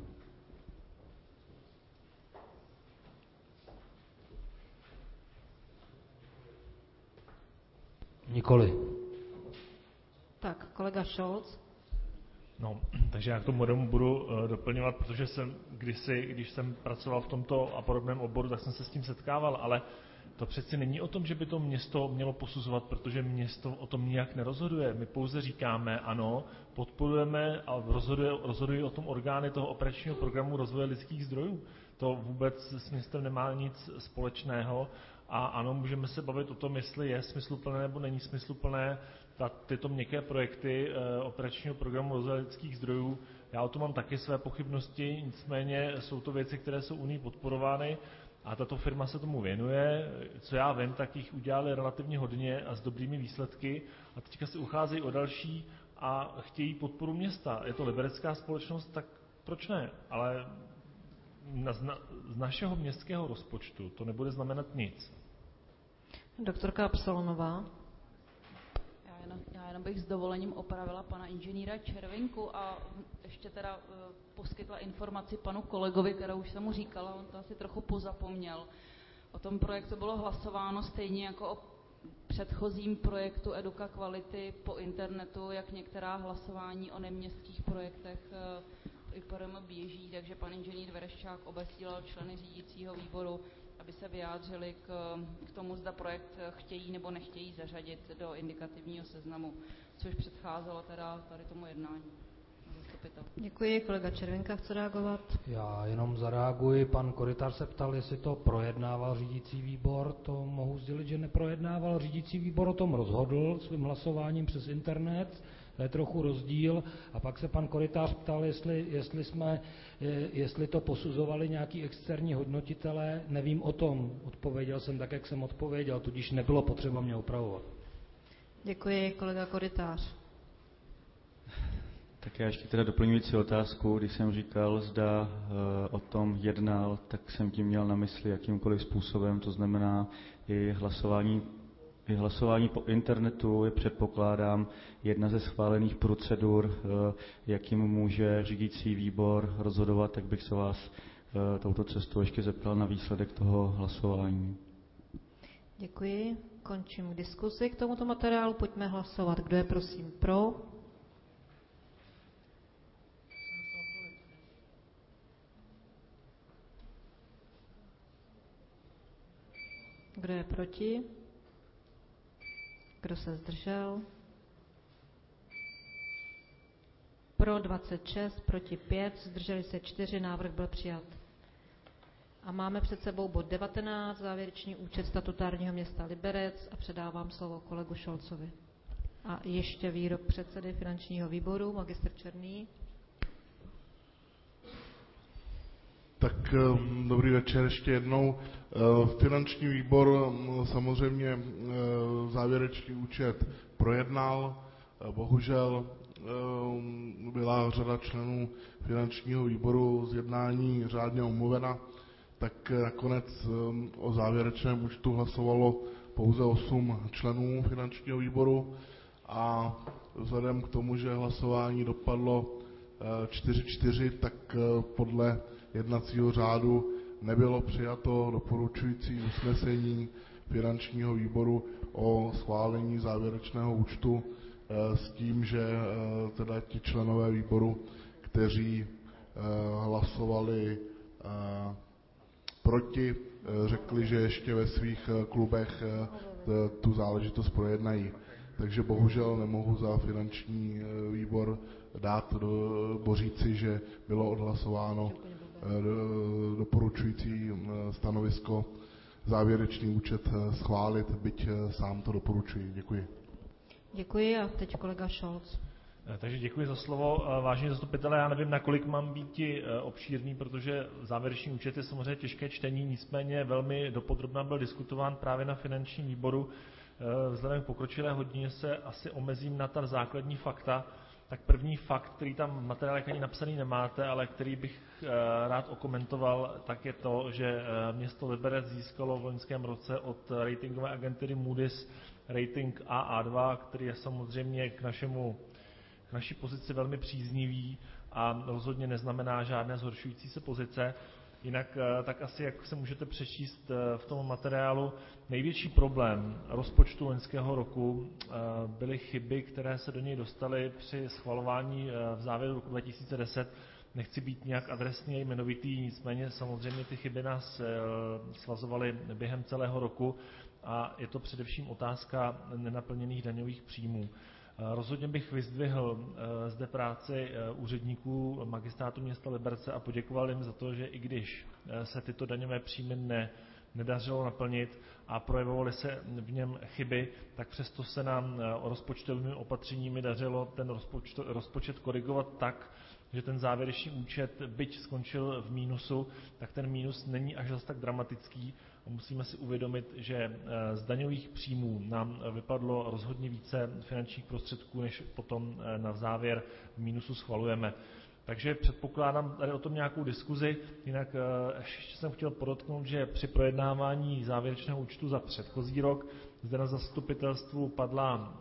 Nikoli. Tak, kolega Scholz. No, takže já k tomu budu uh, doplňovat, protože jsem kdysi, když jsem pracoval v tomto a podobném oboru, tak jsem se s tím setkával, ale to přeci není o tom, že by to město mělo posuzovat, protože město o tom nijak nerozhoduje. My pouze říkáme, ano, podporujeme a rozhoduje, rozhodují o tom orgány toho operačního programu rozvoje lidských zdrojů. To vůbec s městem nemá nic společného. A ano, můžeme se bavit o tom, jestli je smysluplné nebo není smysluplné ta, tyto měkké projekty e, operačního programu rozvoje lidských zdrojů. Já o tom mám taky své pochybnosti, nicméně jsou to věci, které jsou Unii podporovány a tato firma se tomu věnuje. Co já vím, tak jich udělali relativně hodně a s dobrými výsledky a teďka se ucházejí o další a chtějí podporu města. Je to liberecká společnost, tak proč ne? Ale na, z našeho městského rozpočtu to nebude znamenat nic. Doktorka Absolonová. Já jenom, já jenom bych s dovolením opravila pana inženýra Červinku a ještě teda uh, poskytla informaci panu kolegovi, kterou už jsem mu říkala, on to asi trochu pozapomněl. O tom projektu bylo hlasováno stejně jako o předchozím projektu Eduka Kvality po internetu, jak některá hlasování o neměstských projektech uh, I P R M běží, takže pan inženýr Vereščák obesílal členy řídícího výboru, aby se vyjádřili k, k tomu, zda projekt chtějí nebo nechtějí zařadit do indikativního seznamu, což předcházelo teda tady tomu jednání. Děkuji. Kolega Červenka chce reagovat. Já jenom zareaguji. Pan Korytář se ptal, jestli to projednával řídící výbor. To mohu sdělit, že neprojednával. Řídící výbor o tom rozhodl svým hlasováním přes internet. To je trochu rozdíl. A pak se pan Korytář ptal, jestli, jestli, jsme, jestli to posuzovali nějaký externí hodnotitelé. Nevím o tom. Odpověděl jsem tak, jak jsem odpověděl, tudíž nebylo potřeba mě opravovat. Děkuji, kolega Korytář. Tak já ještě teda doplňující otázku, když jsem říkal, zda uh, o tom jednal, tak jsem tím měl na mysli jakýmkoliv způsobem, to znamená i hlasování I hlasování po internetu je, předpokládám, jedna ze schválených procedur, jakým může řídící výbor rozhodovat, tak bych se vás touto cestou ještě zeptal na výsledek toho hlasování. Děkuji. Končím diskusi k tomuto materiálu. Pojďme hlasovat. Kdo je prosím pro? Kdo je proti? Kdo se zdržel? Pro dvacet šest, proti pět, zdrželi se čtyři, návrh byl přijat. A máme před sebou bod devatenáct, závěrečný účet statutárního města Liberec a předávám slovo kolegu Šolcovi. A ještě výrok předsedy finančního výboru, magistr Černý. Tak dobrý večer ještě jednou. Finanční výbor samozřejmě závěrečný účet projednal. Bohužel byla řada členů finančního výboru z jednání řádně omluvena, tak nakonec o závěrečném účtu hlasovalo pouze osm členů finančního výboru a vzhledem k tomu, že hlasování dopadlo čtyři čtyři, tak podle jednacího řádu nebylo přijato doporučující usnesení finančního výboru o schválení závěrečného účtu s tím, že teda ti členové výboru, kteří hlasovali proti, řekli, že ještě ve svých klubech tu záležitost projednají. Takže bohužel nemohu za finanční výbor dát do, boříci, že bylo odhlasováno doporučující stanovisko závěrečný účet schválit, byť sám to doporučuji. Děkuji. Děkuji a teď kolega Scholz. Takže děkuji za slovo. Vážení zastupitelé, já nevím, nakolik mám být obšírný, protože závěrečný účet je samozřejmě těžké čtení, nicméně velmi dopodrobna byl diskutován právě na finančním výboru. Vzhledem k pokročilé hodině se asi omezím na ta základní fakta. Tak první fakt, který tam v materiálech ani napsaný nemáte, ale který bych rád okomentoval, tak je to, že město Liberec získalo v loňském roce od ratingové agentury Moody's rating A A dva, který je samozřejmě k našemu k naší pozici velmi příznivý a rozhodně neznamená žádné zhoršující se pozice. Jinak tak asi, jak se můžete přečíst v tom materiálu, největší problém rozpočtu loňského roku byly chyby, které se do něj dostaly při schvalování v závěru roku dva tisíce deset. Nechci být nějak adresný a jmenovitý, nicméně samozřejmě ty chyby nás svazovaly během celého roku a je to především otázka nenaplněných daňových příjmů. Rozhodně bych vyzdvihl zde práci úředníků magistrátu města Liberce a poděkoval jim za to, že i když se tyto daňové příjmy ne, nedařilo naplnit a projevovaly se v něm chyby, tak přesto se nám rozpočtovými opatřeními dařilo ten rozpočet, rozpočet korigovat tak, že ten závěrečný účet, byť skončil v mínusu, tak ten mínus není až zas tak dramatický. Musíme si uvědomit, že z daňových příjmů nám vypadlo rozhodně více finančních prostředků, než potom na závěr v mínusu schvalujeme. Takže předpokládám tady o tom nějakou diskuzi, jinak ještě jsem chtěl podotknout, že při projednávání závěrečného účtu za předchozí rok zde na zastupitelstvu padla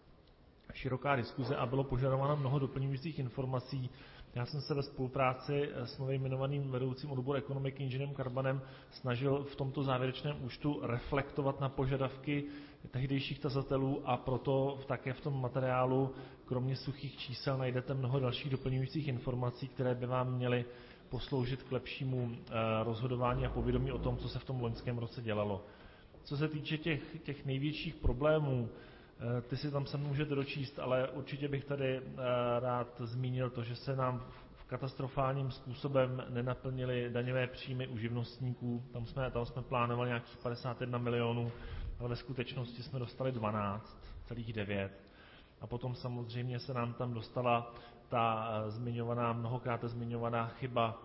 široká diskuze a bylo požadováno mnoho doplňujících informací. Já jsem se ve spolupráci s novým jmenovaným vedoucím odboru ekonomiky inženýrem Karbanem snažil v tomto závěrečném účtu reflektovat na požadavky tehdejších tazatelů a proto také v tom materiálu kromě suchých čísel najdete mnoho dalších doplňujících informací, které by vám měly posloužit k lepšímu rozhodování a povědomí o tom, co se v tom loňském roce dělalo. Co se týče těch, těch největších problémů, ty si tam se můžete dočíst, ale určitě bych tady rád zmínil to, že se nám v katastrofálním způsobem nenaplnily daňové příjmy u živnostníků. Tam jsme, tam jsme plánovali nějakých padesát jedna milionů, ale ve skutečnosti jsme dostali dvanáct celá devět. A potom samozřejmě se nám tam dostala ta zmiňovaná, mnohokrát zmiňovaná chyba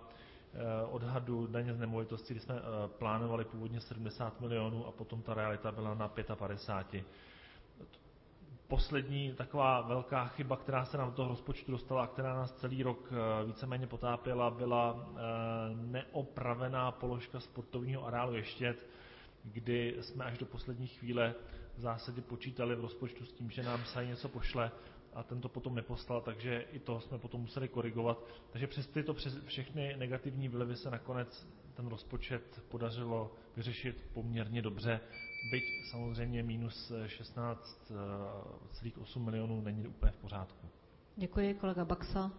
odhadu daně z nemovitosti, kdy jsme plánovali původně sedmdesát milionů a potom ta realita byla na padesát pět. Poslední taková velká chyba, která se nám do toho rozpočtu dostala a která nás celý rok víceméně potápěla, byla neopravená položka sportovního areálu Ještěd, kdy jsme až do poslední chvíle v zásadě počítali v rozpočtu s tím, že nám se něco pošle a ten to potom neposlal, takže i to jsme potom museli korigovat. Takže přes tyto přes všechny negativní vlivy se nakonec ten rozpočet podařilo vyřešit poměrně dobře, byť samozřejmě minus šestnáct celá osm milionů není úplně v pořádku. Děkuji, kolega Baxa.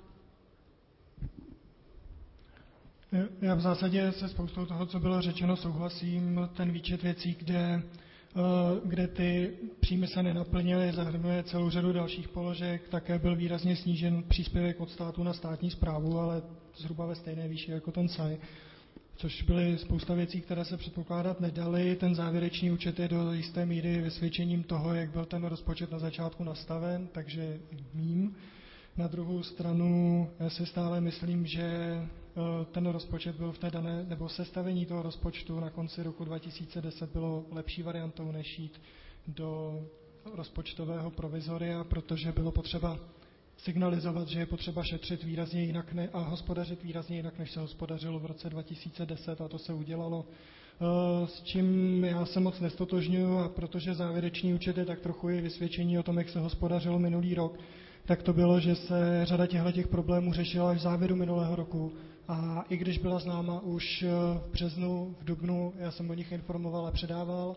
Já v zásadě se spoustou toho, co bylo řečeno, souhlasím. Ten výčet věcí, kde, kde ty příjmy se nenaplnily, zahrnuje celou řadu dalších položek. Také byl výrazně snížen příspěvek od státu na státní správu, ale zhruba ve stejné výši jako ten S A I. Což byly spousta věcí, které se předpokládat nedaly. Ten závěrečný účet je do jisté míry vysvědčením toho, jak byl ten rozpočet na začátku nastaven, takže mím. Na druhou stranu já si stále myslím, že ten rozpočet byl v té dané, nebo sestavení toho rozpočtu na konci roku dva tisíce deset bylo lepší variantou, než jít do rozpočtového provizoria, protože bylo potřeba signalizovat, že je potřeba šetřit výrazně jinak ne, a hospodařit výrazně jinak, než se hospodařilo v roce dva tisíce deset, a to se udělalo. S čím já se moc nestotožňuji, a protože závěrečný účet je tak trochu i vysvědčení o tom, jak se hospodařilo minulý rok, tak to bylo, že se řada těchto problémů řešila až v závěru minulého roku. A i když byla známa už v březnu, v dubnu, já jsem o nich informoval a předával,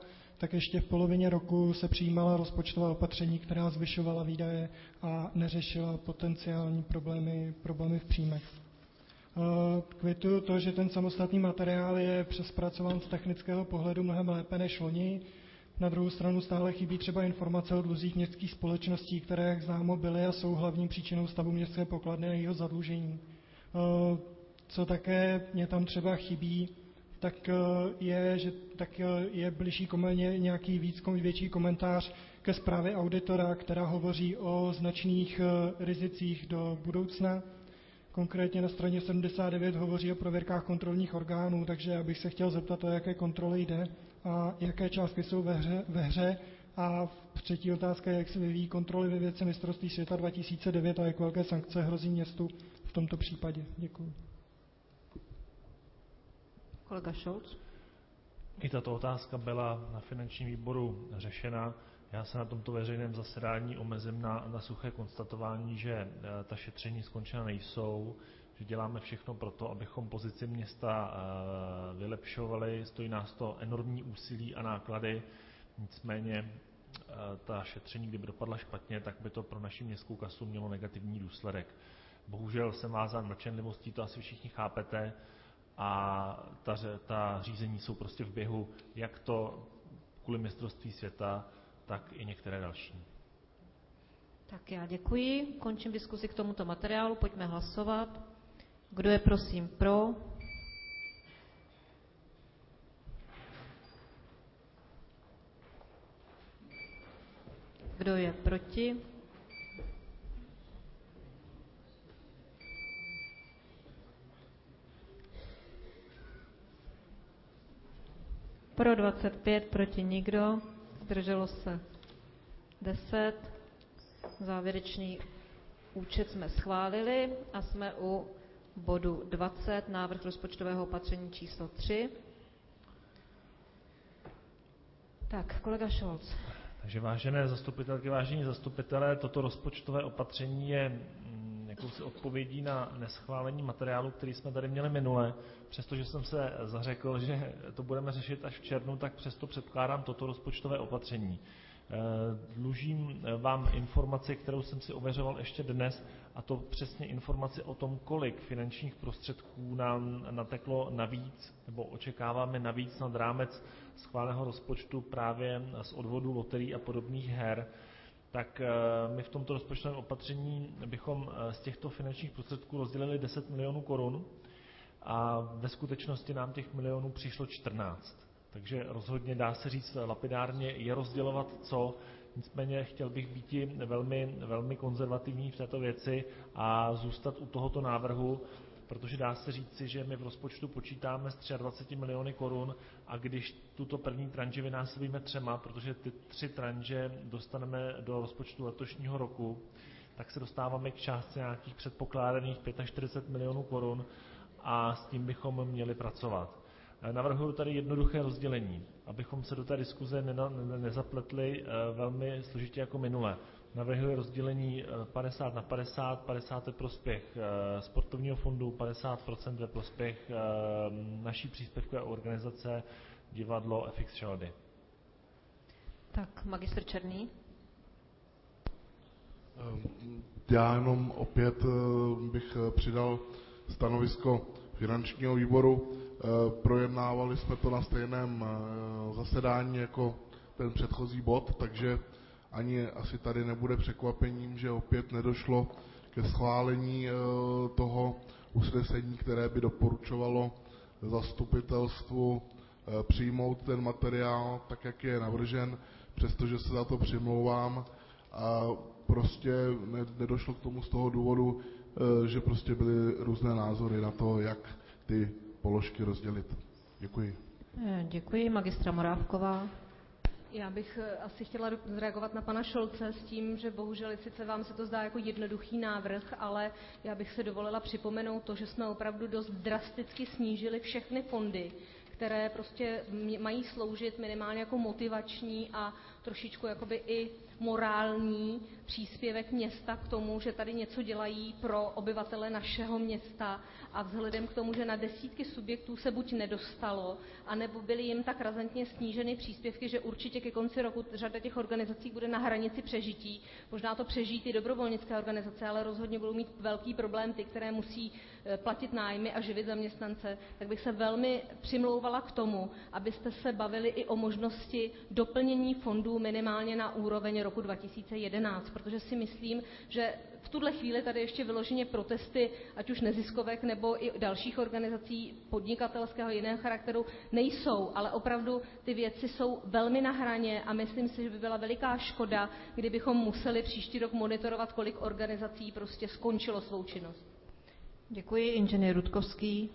tak ještě v polovině roku se přijímala rozpočtová opatření, která zvyšovala výdaje a neřešila potenciální problémy, problémy v příjmech. Kvituju to, že ten samostatný materiál je přespracován z technického pohledu mnohem lépe než loni. Na druhou stranu stále chybí třeba informace o dluzích městských společností, které, jak známo, byly a jsou hlavní příčinou stavu městské pokladny a jejího zadlužení. Co také mě tam třeba chybí, tak je, že tak je blížší nějaký víc, větší komentář ke zprávě auditora, která hovoří o značných rizicích do budoucna. Konkrétně na straně sedmdesát devět hovoří o prověrkách kontrolních orgánů, takže já bych se chtěl zeptat, o jaké kontroly jde a jaké částky jsou ve hře, ve hře. A třetí otázka je, jak se vyvíjí kontroly ve věci mistrovství světa dva tisíce devět a jak velké sankce hrozí městu v tomto případě. Děkuji. Kolega Scholz. I tato otázka byla na finančním výboru řešena. Já se na tomto veřejném zasedání omezím na, na suché konstatování, že ta šetření skončena nejsou, že děláme všechno pro to, abychom pozici města vylepšovali. Stojí nás to enormní úsilí a náklady, nicméně ta šetření, kdyby dopadla špatně, tak by to pro naši městskou kasu mělo negativní důsledek. Bohužel jsem vázán mlčenlivostí, to asi všichni chápete, a ta, ta řízení jsou prostě v běhu, jak to kvůli mistrovství světa, tak i některé další. Tak já děkuji. Končím diskusi k tomuto materiálu. Pojďme hlasovat. Kdo je prosím pro? Kdo je proti? Pro dvacet pět, proti nikdo. Zdrželo se deset. Závěrečný účet jsme schválili a jsme u bodu dvacet, návrh rozpočtového opatření číslo tři. Tak, kolega Scholz. Takže vážené zastupitelky, vážení zastupitelé, toto rozpočtové opatření je jakousi odpovědí na neschválení materiálu, který jsme tady měli minule. Přestože jsem se zařekl, že to budeme řešit až v červnu, tak přesto předkládám toto rozpočtové opatření. Dlužím vám informaci, kterou jsem si ověřoval ještě dnes, a to přesně informaci o tom, kolik finančních prostředků nám nateklo navíc, nebo očekáváme navíc nad rámec schváleného rozpočtu právě z odvodu loterií a podobných her. Tak my v tomto rozpočtovém opatření bychom z těchto finančních prostředků rozdělili deset milionů korun a ve skutečnosti nám těch milionů přišlo čtrnáct. Takže rozhodně dá se říct lapidárně, je rozdělovat co, nicméně chtěl bych být velmi, velmi konzervativní v této věci a zůstat u tohoto návrhu, protože dá se říci, že my v rozpočtu počítáme s dvaceti třemi miliony korun a když tuto první tranži vynásobíme třema, protože ty tři tranže dostaneme do rozpočtu letošního roku, tak se dostáváme k částce nějakých předpokládaných čtyřicet pět milionů korun a s tím bychom měli pracovat. Navrhuji tady jednoduché rozdělení, abychom se do té diskuze nezapletli velmi složitě jako minule. Navrhuji rozdělení padesát na padesát, padesát ve prospěch sportovního fondu, padesát procent ve prospěch naší příspěvkové organizace Divadlo F X Šaldy. Tak, magistr Černý. Já jenom opět bych přidal stanovisko finančního výboru. Projednávali jsme to na stejném zasedání jako ten předchozí bod, takže ani asi tady nebude překvapením, že opět nedošlo ke schválení toho usnesení, které by doporučovalo zastupitelstvu přijmout ten materiál tak, jak je navržen, přestože se za to přimlouvám. A prostě nedošlo k tomu z toho důvodu, že prostě byly různé názory na to, jak ty položky rozdělit. Děkuji. Děkuji. Magistra Morávková. Já bych asi chtěla zareagovat na pana Šolce s tím, že bohužel sice vám se to zdá jako jednoduchý návrh, ale já bych se dovolila připomenout to, že jsme opravdu dost drasticky snížili všechny fondy, které prostě mají sloužit minimálně jako motivační a trošičku jakoby i morální příspěvek města k tomu, že tady něco dělají pro obyvatele našeho města a vzhledem k tomu, že na desítky subjektů se buď nedostalo, anebo byly jim tak razantně sníženy příspěvky, že určitě ke konci roku řada těch organizací bude na hranici přežití. Možná to přežijí ty dobrovolnické organizace, ale rozhodně budou mít velký problém ty, které musí platit nájmy a živit zaměstnance, tak bych se velmi přimlouvala k tomu, abyste se bavili i o možnosti doplnění fondů minimálně na úroveň roku dva tisíce jedenáct, protože si myslím, že v tuhle chvíli tady ještě vyloženě protesty, ať už neziskovek nebo i dalších organizací podnikatelského jiného charakteru nejsou, ale opravdu ty věci jsou velmi na hraně a myslím si, že by byla veliká škoda, kdybychom museli příští rok monitorovat, kolik organizací prostě skončilo svou činnost. Děkuji, inženýr Rudkovský.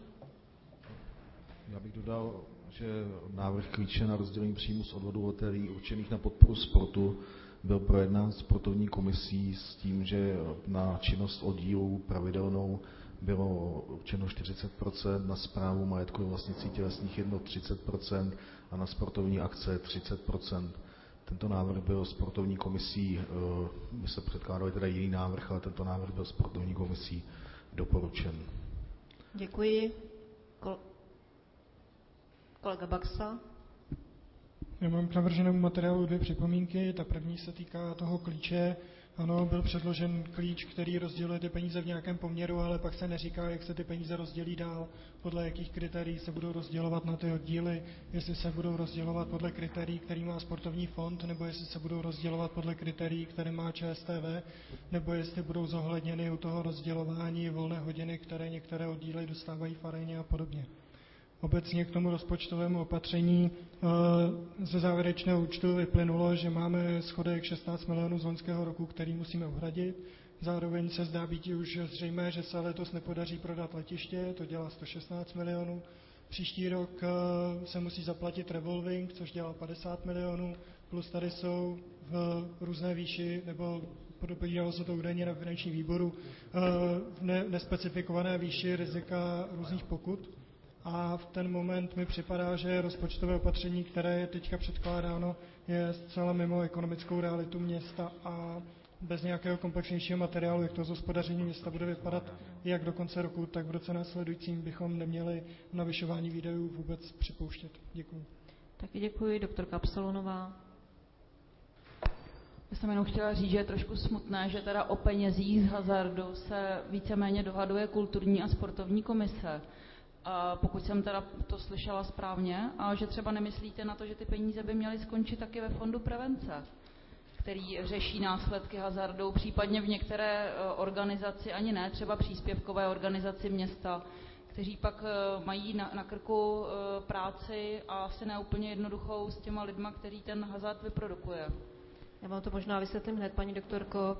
Já bych dodal, že návrh klíče na rozdělení příjmu z odvodu loterií určených na podporu sportu byl projednán sportovní komisí s tím, že na činnost oddílů pravidelnou bylo určeno čtyřicet procent, na správu majetku vlastnicí tělesných jednot třicet procent a na sportovní akce třicet procent. Tento návrh byl sportovní komisí, my se předkládali teda jiný návrh, ale tento návrh byl sportovní komisí doporučen. Děkuji. Kol- kolega Baxa. Já mám k navrženému materiálu dvě připomínky. Ta první se týká toho klíče. Ano, byl předložen klíč, který rozděluje ty peníze v nějakém poměru, ale pak se neříká, jak se ty peníze rozdělí dál, podle jakých kritérií se budou rozdělovat na ty oddíly, jestli se budou rozdělovat podle kritérií, který má sportovní fond, nebo jestli se budou rozdělovat podle kritérií, které má ČSTV, nebo jestli budou zohledněny u toho rozdělování volné hodiny, které některé oddíly dostávají v aréně a podobně. Obecně k tomu rozpočtovému opatření ze závěrečného účtu vyplynulo, že máme schodek šestnáct milionů z loňského roku, který musíme uhradit. Zároveň se zdá být už zřejmé, že se letos nepodaří prodat letiště, to dělá sto šestnáct milionů. Příští rok se musí zaplatit revolving, což dělá padesát milionů, plus tady jsou v různé výši, nebo podopodílalo se to údajně na finančním výboru, v nespecifikované výši rizika různých pokut. A v ten moment mi připadá, že rozpočtové opatření, které je teďka předkládáno, je zcela mimo ekonomickou realitu města a bez nějakého komplexnějšího materiálu, jak to zhospodaření města bude vypadat jak do konce roku, tak v roce následujícím bychom neměli navyšování výdajů vůbec připouštět. Děkuji. Taky děkuji. Doktorka Absalonová. Já jsem jenom chtěla říct, že je trošku smutné, že teda o penězích z hazardu se víceméně dohaduje kulturní a sportovní komise. A pokud jsem teda to slyšela správně, a že třeba nemyslíte na to, že ty peníze by měly skončit taky ve fondu prevence, který řeší následky hazardu, případně v některé organizaci, ani ne, třeba příspěvkové organizaci města, kteří pak mají na, na krku práci a asi neúplně jednoduchou s těma lidma, který ten hazard vyprodukuje. Já vám to možná vysvětlím hned, paní doktorko.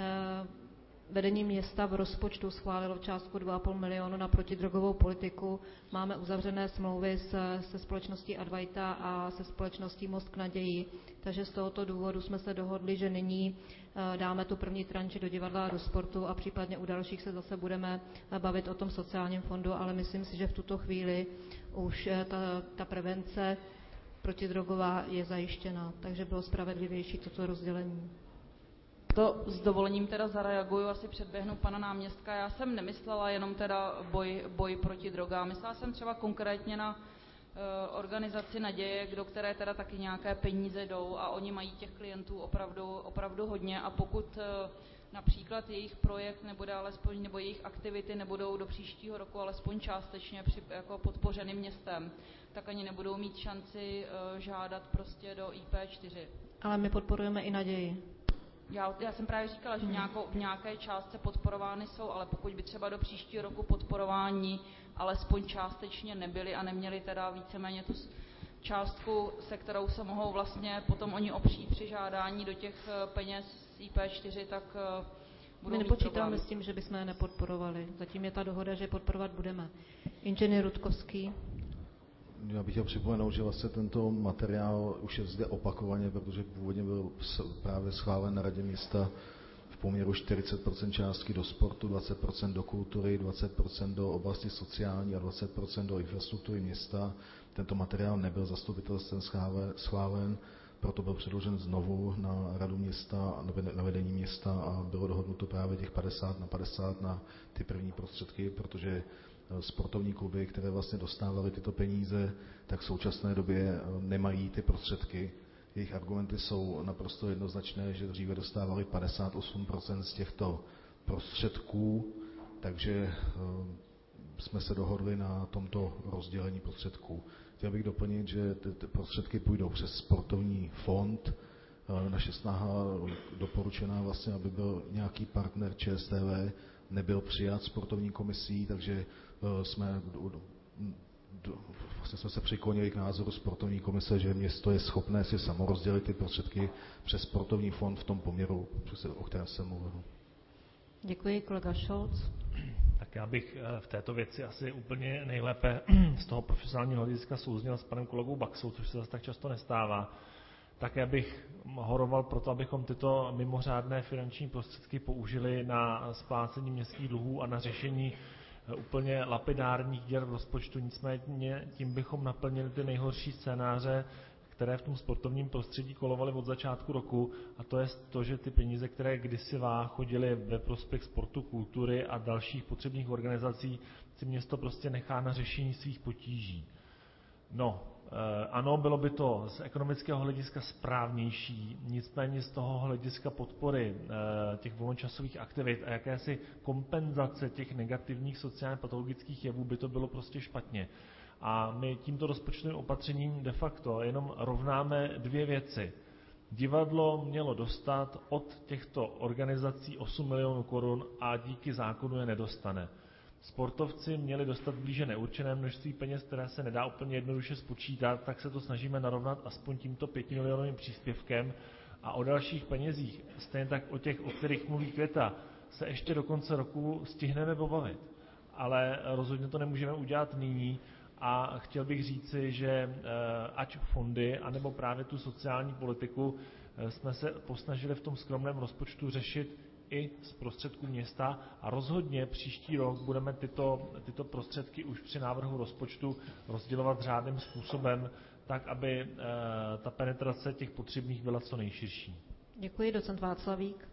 Vedení města v rozpočtu schválilo částku dva a půl milionu na protidrogovou politiku. Máme uzavřené smlouvy se, se společností Advaita a se společností Most k naději. Takže z tohoto důvodu jsme se dohodli, že nyní dáme tu první tranči do divadla a do sportu a případně u dalších se zase budeme bavit o tom sociálním fondu, ale myslím si, že v tuto chvíli už ta, ta prevence protidrogová je zajištěna, takže bylo spravedlivější toto rozdělení. To s dovolením teda zareaguju, asi předběhnu pana náměstka. Já jsem nemyslela jenom teda boj, boj proti drogám, myslela jsem třeba konkrétně na uh, organizaci Naděje, do které teda taky nějaké peníze jdou a oni mají těch klientů opravdu, opravdu hodně a pokud uh, například jejich projekt nebude alespoň, nebo jejich aktivity nebudou do příštího roku alespoň částečně při, jako podpořeny městem, tak ani nebudou mít šanci uh, žádat prostě do I P čtyři. Ale my podporujeme i Naději. Já, já jsem právě říkala, že nějakou, v nějaké částce podporovány jsou, ale pokud by třeba do příštího roku podporování alespoň částečně nebyly a neměli teda víceméně tu částku, se kterou se mohou vlastně potom oni opřít při žádání do těch peněz z I P čtyři, tak budou My mít nepočítáme problémy. s tím, že bychom je nepodporovali. Zatím je ta dohoda, že podporovat budeme. Inženýr Rudkovský. Já bych chtěl připomenout, že vlastně tento materiál už je zde opakovaně, protože původně byl právě schválen na radě města v poměru čtyřicet procent částky do sportu, dvacet procent do kultury, dvacet procent do oblasti sociální a dvacet procent do infrastruktury města. Tento materiál nebyl zastupitelstvem schválen. proto byl předložen znovu na radu města, na vedení města a bylo dohodnuto právě těch padesát na padesát na ty první prostředky, protože sportovní kluby, které vlastně dostávaly tyto peníze, tak v současné době nemají ty prostředky. Jejich argumenty jsou naprosto jednoznačné, že dříve dostávali padesát osm procent z těchto prostředků, takže jsme se dohodli na tomto rozdělení prostředků. Chtěl bych doplnit, že ty, ty prostředky půjdou přes sportovní fond. Naše snaha doporučená vlastně, aby byl nějaký partner ČSTV, nebyl přijat sportovní komisí, takže jsme, vlastně jsme se přiklonili k názoru sportovní komise, že město je schopné si samo rozdělit ty prostředky přes sportovní fond v tom poměru, o kterém jsem mluvil. Děkuji, kolega Scholz. Tak já bych v této věci asi úplně nejlépe z toho profesionálního hlediska souzněl s panem kolegou Baxou, což se zase tak často nestává. Tak já bych horoval proto, abychom tyto mimořádné finanční prostředky použili na splácení městských dluhů a na řešení úplně lapidárních děr v rozpočtu. Nicméně tím bychom naplnili ty nejhorší scénáře, které v tom sportovním prostředí kolovaly od začátku roku, a to je to, že ty peníze, které kdysi chodily ve prospěch sportu, kultury a dalších potřebných organizací, si město prostě nechá na řešení svých potíží. No, ano, bylo by to z ekonomického hlediska správnější, nicméně z toho hlediska podpory těch volnočasových aktivit a jakési kompenzace těch negativních sociálně patologických jevů by to bylo prostě špatně. A my tímto rozpočtovým opatřením de facto jenom rovnáme dvě věci. Divadlo mělo dostat od těchto organizací osm milionů korun a díky zákonu je nedostane. Sportovci měli dostat blíže neurčené množství peněz, které se nedá úplně jednoduše spočítat, tak se to snažíme narovnat aspoň tímto pětimilionovým příspěvkem a o dalších penězích, stejně tak o těch, o kterých mluví Květa, se ještě do konce roku stihneme pobavit. Ale rozhodně to nemůžeme udělat nyní a chtěl bych říci, že ať fondy, anebo právě tu sociální politiku jsme se posnažili v tom skromném rozpočtu řešit i z prostředků města a rozhodně příští rok budeme tyto, tyto prostředky už při návrhu rozpočtu rozdělovat řádným způsobem, tak aby e, ta penetrace těch potřebných byla co nejširší. Děkuji, docent Václavík.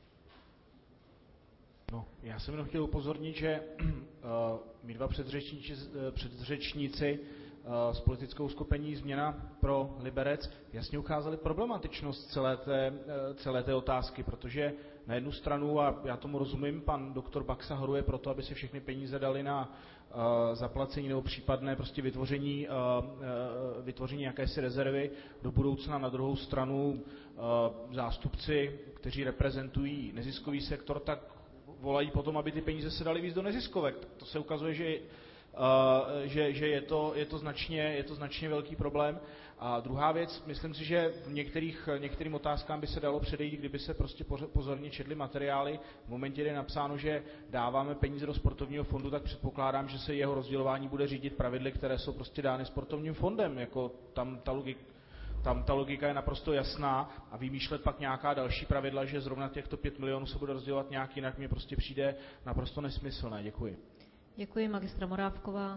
No, já jsem jenom chtěl upozornit, že uh, my dva předřečníci, předřečníci uh, s politickou skupení Změna pro Liberec jasně ukázali problematičnost celé té, uh, celé té otázky, protože na jednu stranu, a já tomu rozumím, pan doktor Baxa horuje proto, aby se všechny peníze dali na uh, zaplacení nebo případné prostě vytvoření, uh, uh, vytvoření jakési rezervy do budoucna. Na druhou stranu uh, zástupci, kteří reprezentují neziskový sektor, tak volají potom, aby ty peníze se daly víc do neziskovek. To se ukazuje, že, uh, že, že je, to, je, to značně, je to značně velký problém. A druhá věc, myslím si, že v některých, některým otázkám by se dalo předejít, kdyby se prostě pozorně četly materiály. V momentě, kdy je napsáno, že dáváme peníze do sportovního fondu, tak předpokládám, že se jeho rozdělování bude řídit pravidly, které jsou prostě dány sportovním fondem. Jako tam ta logika, Tam ta logika je naprosto jasná a vymýšlet pak nějaká další pravidla, že zrovna těchto pět milionů se bude rozdělovat nějak jinak, mně prostě přijde naprosto nesmyslné. Děkuji. Děkuji, magistra Morávková.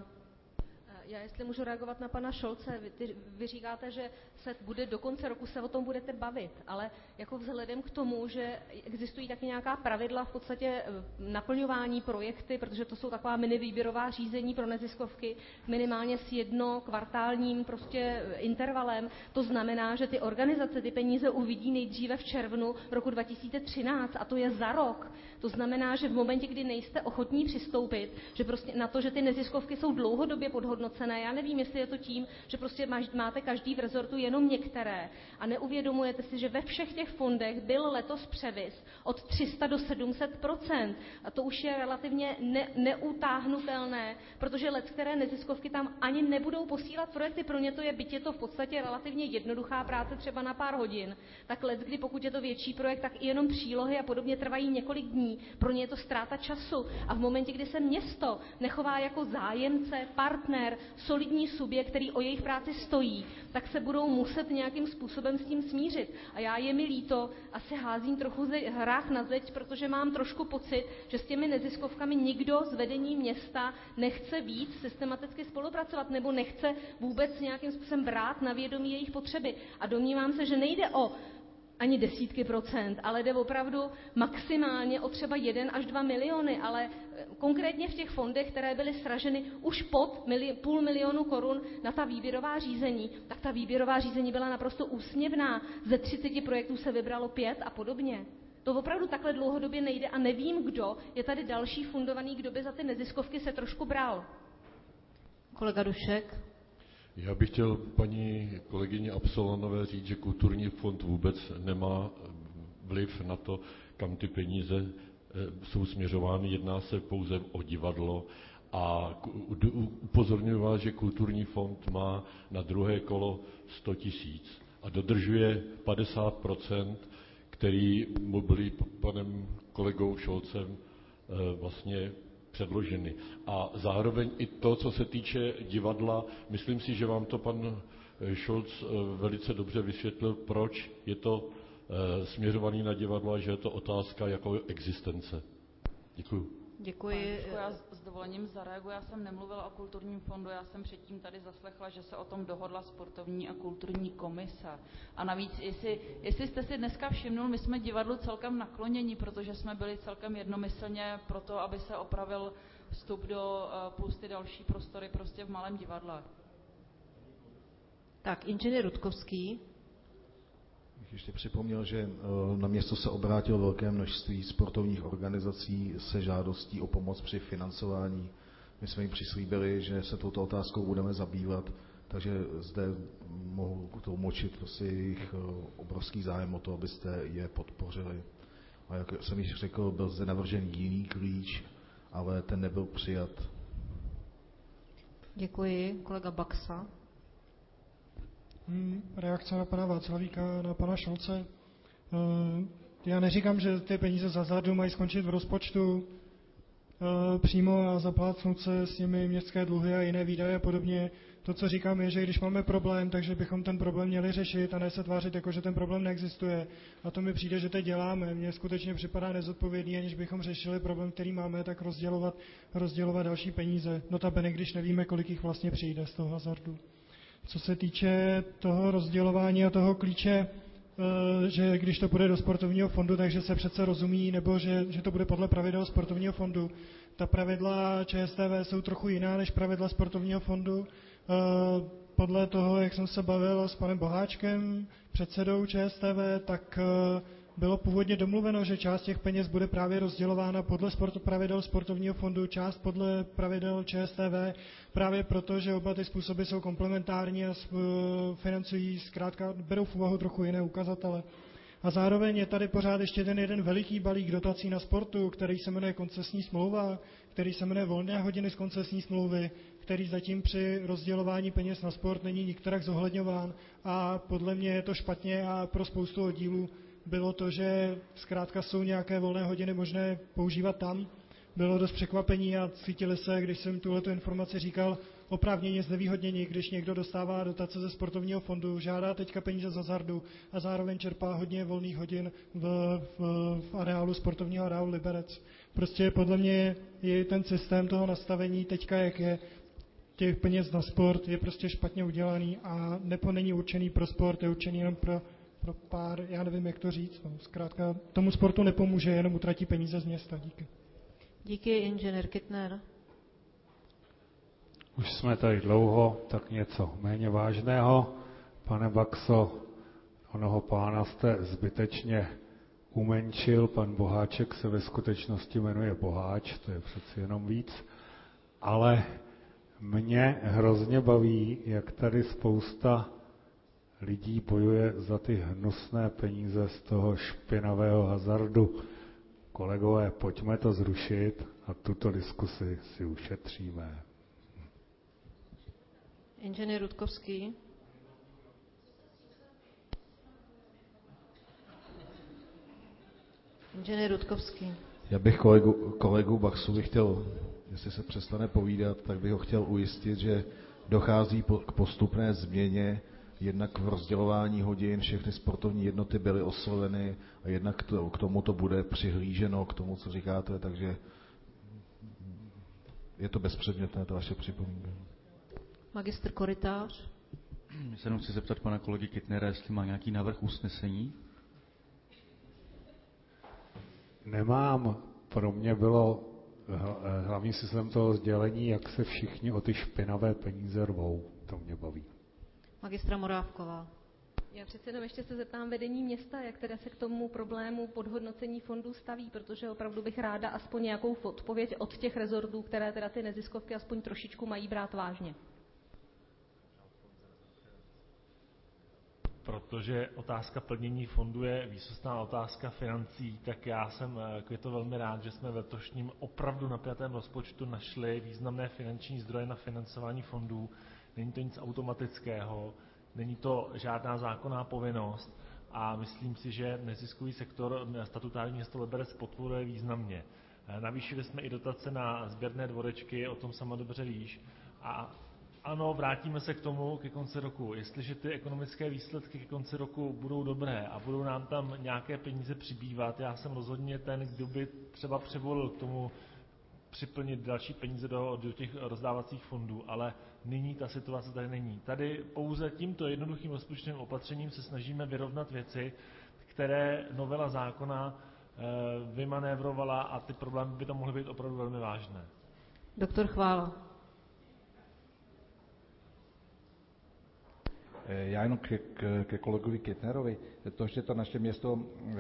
Já jestli můžu reagovat na pana Šolce, vy, ty, vy říkáte, že se bude do konce roku se o tom budete bavit, ale jako vzhledem k tomu, že existují taky nějaká pravidla v podstatě naplňování projekty, protože to jsou taková mini výběrová řízení pro neziskovky, minimálně s jednokvartálním prostě intervalem, to znamená, že ty organizace ty peníze uvidí nejdříve v červnu roku dva tisíce třináct a to je za rok. To znamená, že v momentě, kdy nejste ochotní přistoupit, že prostě na to, že ty neziskovky jsou dlouhodobě podhodnocené, já nevím, jestli je to tím, že prostě máte každý v rezortu jenom některé a neuvědomujete si, že ve všech těch fondech byl letos převis od tři sta do sedm set procent a to už je relativně ne, neutáhnutelné, protože let, které neziskovky tam ani nebudou posílat projekty, pro ně to je, byť je to v podstatě relativně jednoduchá práce třeba na pár hodin, tak let, kdy pokud je to větší projekt, tak i jenom přílohy a podobně trvají několik dní, pro ně je to ztráta času a v momentě, kdy se město nechová jako zájemce, partner, solidní subjekt, který o jejich práci stojí, tak se budou muset nějakým způsobem s tím smířit. A já je mi líto, asi házím trochu ze, hrách na zeď, protože mám trošku pocit, že s těmi neziskovkami nikdo z vedení města nechce víc systematicky spolupracovat nebo nechce vůbec nějakým způsobem brát na vědomí jejich potřeby. A domnívám se, že nejde o ani desítky procent, ale jde opravdu maximálně o třeba jeden až dva miliony, ale konkrétně v těch fondech, které byly sraženy už pod mili, půl milionu korun na ta výběrová řízení, tak ta výběrová řízení byla naprosto úsměvná. Ze třiceti projektů se vybralo pět a podobně. To opravdu takhle dlouhodobě nejde a nevím, kdo je tady další fundovaný, kdo by za ty neziskovky se trošku bral. Kolega Dušek. Já bych chtěl paní kolegyni Absolonové říct, že kulturní fond vůbec nemá vliv na to, kam ty peníze jsou směřovány. Jedná se pouze o divadlo a upozorňuji vás, že kulturní fond má na druhé kolo sto tisíc a dodržuje padesát procent, který mu byli panem kolegou Šolcem vlastně předloženy. A zároveň i to, co se týče divadla, myslím si, že vám to pan Scholz velice dobře vysvětlil, proč je to směřovaný na divadlo a že je to otázka jako existence. Děkuju. Děkuji. Já s dovolením zareaguji. Já jsem nemluvila o kulturním fondu, já jsem předtím tady zaslechla, že se o tom dohodla sportovní a kulturní komise. A navíc, jestli, jestli jste si dneska všimnul, my jsme divadlu celkem nakloněni, protože jsme byli celkem jednomyslně pro to, aby se opravil vstup do plus ty další prostory prostě v malém divadle. Tak, inženýr Rudkovský. Bych ještě připomněl, že na město se obrátilo velké množství sportovních organizací se žádostí o pomoc při financování. My jsme jim přislíbili, že se touto otázkou budeme zabývat, takže zde mohu tlumočit prostě jejich obrovský zájem o to, abyste je podpořili. A jak jsem již řekl, byl zde navržen jiný klíč, ale ten nebyl přijat. Děkuji. Kolega Baxa. Hmm, reakce na pana Václavíka, na pana Šolce. Já neříkám, že ty peníze za hazardu mají skončit v rozpočtu přímo a zaplácnout se s nimi městské dluhy a jiné výdaje a podobně. To, co říkám, je, že když máme problém, takže bychom ten problém měli řešit a ne se tvářit jako, že ten problém neexistuje. A to mi přijde, že teď děláme. Mně skutečně připadá nezodpovědný, aniž bychom řešili problém, který máme, tak rozdělovat, rozdělovat další peníze. Notabene, když nevíme, kolik jich vlastně přijde z toho hazardu. Co se týče toho rozdělování a toho klíče, že když to bude do sportovního fondu, takže se přece rozumí, nebo že, že to bude podle pravidel sportovního fondu. Ta pravidla ČSTV jsou trochu jiná než pravidla sportovního fondu. Podle toho, jak jsem se bavil s panem Boháčkem, předsedou ČSTV, tak bylo původně domluveno, že část těch peněz bude právě rozdělována podle sport, pravidel sportovního fondu, část podle pravidel ČSTV, právě proto, že oba ty způsoby jsou komplementární a financují, zkrátka berou v úvahu trochu jiné ukazatele. A zároveň je tady pořád ještě ten jeden veliký balík dotací na sportu, který se jmenuje koncesní smlouva, který se jmenuje volné hodiny z koncesní smlouvy, který zatím při rozdělování peněz na sport není nikterak zohledňován a podle mě je to špatně a pro spoustu oddílů bylo to, že zkrátka jsou nějaké volné hodiny možné používat tam. Bylo dost překvapení a cítili se, když jsem tuhletu informaci říkal, oprávněně znevýhodnění, když někdo dostává dotace ze sportovního fondu, žádá teďka peníze z hazardu a zároveň čerpá hodně volných hodin v, v, v areálu sportovního areálu Liberec. Prostě podle mě je ten systém toho nastavení teďka, jak je, těch peněz na sport, je prostě špatně udělaný a nepo není určený pro sport, je určený jenom pro pro pár, já nevím, jak to říct. No, zkrátka tomu sportu nepomůže, jenom utratí peníze z města. Díky. Díky, inženýr Kittner. Už jsme tady dlouho, tak něco méně vážného. Pane Baxo, onoho pána jste zbytečně umenšil. Pan Boháček se ve skutečnosti jmenuje Boháč, to je přeci jenom víc. Ale mě hrozně baví, jak tady spousta lidí bojuje za ty hnusné peníze z toho špinavého hazardu. Kolegové, pojďme to zrušit a tuto diskusi si ušetříme. Inženýr Rudkovský. Inženýr Rudkovský. Já bych kolegu, kolegu Baxovi chtěl, jestli se přestane povídat, tak bych ho chtěl ujistit, že dochází k postupné změně, jednak v rozdělování hodin, všechny sportovní jednoty byly osloveny a jednak k tomu to bude přihlíženo, k tomu, co říkáte, takže je to bezpředmětné, to vaše připomínka. Magistr Korytář. Já se jenom chci zeptat pana kolegy Kittnera, jestli má nějaký návrh usnesení. Nemám. Pro mě bylo hlavní systém toho sdělení, jak se všichni o ty špinavé peníze rvou. To mě baví. Magistra Morávková. Já přece jenom ještě se zeptám vedení města, jak teda se k tomu problému podhodnocení fondů staví, protože opravdu bych ráda aspoň nějakou odpověď od těch rezortů, které teda ty neziskovky aspoň trošičku mají brát vážně. Protože otázka plnění fondu je výsostná otázka financí, tak já jsem je to velmi rád, že jsme v letošním opravdu napjatém rozpočtu našli významné finanční zdroje na financování fondů. Není to nic automatického, není to žádná zákonná povinnost a myslím si, že neziskový sektor statutární město Liberec podporuje významně. Navýšili jsme i dotace na sběrné dvorečky, o tom sama dobře víš. A ano, vrátíme se k tomu ke konci roku. Jestliže ty ekonomické výsledky ke konci roku budou dobré a budou nám tam nějaké peníze přibývat, já jsem rozhodně ten, kdo by třeba přivolil k tomu připlnit další peníze do, do těch rozdávacích fondů, ale nyní ta situace tady není. Tady pouze tímto jednoduchým rozpočtovým opatřením se snažíme vyrovnat věci, které novela zákona e, vymanévrovala a ty problémy by to mohly být opravdu velmi vážné. Doktor Chvála. Já jenom ke, ke kolegovi Kittnerovi. To, že to naše město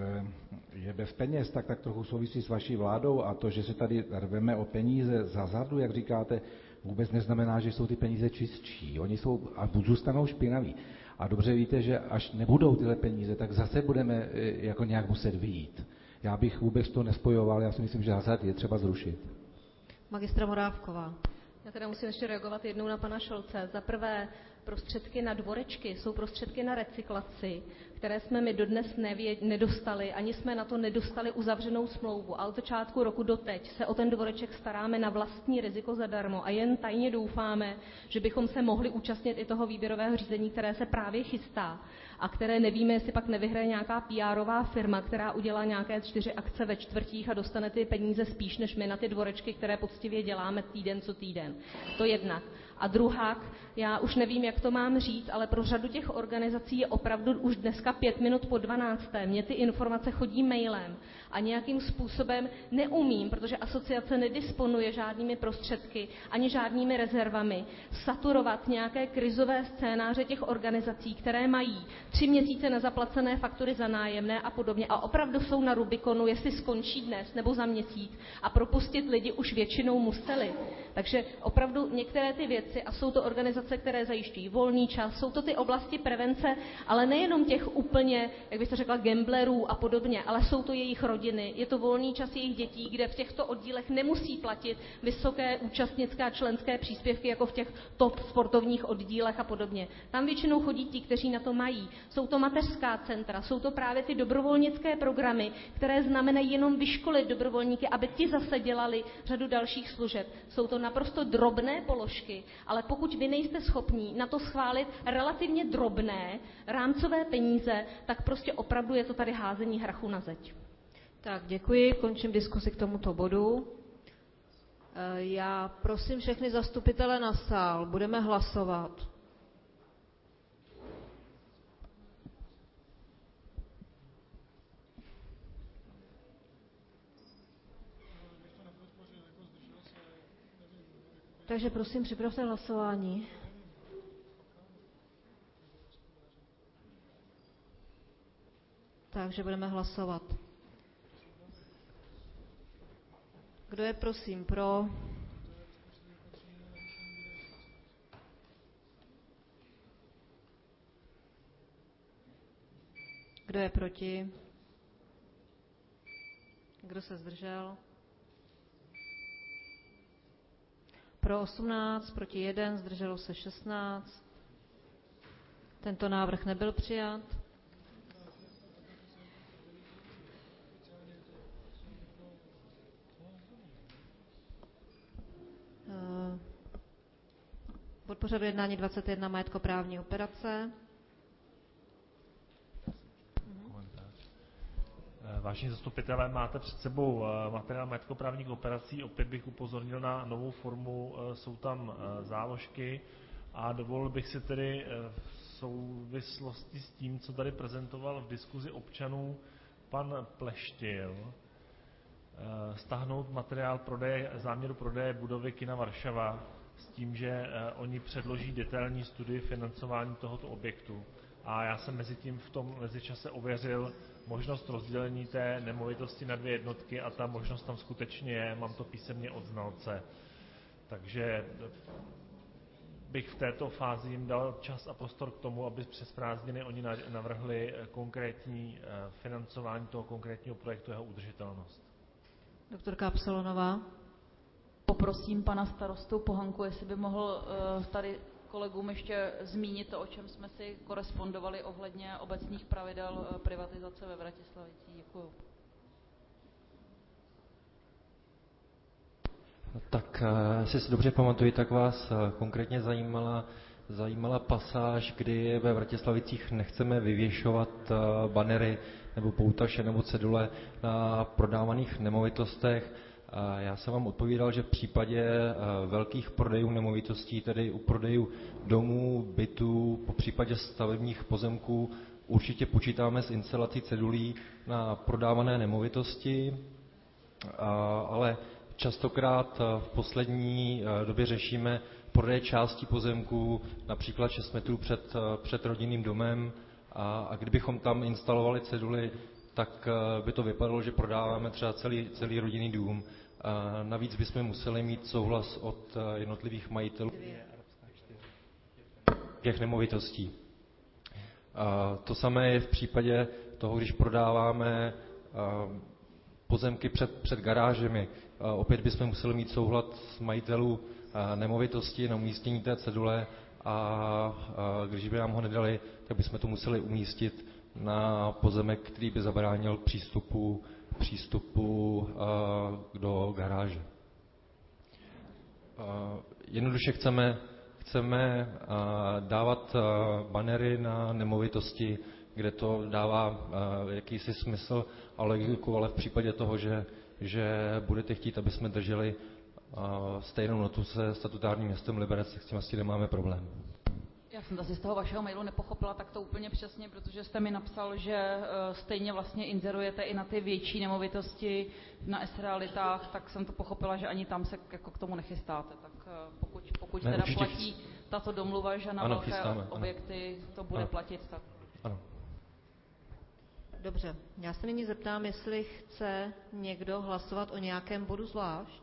je bez peněz, tak tak trochu souvisí s vaší vládou a to, že se tady rveme o peníze z hazardu, jak říkáte, vůbec neznamená, že jsou ty peníze čistší. Oni jsou a zůstanou špinaví. A dobře víte, že až nebudou tyhle peníze, tak zase budeme jako nějak muset vyjít. Já bych vůbec to nespojoval, já si myslím, že hazard je třeba zrušit. Magistra Morávková. Já teda musím ještě reagovat jednou na pana Šolce. Za prvé, prostředky na dvorečky jsou prostředky na recyklaci, které jsme my dodnes nevěd, nedostali, ani jsme na to nedostali uzavřenou smlouvu. A od začátku roku doteď se o ten dvoreček staráme na vlastní riziko zadarmo a jen tajně doufáme, že bychom se mohli účastnit i toho výběrového řízení, které se právě chystá a které nevíme, jestli pak nevyhraje nějaká P R ová firma, která udělá nějaké čtyři akce ve čtvrtích a dostane ty peníze spíš než my na ty dvorečky, které poctivě děláme týden co týden. To jednak. A druhák, já už nevím, jak to mám říct, ale pro řadu těch organizací je opravdu už dneska pět minut po dvanácté. Mně ty informace chodí mailem a nějakým způsobem neumím, protože asociace nedisponuje žádnými prostředky ani žádnými rezervami, saturovat nějaké krizové scénáře těch organizací, které mají tři měsíce nezaplacené faktury za nájemné a podobně a opravdu jsou na Rubikonu, jestli skončí dnes nebo za měsíc a propustit lidi už většinou museli. Takže opravdu některé ty věci, a jsou to organizace, které zajišťují volný čas, jsou to ty oblasti prevence, ale nejenom těch úplně, jak byste řekla, gamblerů a podobně, ale jsou to jejich rodiny, je to volný čas jejich dětí, kde v těchto oddílech nemusí platit vysoké účastnické a členské příspěvky, jako v těch top sportovních oddílech a podobně. Tam většinou chodí ti, kteří na to mají. Jsou to mateřská centra, jsou to právě ty dobrovolnické programy, které znamenají jenom vyškolit dobrovolníky, aby ti zase dělali řadu dalších služeb. Jsou to naprosto drobné položky, ale pokud vy nejste schopní na to schválit relativně drobné rámcové peníze, tak prostě opravdu je to tady házení hrachu na zeď. Tak, děkuji, končím diskusi k tomuto bodu. Já prosím všechny zastupitele na sál, budeme hlasovat. Takže prosím, připravte hlasování. Takže budeme hlasovat. Kdo je prosím pro? Kdo je proti? Kdo se zdržel? Pro osmnáct, proti jeden, zdrželo se šestnáct. Tento návrh nebyl přijat. Bod pořadu jednání dvacet jedna majetkoprávní operace. Vážení zastupitelé, máte před sebou materiál majetkoprávních operací. Opět bych upozornil na novou formu, jsou tam záložky a dovolil bych si tedy v souvislosti s tím, co tady prezentoval v diskuzi občanů pan Pleštil, stáhnout materiál prodeje, záměru prodeje budovy Kina Varšava s tím, že oni předloží detailní studii financování tohoto objektu. A já jsem mezi tím v tom mezičase ověřil možnost rozdělení té nemovitosti na dvě jednotky a ta možnost tam skutečně je, mám to písemně od znalce. Takže bych v této fázi jim dal čas a prostor k tomu, aby přes prázdniny oni navrhli konkrétní financování toho konkrétního projektu, jeho udržitelnost. Doktorka Absolonová. Poprosím pana starostu Pohanku, jestli by mohl tady kolegům ještě zmínit to, o čem jsme si korespondovali ohledně obecných pravidel privatizace ve Vratislavicích. Děkuju. Tak jestli si dobře pamatuju, tak vás konkrétně zajímala, zajímala pasáž, kdy ve Vratislavicích nechceme vyvěšovat banery nebo poutaše nebo cedule na prodávaných nemovitostech. Já jsem vám odpovídal, že v případě velkých prodejů nemovitostí, tedy u prodejů domů, bytů, po případě stavebních pozemků, určitě počítáme s instalací cedulí na prodávané nemovitosti, ale častokrát v poslední době řešíme prodej části pozemků, například šest metrů před, před rodinným domem, a, a kdybychom tam instalovali ceduly, tak by to vypadalo, že prodáváme třeba celý, celý rodinný dům. A navíc bychom museli mít souhlas od jednotlivých majitelů těch nemovitostí. A to samé je v případě toho, když prodáváme pozemky před, před garážemi. A opět bychom museli mít souhlas majitelů nemovitosti na umístění té cedule a, a když by nám ho nedali, tak bychom to museli umístit na pozemek, který by zabránil přístupu, přístupu uh, do garáže. Uh, jednoduše chceme, chceme uh, dávat uh, banery na nemovitosti, kde to dává uh, jakýsi smysl a logiku, ale v případě toho, že, že budete chtít, aby jsme drželi uh, stejnou notu se statutárním městem Liberec, tak s tím asi nemáme problém. Já jsem zase z toho vašeho mailu nepochopila tak to úplně přesně, protože jste mi napsal, že stejně vlastně inzerujete i na ty větší nemovitosti na S-realitách, tak jsem to pochopila, že ani tam se jako k tomu nechystáte. Tak pokud, pokud ne, teda platí chys... tato domluva, že na ano, velké chystáme, objekty ano. to bude ano. platit, tak... Ano. Dobře, já se nyní zeptám, jestli chce někdo hlasovat o nějakém bodu zvlášť.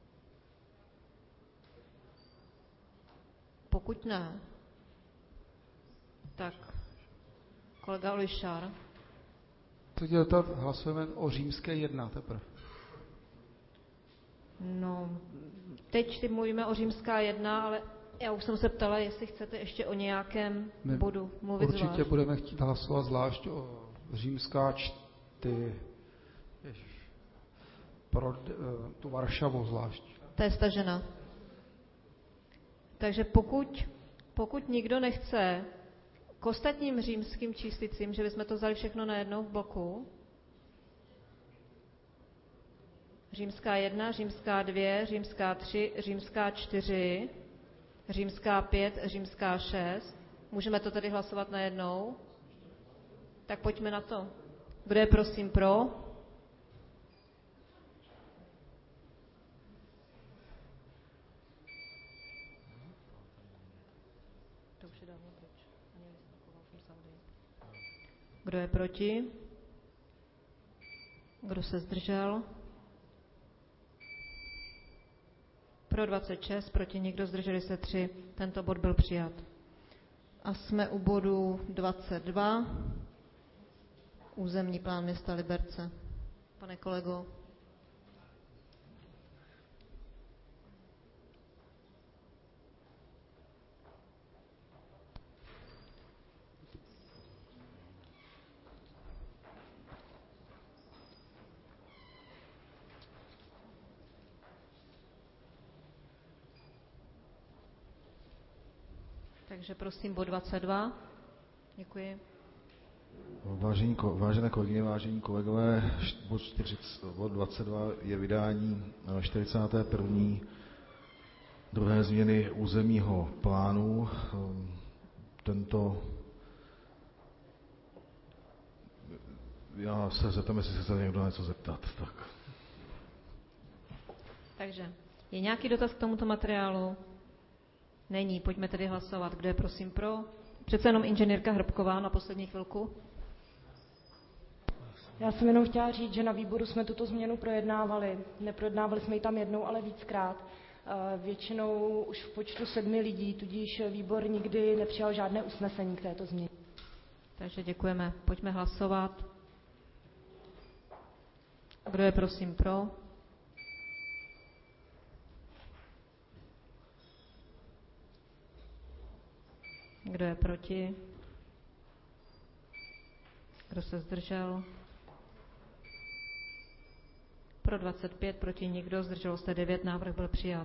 Pokud ne, tak kolega Olišár. Teď je to, hlasujeme o římské jedna teprve. No, teď mluvíme o římská jedna, ale já už jsem se ptala, jestli chcete ještě o nějakém My bodu mluvit určitě zvlášť. Určitě budeme chtít hlasovat zvlášť o římská čty, pro tu Varšavu zvlášť. To je stažena. Takže pokud, pokud nikdo nechce k ostatním římským číslicím, že bychom to vzali všechno najednou v bloku. Římská jedna, římská dvě, římská tři, římská čtyři, římská pět, římská šest. Můžeme to tedy hlasovat najednou? Tak pojďme na to. Kdo je prosím pro? Kdo je proti? Kdo se zdržel? Pro dvacet šest, proti nikdo, zdrželi se tři. Tento bod byl přijat. A jsme u bodu dvacet dva. Územní plán města Liberce. Pane kolego. Takže prosím bod dvacet dva. Děkuji. Vážení, vážené kolegyně, vážení kolegové, bod, čtyřicet, bod dvacet dva je vydání čtyřicáté první druhé změny územního plánu. Tento Já se zeptám, jestli se chce někdo něco zeptat. Tak. Takže je nějaký dotaz k tomuto materiálu? Není. Pojďme tedy hlasovat. Kdo je prosím pro? Přece jenom inženýrka Hrbková na poslední chvilku. Já jsem jenom chtěla říct, že na výboru jsme tuto změnu projednávali. Neprojednávali jsme ji tam jednou, ale víckrát. Většinou už v počtu sedmi lidí, tudíž výbor nikdy nepřijal žádné usnesení k této změně. Takže děkujeme. Pojďme hlasovat. Kdo je prosím pro? Kdo je proti? Kdo se zdržel? Pro dvacet pět, proti nikdo, zdrželo se devět, návrh byl přijat.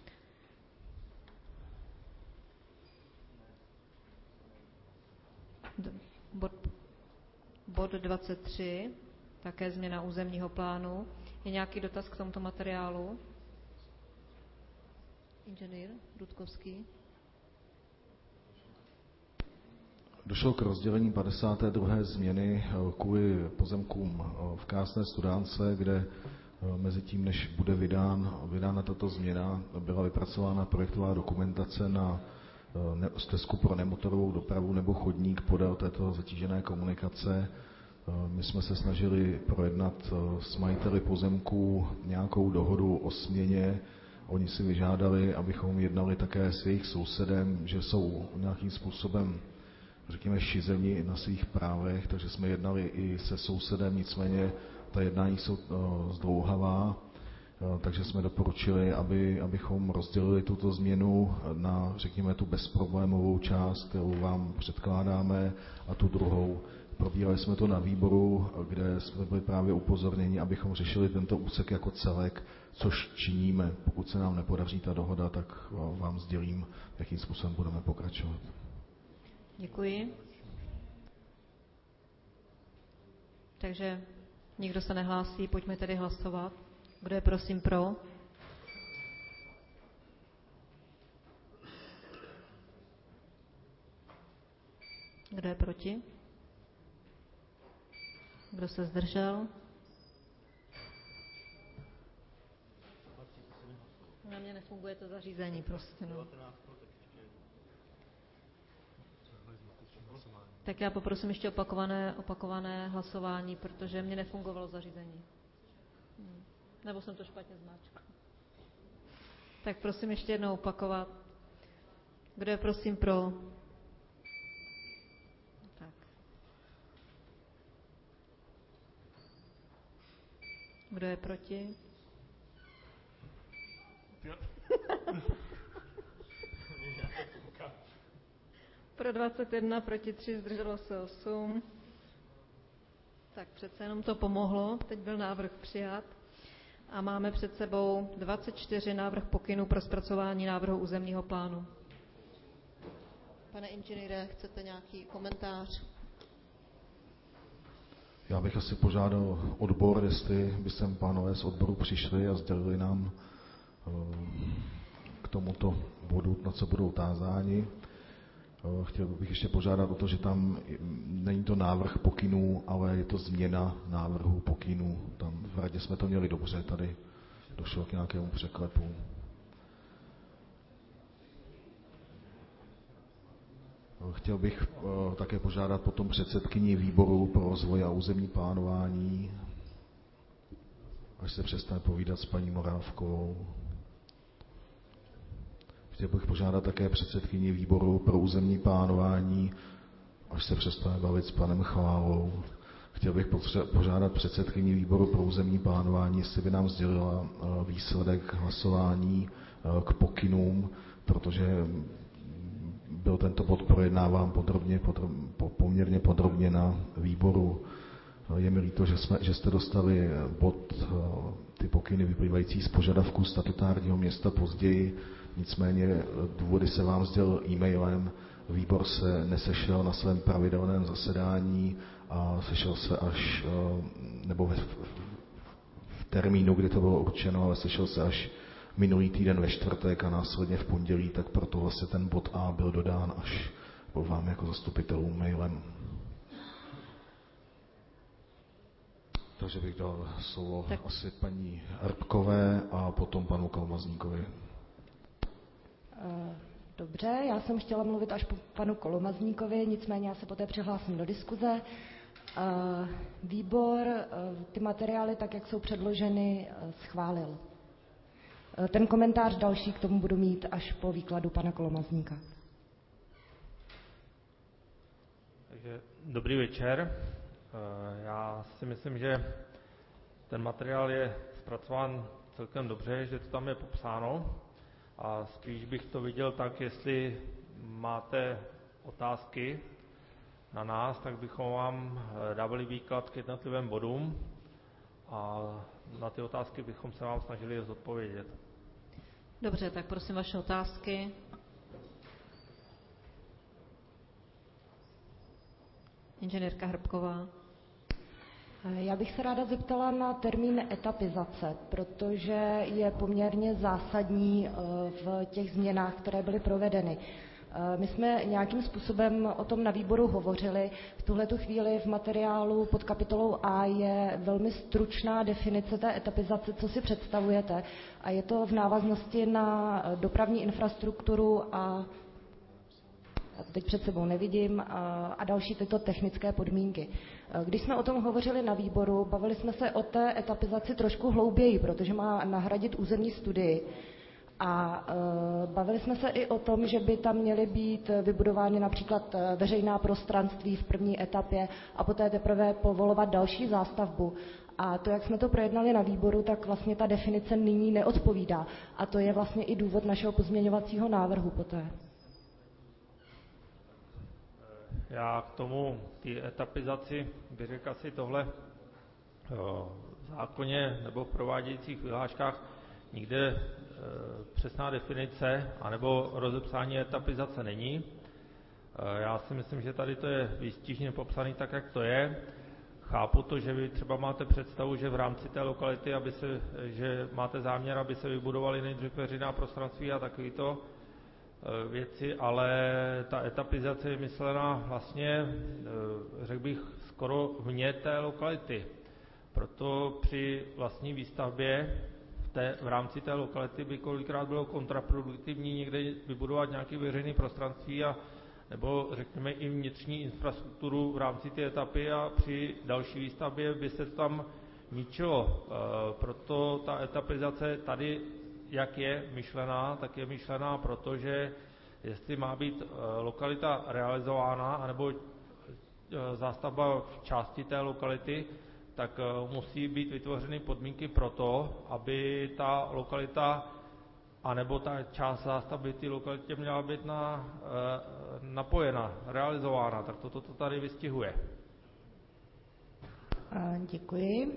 Bod, bod dvacet tři, také změna územního plánu. Je nějaký dotaz k tomuto materiálu? Inženýr Rudkovský. Došlo k rozdělení padesáté druhé změny kvůli pozemkům v Krásné Studánce, kde mezi tím, než bude vydán, vydána tato změna, byla vypracována projektová dokumentace na stezku pro nemotorovou dopravu nebo chodník podél této zatížené komunikace. My jsme se snažili projednat s majiteli pozemků nějakou dohodu o směně. Oni si vyžádali, abychom jednali také s jejich sousedem, že jsou nějakým způsobem, řekněme, šizeni na svých právech, takže jsme jednali i se sousedem, nicméně ta jednání jsou zdlouhavá, takže jsme doporučili, aby, abychom rozdělili tuto změnu na, řekněme, tu bezproblémovou část, kterou vám předkládáme, a tu druhou. Probírali jsme to na výboru, kde jsme byli právě upozorněni, abychom řešili tento úsek jako celek, což činíme. Pokud se nám nepodaří ta dohoda, tak vám sdělím, jakým způsobem budeme pokračovat. Děkuji. Takže nikdo se nehlásí, pojďme tedy hlasovat. Kdo je prosím pro? Kdo je proti? Kdo se zdržel? Na mě nefunguje to zařízení, prostě. No. Tak já poprosím ještě opakované, opakované hlasování, protože mě nefungovalo zařízení. Hmm. Nebo jsem to špatně zmáčkla. Tak prosím ještě jednou opakovat. Kdo je prosím pro? Tak. Kdo je proti? Pro dvacet jedna, proti tři, zdrželo se osm. Tak přece jenom to pomohlo. Teď byl návrh přijat. A máme před sebou dvacet čtyři návrh pokynů pro zpracování návrhu územního plánu. Pane inženýre, chcete nějaký komentář? Já bych asi požádal odbor, jestli by sem pánové z odboru přišli a sdělili nám k tomuto bodu, na co budou tázáni. Chtěl bych ještě požádat o to, že tam není to návrh pokynů, ale je to změna návrhu pokynů. Tam v radě jsme to měli dobře, tady došlo k nějakému překlepu. Chtěl bych také požádat potom předsedkyni výboru pro rozvoj a územní plánování, až se přestane povídat s paní Morávkovou. Chtěl bych požádat také předsedkyni výboru pro územní plánování, až se přestane bavit s panem Chválou. Chtěl bych požádat předsedkyni výboru pro územní plánování, jestli by nám sdělila výsledek hlasování k pokynům, protože byl tento bod projednáván podrobně, podrobně, poměrně podrobně na výboru Je mi líto, že, jsme, že jste dostali bod ty pokyny vyplývající z požadavků statutárního města později, nicméně důvody se vám sdělil e-mailem, výbor se nesešel na svém pravidelném zasedání a sešel se až, nebo v, v termínu, kdy to bylo určeno, ale sešel se až minulý týden ve čtvrtek a následně v pondělí, tak proto vlastně ten bod A byl dodán až po vám jako zastupitelům mailem. Takže bych dal slovo tak asi paní Hrbkové a potom panu Kolomazníkovi. Dobře, já jsem chtěla mluvit až po panu Kolomazníkovi, nicméně já se poté přihlásím do diskuze. Výbor ty materiály, tak jak jsou předloženy, schválil. Ten komentář další k tomu budu mít až po výkladu pana Kolomazníka. Takže dobrý večer. Já si myslím, že ten materiál je zpracován celkem dobře, že to tam je popsáno a spíš bych to viděl tak, jestli máte otázky na nás, tak bychom vám dávali výklad k jednotlivým bodům a na ty otázky bychom se vám snažili zodpovědět. Dobře, tak prosím vaše otázky. Inženýrka Hrbková. Já bych se ráda zeptala na termín etapizace, protože je poměrně zásadní v těch změnách, které byly provedeny. My jsme nějakým způsobem o tom na výboru hovořili. V tuhletu chvíli v materiálu pod kapitolou A je velmi stručná definice té etapizace, co si představujete. A je to v návaznosti na dopravní infrastrukturu a já to teď před sebou nevidím, a, a další tyto technické podmínky. Když jsme o tom hovořili na výboru, bavili jsme se o té etapizaci trošku hlouběji, protože má nahradit územní studii. A e, bavili jsme se i o tom, že by tam měly být vybudovány například veřejná prostranství v první etapě a poté teprve povolovat další zástavbu. A to, jak jsme to projednali na výboru, tak vlastně ta definice nyní neodpovídá. A to je vlastně i důvod našeho pozměňovacího návrhu poté. Já k tomu, té etapizaci, bych řekl asi tohle, v zákoně nebo v provádějících vyhláškách nikde e, přesná definice anebo rozepsání etapizace není. E, já si myslím, že tady to je výstižně popsané tak, jak to je. Chápu to, že vy třeba máte představu, že v rámci té lokality, aby se, že máte záměr, aby se vybudovaly nejdřív veřejná prostranství a takovýto věci, ale ta etapizace je myslená vlastně, řekl bych, skoro vně té lokality. Proto při vlastní výstavbě v, té, v rámci té lokality by kolikrát bylo kontraproduktivní někde vybudovat nějaké veřejné prostranství a nebo řekněme i vnitřní infrastrukturu v rámci té etapy a při další výstavbě by se to tam ničilo. Proto ta etapizace tady, jak je myšlená, tak je myšlená proto, že jestli má být lokalita realizována, anebo zástavba v části té lokality, tak musí být vytvořeny podmínky pro to, aby ta lokalita, anebo ta část zástavby té lokalitě měla být na, napojena, realizována. Tak toto to tady vystihuje. Děkuji.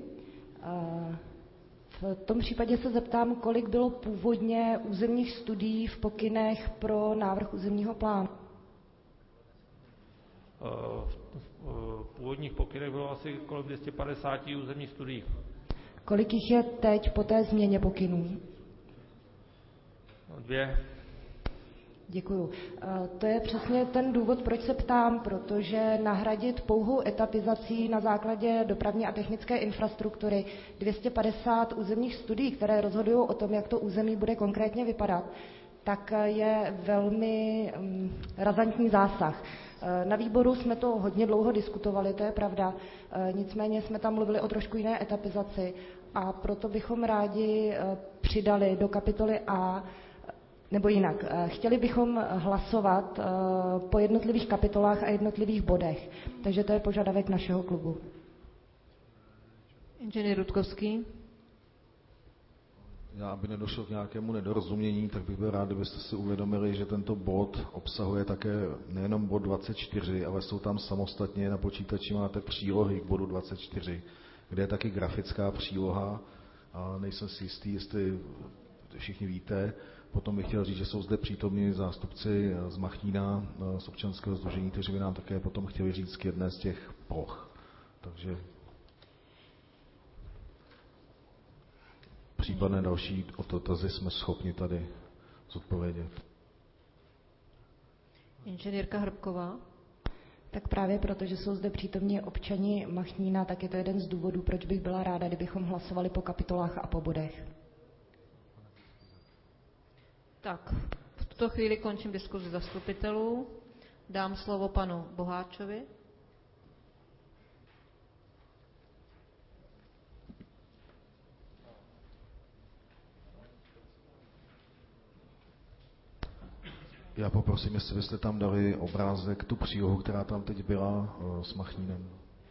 V tom případě se zeptám, kolik bylo původně územních studií v pokynech pro návrh územního plánu? V původních pokynech bylo asi kolem dvě stě padesát územních studií. Kolik jich je teď po té změně pokynů? Dvě. Děkuju. To je přesně ten důvod, proč se ptám, protože nahradit pouhou etapizací na základě dopravní a technické infrastruktury dvě stě padesát územních studií, které rozhodují o tom, jak to území bude konkrétně vypadat, tak je velmi um, razantní zásah. Na výboru jsme to hodně dlouho diskutovali, to je pravda, nicméně jsme tam mluvili o trošku jiné etapizaci a proto bychom rádi přidali do kapitoly A, nebo jinak, chtěli bychom hlasovat po jednotlivých kapitolách a jednotlivých bodech, takže to je požadavek našeho klubu. Inženýr Rudkovský. Já, aby nedošlo k nějakému nedorozumění, tak bych byl rád, kdybyste si uvědomili, že tento bod obsahuje také nejenom bod dvacet čtyři, ale jsou tam samostatně na počítači máte přílohy k bodu dvacet čtyři, kde je taky grafická příloha a nejsem si jistý, jestli všichni víte. Potom bych chtěl říct, že jsou zde přítomní zástupci z Machnína, z občanského sdružení, kteří by nám také potom chtěli říct k jedné z těch ploch. Takže případné další dotazy jsme schopni tady zodpovědět. Inženýrka Hrbková. Tak právě proto, že jsou zde přítomní občani Machnína, tak je to jeden z důvodů, proč bych byla ráda, kdybychom hlasovali po kapitolách a po bodech. Tak, v tuto chvíli končím diskuzi zastupitelů. Dám slovo panu Boháčovi. Já poprosím, jestli byste tam dali obrázek, tu přílohu, která tam teď byla s Machnínem.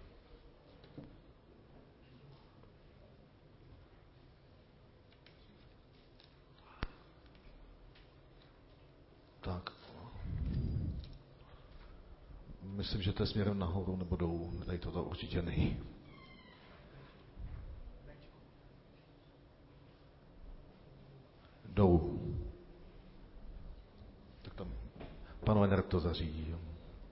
Tak. Myslím, že to je směrem nahoru nebo dolů. Tady toto určitě není. Dolů. Tak tam pan Lenert to zařídí. Jo.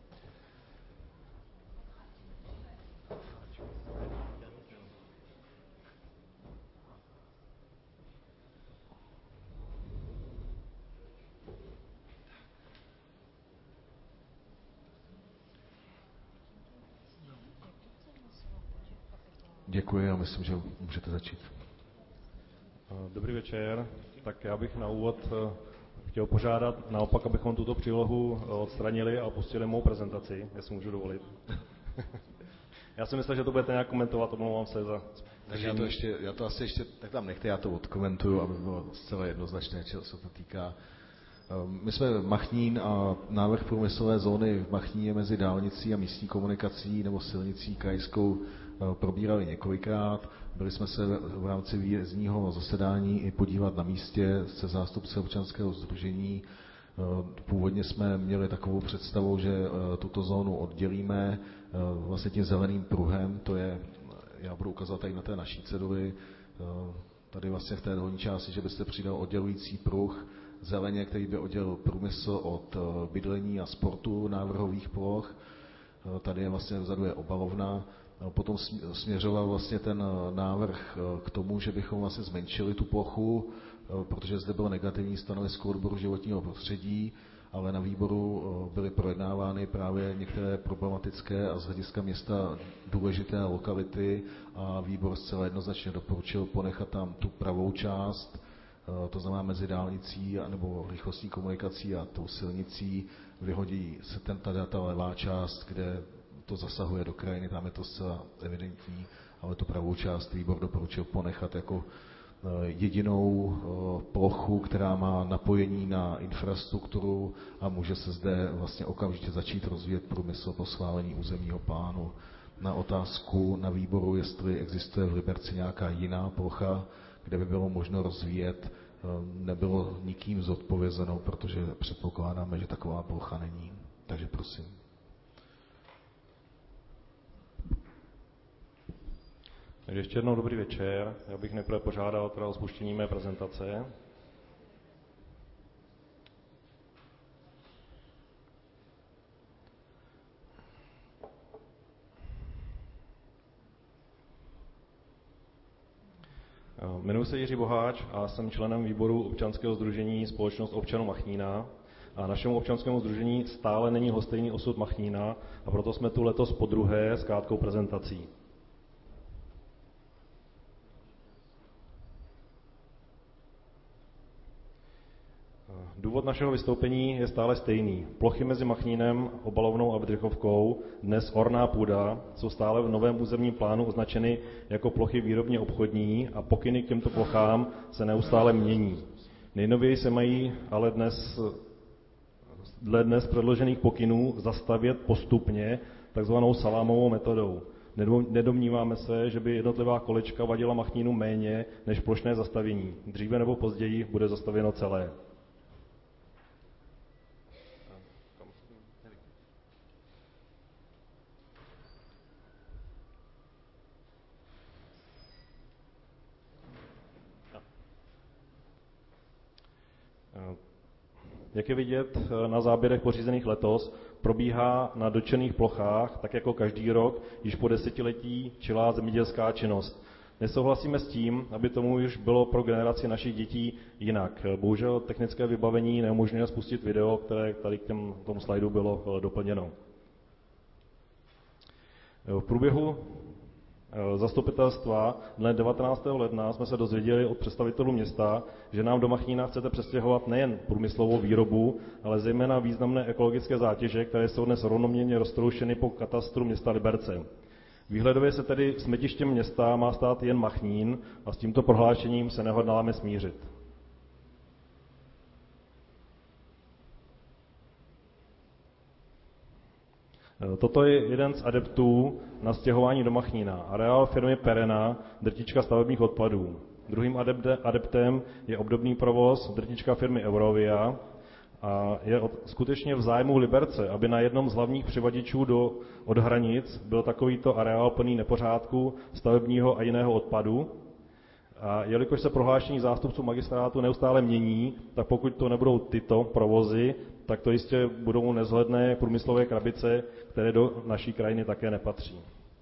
Děkuji a myslím, že můžete začít. Dobrý večer. Tak já bych na úvod chtěl požádat naopak, abychom tuto přílohu odstranili a pustili mou prezentaci, jestli můžu dovolit. Já si myslel, že to budete nějak komentovat, omlouvám se za... Takže já to, ještě, já to asi ještě, tak tam nechte, já to odkomentuju, aby bylo zcela jednoznačné, čeho se to týká. My jsme Machnín a návrh průmyslové zóny v Machníně mezi dálnicí a místní komunikací nebo silnicí krajskou probírali několikrát. Byli jsme se v rámci výjezdního zasedání i podívat na místě se zástupci občanského sdružení. Původně jsme měli takovou představu, že tuto zónu oddělíme vlastně tím zeleným pruhem, to je, já budu ukazovat tady na té naší ceduli, tady vlastně v té dolní části, že byste přidal oddělující pruh zeleně, který by oddělil průmysl od bydlení a sportu návrhových ploch. Tady je vlastně vzadu je obalovna. Potom směřoval vlastně ten návrh k tomu, že bychom vlastně zmenšili tu plochu, protože zde bylo negativní stanovisko odboru životního prostředí, ale na výboru byly projednávány právě některé problematické a z hlediska města důležité lokality a výbor zcela jednoznačně doporučil ponechat tam tu pravou část, to znamená mezi dálnicí nebo rychlostní komunikací a tou silnicí, vyhodí se ten tady ta levá část, kde to zasahuje do krajiny, tam je to zcela evidentní, ale tu pravou část výbor doporučil ponechat jako jedinou plochu, která má napojení na infrastrukturu a může se zde vlastně okamžitě začít rozvíjet průmysl po schválení územního plánu. Na otázku na výboru, jestli existuje v Liberci nějaká jiná plocha, kde by bylo možno rozvíjet, nebylo nikým zodpovězeno, protože předpokládáme, že taková plocha není. Takže prosím. Takže ještě jednou dobrý večer. Já bych nejprve požádal teda o spuštění mé prezentace. Jmenuji se Jiří Boháč a jsem členem výboru občanského sdružení Společnost občanů Machnína. A našemu občanskému sdružení stále není lhostejný osud Machnína a proto jsme tu letos podruhé s krátkou prezentací. Důvod našeho vystoupení je stále stejný. Plochy mezi Machnínem, Obalovnou a Vydrychovkou, dnes orná půda, jsou stále v novém územním plánu označeny jako plochy výrobně obchodní a pokyny k těmto plochám se neustále mění. Nejnověji se mají ale dnes, dle dnes předložených pokynů zastavět postupně takzvanou salámovou metodou. Nedomníváme se, že by jednotlivá kolečka vadila Machnínu méně než plošné zastavění. Dříve nebo později bude zastavěno celé. Jak je vidět na záběrech pořízených letos, probíhá na dotčených plochách, tak jako každý rok, již po desetiletí čilá zemědělská činnost. Nesouhlasíme s tím, aby tomu už bylo pro generaci našich dětí jinak. Bohužel technické vybavení neumožňuje spustit video, které tady k těm, tomu slajdu bylo doplněno. V průběhu zastupitelstva dne devatenáctého ledna jsme se dozvěděli od představitelů města, že nám do Machnína chcete přestěhovat nejen průmyslovou výrobu, ale zejména významné ekologické zátěže, které jsou dnes rovnoměrně roztroušeny po katastru města Liberce. Výhledově se tedy smetištěm města má stát jen Machnín a s tímto prohlášením se nehodláme smířit. Toto je jeden z adeptů na stěhování do Machnína, areál firmy Perena, drtička stavebních odpadů. Druhým adeptem je obdobný provoz, drtička firmy Eurovia, a je od, skutečně v zájmu Liberce, aby na jednom z hlavních přivaděčů do, od hranic byl takovýto areál plný nepořádku, stavebního a jiného odpadu. A jelikož se prohlášení zástupců magistrátu neustále mění, tak pokud to nebudou tyto provozy, tak to jistě budou nezhledné průmyslové krabice, které do naší krajiny také nepatří.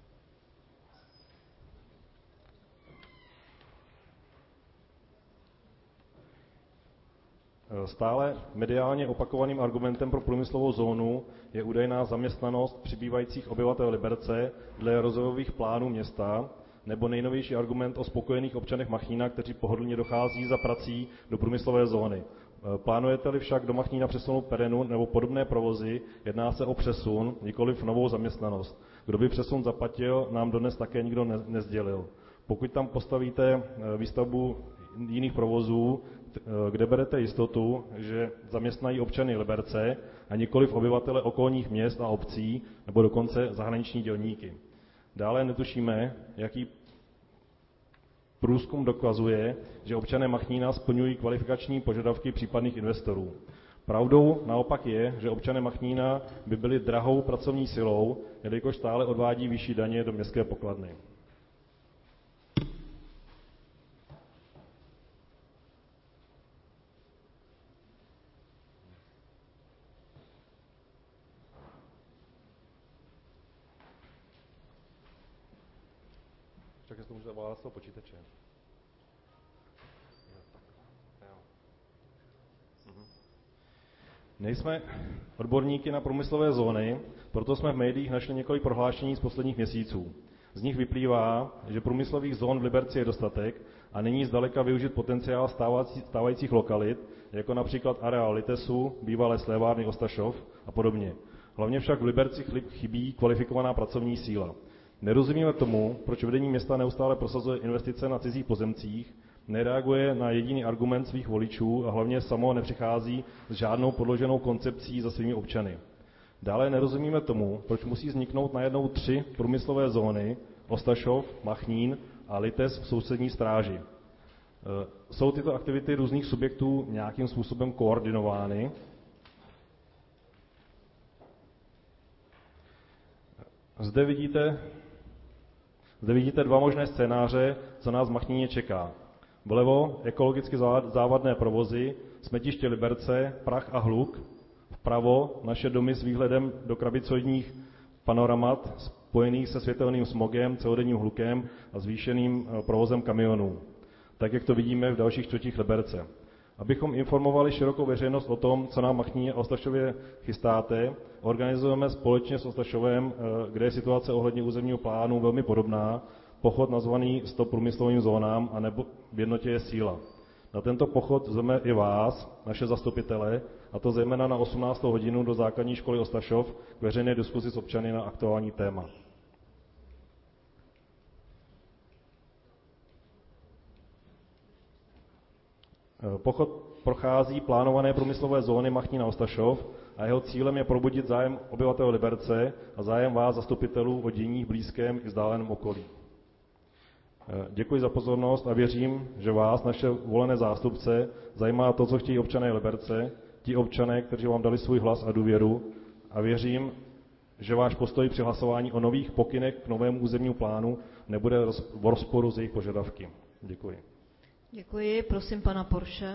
Stále mediálně opakovaným argumentem pro průmyslovou zónu je údajná zaměstnanost přibývajících obyvatel Liberce dle rozvojových plánů města, nebo nejnovější argument o spokojených občanech Machnína, kteří pohodlně dochází za prací do průmyslové zóny. Plánujete-li však do Machnína přesunout Perenu nebo podobné provozy, jedná se o přesun, nikoliv novou zaměstnanost. Kdo by přesun zaplatil, nám dodnes také nikdo nezdělil. Pokud tam postavíte výstavbu jiných provozů, kde berete jistotu, že zaměstnají občany Liberce a nikoliv obyvatele okolních měst a obcí, nebo dokonce zahraniční dělníky. Dále netušíme, jaký průzkum dokazuje, že občané Machnína splňují kvalifikační požadavky případných investorů. Pravdou naopak je, že občané Machnína by byli drahou pracovní silou, jelikož stále odvádí vyšší daně do městské pokladny. Tak to může zavolat z toho počítače. Nejsme odborníky na průmyslové zóny, proto jsme v médiích našli několik prohlášení z posledních měsíců. Z nich vyplývá, že průmyslových zón v Liberci je dostatek a není zdaleka využit potenciál stávajících lokalit, jako například areál Litesu, bývalé slévárny Ostašov a podobně. Hlavně však v Liberci chybí kvalifikovaná pracovní síla. Nerozumíme tomu, proč vedení města neustále prosazuje investice na cizích pozemcích, nereaguje na jediný argument svých voličů a hlavně samo nepřichází s žádnou podloženou koncepcí za svými občany. Dále nerozumíme tomu, proč musí vzniknout najednou tři průmyslové zóny, Ostašov, Machnín a Lites v sousední Stráži. Jsou tyto aktivity různých subjektů nějakým způsobem koordinovány? Zde vidíte, zde vidíte dva možné scénáře, co nás v Machníně čeká. Vlevo ekologicky závadné provozy, smetiště Liberce, prach a hluk. Vpravo naše domy s výhledem do krabicoidních panoramat spojených se světelným smogem, celodenním hlukem a zvýšeným provozem kamionů, tak jak to vidíme v dalších čtvrtích Liberce. Abychom informovali širokou veřejnost o tom, co nám Machníně a Ostašově chystáte, organizujeme společně s Ostašovem, kde je situace ohledně územního plánu velmi podobná, pochod nazvaný sto průmyslovým zónám, anebo v jednotě je síla. Na tento pochod zveme i vás, naše zastupitele, a to zejména na osmnáctou hodinu do základní školy Ostašov k veřejné diskuzi s občany na aktuální téma. Pochod prochází plánované průmyslové zóny Machnína Ostašov a jeho cílem je probudit zájem obyvatel Liberce a zájem vás, zastupitelů, o dění v blízkém i vzdáleném okolí. Děkuji za pozornost a věřím, že vás, naše volené zástupce, zajímá to, co chtějí občané Liberce, ti občané, kteří vám dali svůj hlas a důvěru, a věřím, že váš postoj při hlasování o nových pokynech k novému územnímu plánu nebude v rozporu s jejich požadavky. Děkuji. Děkuji. Prosím pana Porsche.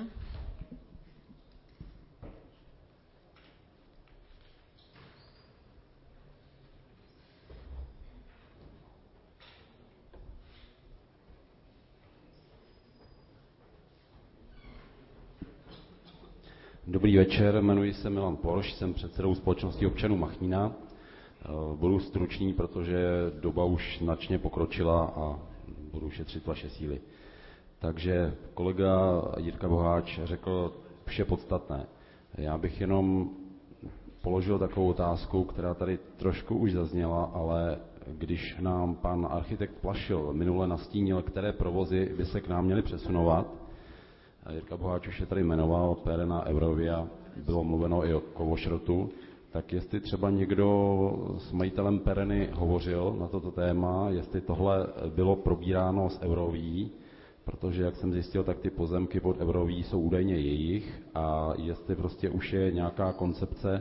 Dobrý večer, jmenuji se Milan Porš, jsem předsedou společnosti občanů Machnína. Budu stručný, protože doba už značně pokročila a budu šetřit vaše síly. Takže kolega Jirka Boháč řekl vše podstatné. Já bych jenom položil takovou otázku, která tady trošku už zazněla, ale když nám pan architekt Plašil minule nastínil, které provozy by se k nám měly přesunovat, Jirka Boháč už je tady jmenoval, Perena, Eurovia, bylo mluveno i o Kovošrotu, tak jestli třeba někdo s majitelem Pereny hovořil na toto téma, jestli tohle bylo probíráno s Euroví, protože jak jsem zjistil, tak ty pozemky pod Euroví jsou údajně jejich, a jestli prostě už je nějaká koncepce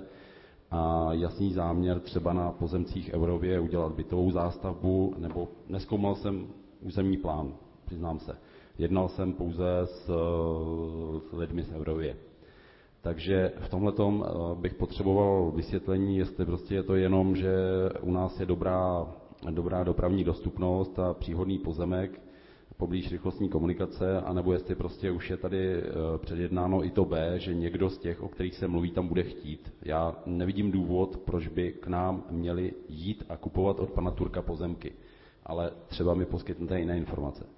a jasný záměr třeba na pozemcích Eurově udělat bytovou zástavbu, nebo nezkoumal jsem územní plán, přiznám se. Jednal jsem pouze s, s lidmi z Eurově. Takže v tomhletom bych potřeboval vysvětlení, jestli prostě je to jenom, že u nás je dobrá, dobrá dopravní dostupnost a příhodný pozemek poblíž rychlostní komunikace, anebo jestli prostě už je tady předjednáno i to B, že někdo z těch, o kterých se mluví, tam bude chtít. Já nevidím důvod, proč by k nám měli jít a kupovat od pana Turka pozemky, ale třeba mi poskytnete jiné informace.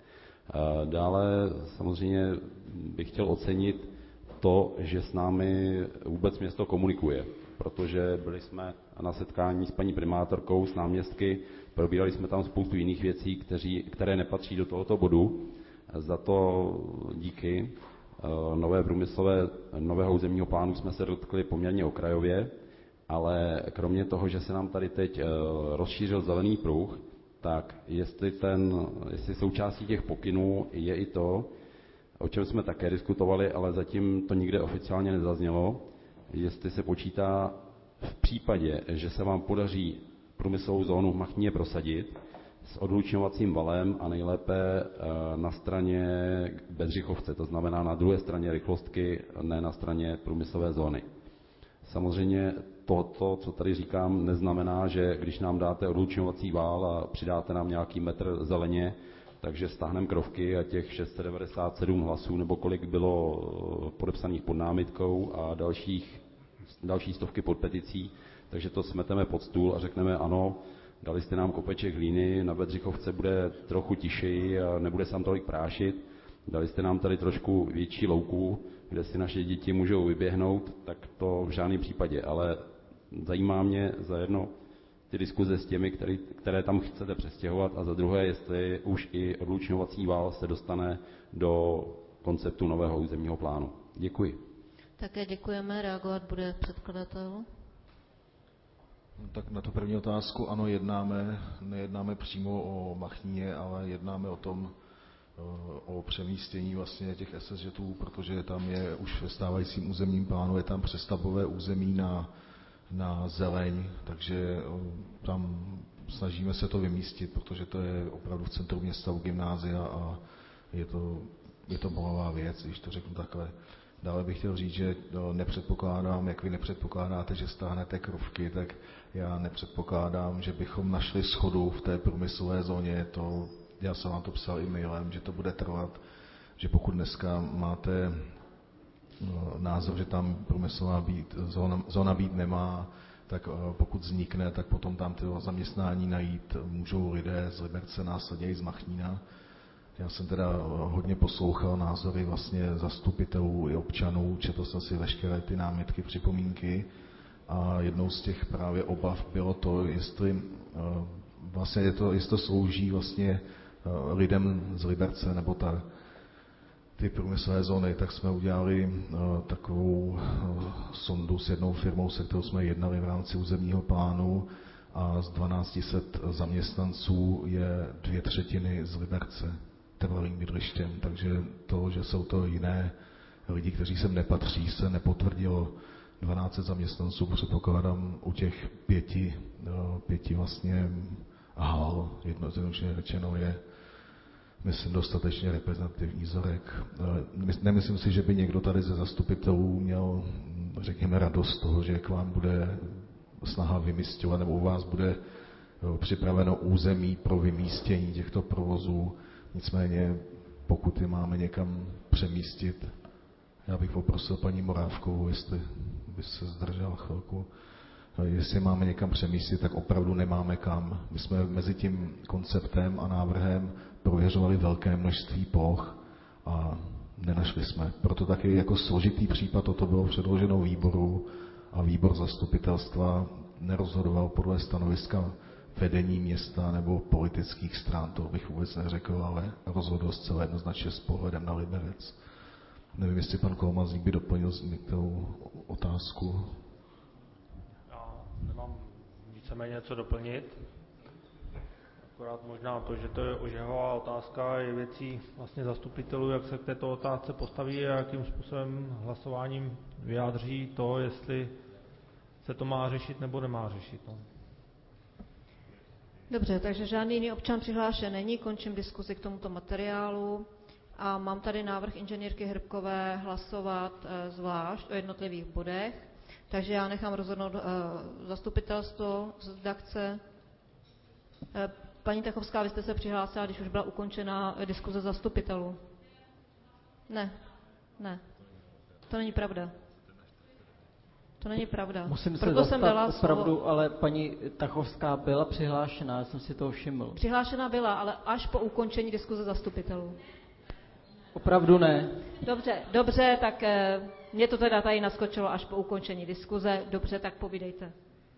Dále samozřejmě bych chtěl ocenit to, že s námi vůbec město komunikuje, protože byli jsme na setkání s paní primátorkou, s náměstky, probírali jsme tam spoustu jiných věcí, kteří, které nepatří do tohoto bodu. Za to díky. Nové průmyslové, nového územního plánu jsme se dotkli poměrně okrajově, ale kromě toho, že se nám tady teď rozšířil zelený pruh, tak jestli, ten, jestli součástí těch pokynů je i to, o čem jsme také diskutovali, ale zatím to nikde oficiálně nezaznělo, jestli se počítá v případě, že se vám podaří průmyslovou zónu v Machníně prosadit s odlučňovacím valem a nejlépe na straně Bedřichovce, to znamená na druhé straně rychlostky, ne na straně průmyslové zóny. Samozřejmě toto, co tady říkám, neznamená, že když nám dáte odlučňovací vál a přidáte nám nějaký metr zeleně, takže stáhneme krovky a těch šest set devadesát sedm hlasů, nebo kolik bylo podepsaných pod námitkou a dalších, další stovky pod peticí, takže to smeteme pod stůl a řekneme ano, dali jste nám kopeček hlíny, na Bedřichovce bude trochu tišeji a nebude se tam tolik prášit, dali jste nám tady trošku větší louku, kde si naše děti můžou vyběhnout, tak to v žádném případě, ale zajímá mě za jedno ty diskuze s těmi, který, které tam chcete přestěhovat, a za druhé, jestli už i odlučňovací vál se dostane do konceptu nového územního plánu. Děkuji. Také děkujeme. Reagovat bude předkladatel. Tak na tu první otázku, ano, jednáme, nejednáme přímo o Machníně, ale jednáme o tom, o přemístění vlastně těch SSŽetů, protože tam je už ve stávajícím územním plánu, je tam přestavbové území na, na zeleň, takže tam snažíme se to vymístit, protože to je opravdu v centru města u gymnázia a je to, je to bolavá věc, když to řeknu takhle. Dále bych chtěl říct, že nepředpokládám, jak vy nepředpokládáte, že stáhnete krovky, tak já nepředpokládám, že bychom našli schodu v té průmyslové zóně. To, já jsem vám to psal e-mailem, že to bude trvat, že pokud dneska máte názor, že tam průmyslová být, zóna, zóna být nemá, tak pokud vznikne, tak potom tam ty zaměstnání najít můžou lidé z Liberce, následně i z Machnína. Já jsem teda hodně poslouchal názory vlastně zastupitelů i občanů, četl jsem si veškeré ty námitky, připomínky a jednou z těch právě obav bylo to, jestli vlastně je to, jestli to slouží vlastně lidem z Liberce, nebo ta, ty průmyslové zóny, tak jsme udělali takovou sondu s jednou firmou, se kterou jsme jednali v rámci územního plánu, a z dvanáct set zaměstnanců je dvě třetiny z Liberce trvalým bydlištěm, takže to, že jsou to jiné lidi, kteří sem nepatří, se nepotvrdilo. dvanáct set zaměstnanců předpokládám u těch pěti, pěti vlastně hal, jednoznačně řečeno, je, myslím, dostatečně reprezentativní vzorek. Nemyslím si, že by někdo tady ze zastupitelů měl, řekněme, radost z toho, že k vám bude snaha vymísťovat, nebo u vás bude připraveno území pro vymístění těchto provozů. Nicméně, pokud je máme někam přemístit, já bych poprosil paní Morávkovou, jestli by se zdržela chvilku, jestli máme někam přemístit, tak opravdu nemáme kam. My jsme mezi tím konceptem a návrhem prověřovali velké množství ploch a nenašli jsme. Proto taky jako složitý případ toto bylo předloženo výboru a výbor zastupitelstva nerozhodoval podle stanoviska vedení města nebo politických stran, to bych vůbec neřekl, ale rozhodl zcela jednoznačně s pohledem na Liberec. Nevím, jestli pan Kolmazník by doplnil některou otázku. Já nemám víceméně co doplnit. Akorát možná to, že to je ožehová otázka, je věcí vlastně zastupitelů, jak se k této otázce postaví a jakým způsobem hlasováním vyjádří to, jestli se to má řešit nebo nemá řešit. No. Dobře, takže žádný jiný občan přihlášen není, končím diskuzi k tomuto materiálu a mám tady návrh inženýrky Hrbkové hlasovat e, zvlášť o jednotlivých bodech, takže já nechám rozhodnout e, zastupitelstvo, zda chce. E, paní Tachovská, vy jste se přihlásila, když už byla ukončena diskuze zastupitelů. Ne, ne, to není pravda. To není pravda. Musím se Proto zastat jsem dala opravdu, slovo. Ale paní Tachovská byla přihlášená, já jsem si toho všiml. Přihlášená byla, ale až po ukončení diskuze zastupitelů. Opravdu ne. Dobře, dobře, tak e, mě to teda tady naskočilo až po ukončení diskuze. Dobře, tak povídejte.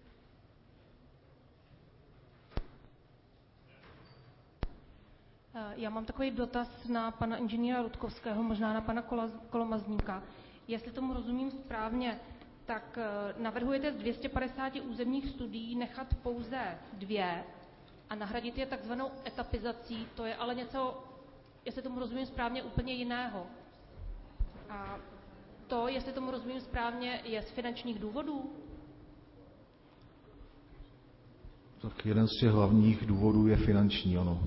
Já mám takový dotaz na pana inženýra Rudkovského, možná na pana Kolomazníka. Jestli tomu rozumím správně, tak navrhujete z dvě stě padesát územních studií nechat pouze dvě a nahradit je takzvanou etapizací, to je ale něco, jestli tomu rozumím správně, úplně jiného. A to, jestli tomu rozumím správně, je z finančních důvodů? Tak jeden z těch hlavních důvodů je finanční, ano.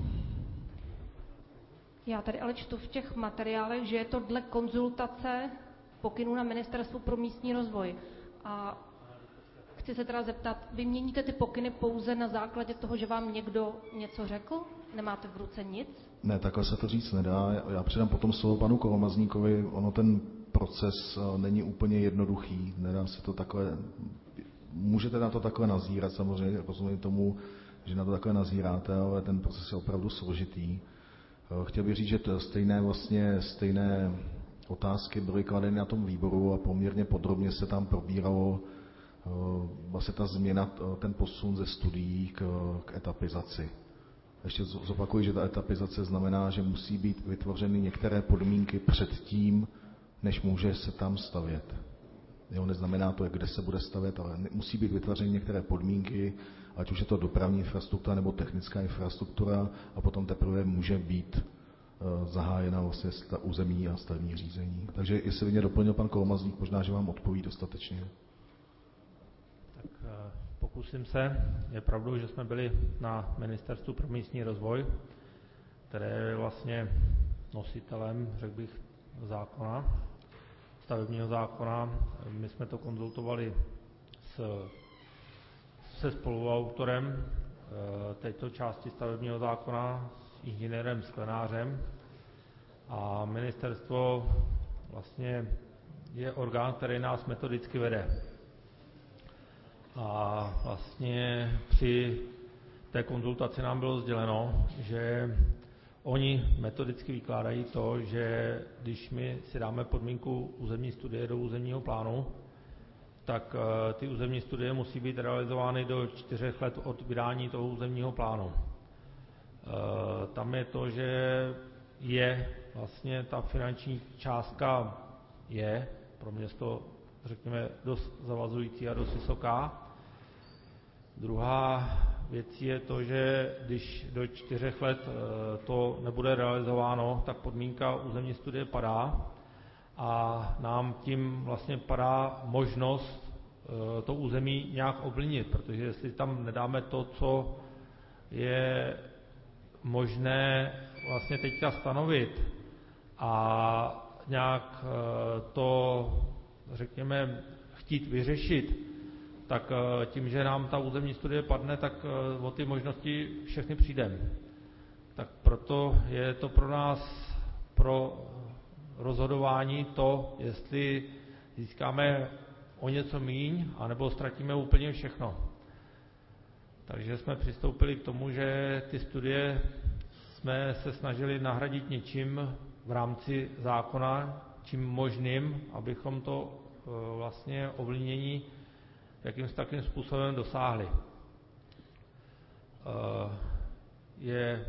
Já tady ale čtu v těch materiálech, že je to dle konzultace pokynů na Ministerstvu pro místní rozvoj. A chci se teda zeptat, vy měníte ty pokyny pouze na základě toho, že vám někdo něco řekl? Nemáte v ruce nic? Ne, takhle se to říct nedá. Já předám potom slovo panu Kolomazníkovi. Ono ten proces není úplně jednoduchý. Nedá se to takhle... Můžete na to takhle nazírat, samozřejmě rozumím tomu, že na to takhle nazíráte, ale ten proces je opravdu složitý. Chtěl bych říct, že to stejné, vlastně, stejné otázky byly kladeny na tom výboru a poměrně podrobně se tam probíralo vlastně ta změna, ten posun ze studií k, k etapizaci. Ještě zopakuju, že ta etapizace znamená, že musí být vytvořeny některé podmínky před tím, než může se tam stavět. Jo, neznamená to, kde se bude stavět, ale musí být vytvořeny některé podmínky, ať už je to dopravní infrastruktura nebo technická infrastruktura, a potom teprve může být uh, zahájena vlastně území a stavební řízení. Takže jestli by mě doplnil pan Kolomazník, možná, že vám odpoví dostatečně. Tak uh, pokusím se. Je pravdou, že jsme byli na Ministerstvu pro místní rozvoj, které je vlastně nositelem, řekl bych, zákona, stavebního zákona. My jsme to konzultovali s, se spoluautorem této části stavebního zákona, s inženýrem Sklenářem, a ministerstvo vlastně je orgán, který nás metodicky vede. A vlastně při té konzultaci nám bylo sděleno, že oni metodicky vykládají to, že když my si dáme podmínku územní studie do územního plánu, tak ty územní studie musí být realizovány do čtyřech let od vydání toho územního plánu. Tam je to, že je vlastně ta finanční částka je pro město, řekněme, dost zavazující a dost vysoká. Druhá věc je to, že když do čtyřech let to nebude realizováno, tak podmínka územní studie padá a nám tím vlastně padá možnost to území nějak ovlivnit, protože jestli tam nedáme to, co je možné vlastně teďka stanovit a nějak to, řekněme, chtít vyřešit, tak tím, že nám ta územní studie padne, tak o ty možnosti všechny přijdeme. Tak proto je to pro nás, pro rozhodování to, jestli získáme o něco míň, anebo ztratíme úplně všechno. Takže jsme přistoupili k tomu, že ty studie jsme se snažili nahradit něčím v rámci zákona, čím možným, abychom to vlastně ovlivnění jakým takým způsobem dosáhli. Je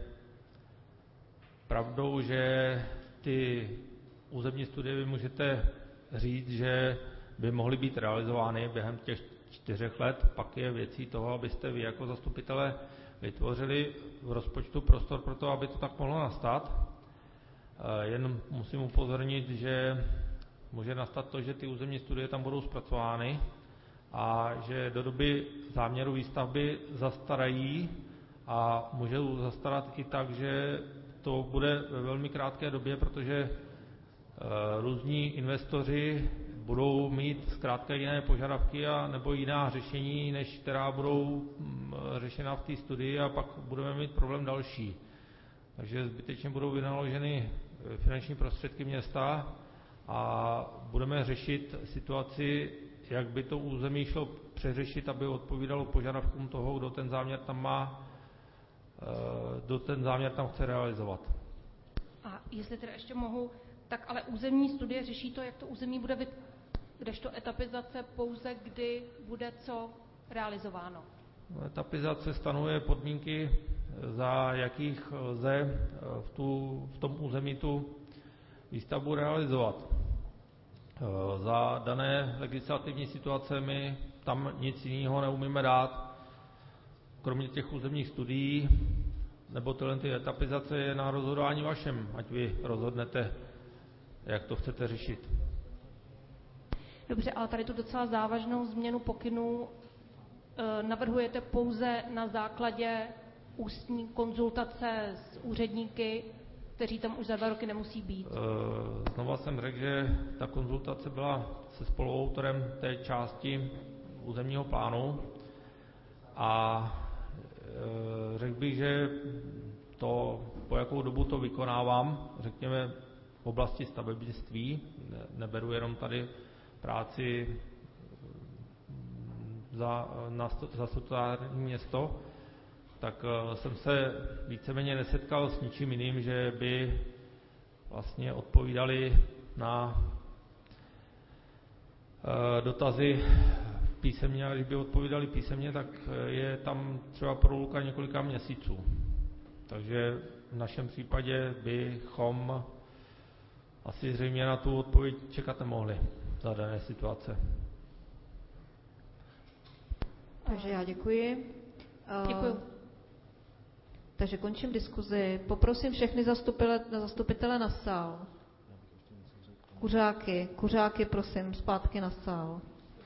pravdou, že ty územní studie vy můžete říct, že by mohly být realizovány během těch čtyřech let, pak je věcí toho, abyste vy jako zastupitelé vytvořili v rozpočtu prostor pro to, aby to tak mohlo nastat. Jen musím upozornit, že může nastat to, že ty územní studie tam budou zpracovány a že do doby záměru výstavby zastarají a můžou zastarat i tak, že to bude ve velmi krátké době, protože různí investoři budou mít zkrátka jiné požadavky a nebo jiná řešení, než která budou řešena v té studii a pak budeme mít problém další. Takže zbytečně budou vynaloženy finanční prostředky města a budeme řešit situaci, jak by to území šlo přeřešit, aby odpovídalo požadavkům toho, kdo ten záměr tam má, kdo ten záměr tam chce realizovat. A jestli teda ještě mohu, tak ale územní studie řeší to, jak to území bude, vyt... kdežto etapizace pouze, kdy bude co realizováno. Etapizace stanovuje podmínky, za jakých lze v, tu, v tom území tu výstavbu realizovat. Za dané legislativní situace my tam nic jiného neumíme dát, kromě těch územních studií, nebo tyhle ty etapizace je na rozhodování vašem, ať vy rozhodnete, jak to chcete řešit. Dobře, ale tady tu docela závažnou změnu pokynů e, navrhujete pouze na základě ústní konzultace s úředníky, kteří tam už za dva roky nemusí být. E, znova jsem řekl, že ta konzultace byla se spoluautorem té části územního plánu a e, řekl bych, že to, po jakou dobu to vykonávám, řekněme v oblasti stavebnictví, ne, neberu jenom tady práci za, na, za statutární město, tak jsem se víceméně nesetkal s ničím jiným, že by vlastně odpovídali na dotazy písemně, a když by odpovídali písemně, tak je tam třeba proluka několika měsíců. Takže v našem případě bychom asi zřejmě na tu odpověď čekat nemohli za dané situace. Takže já děkuji. Děkuji. Takže končím diskuzi. Poprosím všechny zastupitele, zastupitele na sál. Kuřáky, kuřáky prosím zpátky na sál.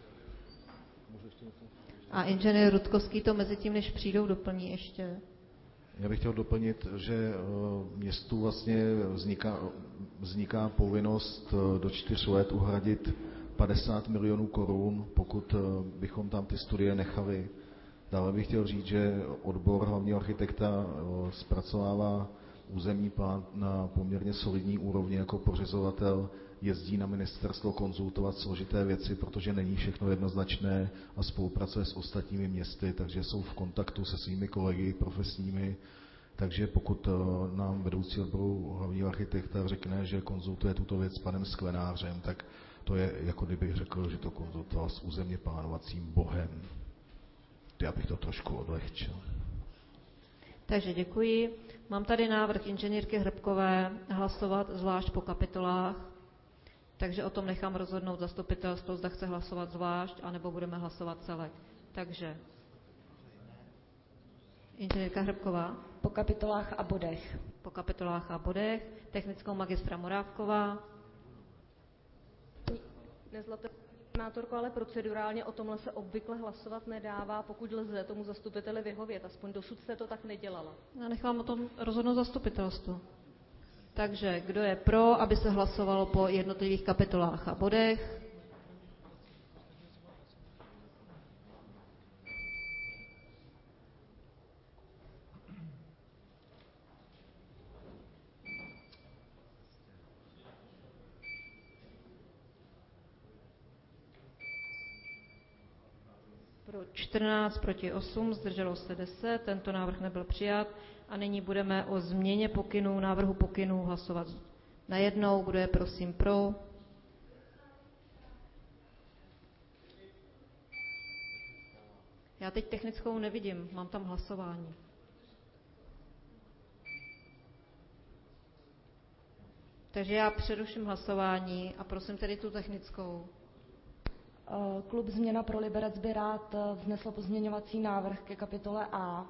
A inženýr Rutkovský to mezi tím, než přijdou, doplní ještě. Já bych chtěl doplnit, že městu vlastně vzniká, vzniká povinnost do čtyř let uhradit padesát milionů korun, pokud bychom tam ty studie nechali. Dále bych chtěl říct, že odbor hlavního architekta zpracovává územní plán na poměrně solidní úrovni jako pořizovatel, jezdí na ministerstvo konzultovat složité věci, protože není všechno jednoznačné a spolupracuje s ostatními městy, takže jsou v kontaktu se svými kolegy profesními. Takže pokud nám vedoucí odboru hlavního architekta řekne, že konzultuje tuto věc s panem Sklenářem, tak to je, jako kdybych řekl, že to konzultoval s územně plánovacím bohem. Já bych to trošku odlehčil. Takže děkuji. Mám tady návrh inženýrky Hrbkové hlasovat zvlášť po kapitolách, takže o tom nechám rozhodnout zastupitelstvo, zda chce hlasovat zvlášť, anebo budeme hlasovat celek. Takže inženýrka Hrbková. Po kapitolách a bodech. Po kapitolách a bodech. Technickou magistra Morávková. Nezlobte, senátorko, ale procedurálně o tomhle se obvykle hlasovat nedává, pokud lze tomu zastupiteli vyhovět. Aspoň dosud jste to tak nedělala. Já nechám o tom rozhodnout zastupitelstvo. Takže kdo je pro, aby se hlasovalo po jednotlivých kapitolách a bodech? Pro čtrnáct, proti osm, zdrželo se deset, tento návrh nebyl přijat a nyní budeme o změně pokynů, návrhu pokynů hlasovat najednou. Kdo je prosím pro? Já teď technickou nevidím, mám tam hlasování. Takže já přeruším hlasování a prosím tedy tu technickou. Klub Změna pro Liberec by rád vznesl pozměňovací návrh ke kapitole A.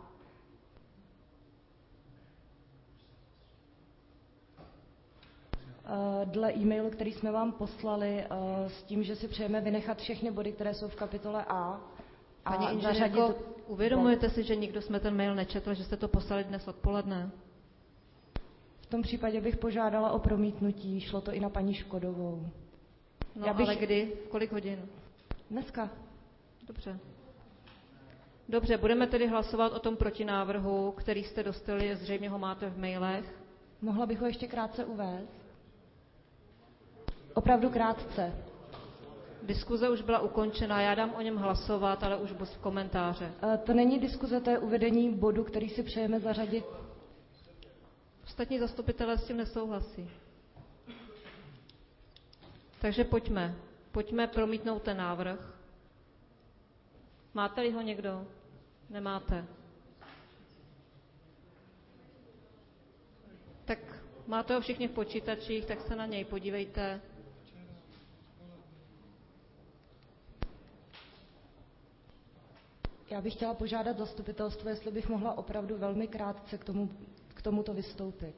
Dle e-mailu, který jsme vám poslali, s tím, že si přejeme vynechat všechny body, které jsou v kapitole A. A Paní inženýrko, uvědomujete si, že nikdo jsme ten mail nečetl, že jste to poslali dnes odpoledne? V tom případě bych požádala o promítnutí, šlo to i na paní Škodovou. No Já bych... ale kdy? V kolik hodin? Dneska. Dobře. Dobře, budeme tedy hlasovat o tom protinávrhu, který jste dostali, zřejmě ho máte v mailech. Mohla bych ho ještě krátce uvést? Opravdu krátce. Diskuze už byla ukončena, já dám o něm hlasovat, ale už bez komentáře. To není diskuze, to je uvedení bodu, který si přejeme zařadit. Ostatní zastupitelé s tím nesouhlasí. Takže pojďme. Pojďme promítnout ten návrh. Máte-li ho někdo? Nemáte. Tak máte ho všichni v počítačích, tak se na něj podívejte. Já bych chtěla požádat zastupitelstvo, jestli bych mohla opravdu velmi krátce k, tomu, k tomuto vystoupit.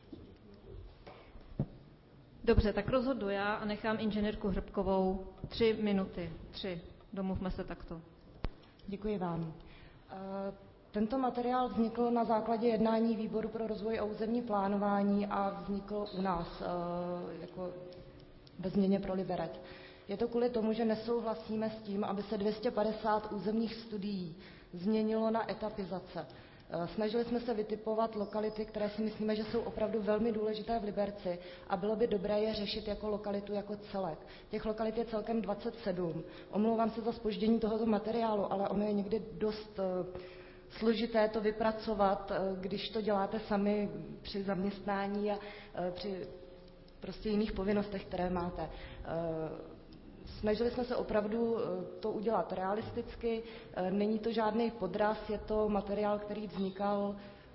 Dobře, tak rozhodu já a nechám inženýrku Hrbkovou tři minuty. Tři. Domluvme se takto. Děkuji vám. Tento materiál vznikl na základě jednání Výboru pro rozvoj a územní plánování a vznikl u nás jako ve Změně pro Liberec. Je to kvůli tomu, že nesouhlasíme s tím, aby se dvě stě padesát územních studií změnilo na etapizace. Snažili jsme se vytipovat lokality, které si myslíme, že jsou opravdu velmi důležité v Liberci a bylo by dobré je řešit jako lokalitu, jako celek. Těch lokalit je celkem dvacet sedm. Omlouvám se za zpoždění tohoto materiálu, ale ono je někdy dost složité to vypracovat, když to děláte sami při zaměstnání a při prostě jiných povinnostech, které máte. Snažili jsme se opravdu to udělat realisticky, není to žádný podraz, je to materiál, který vznikal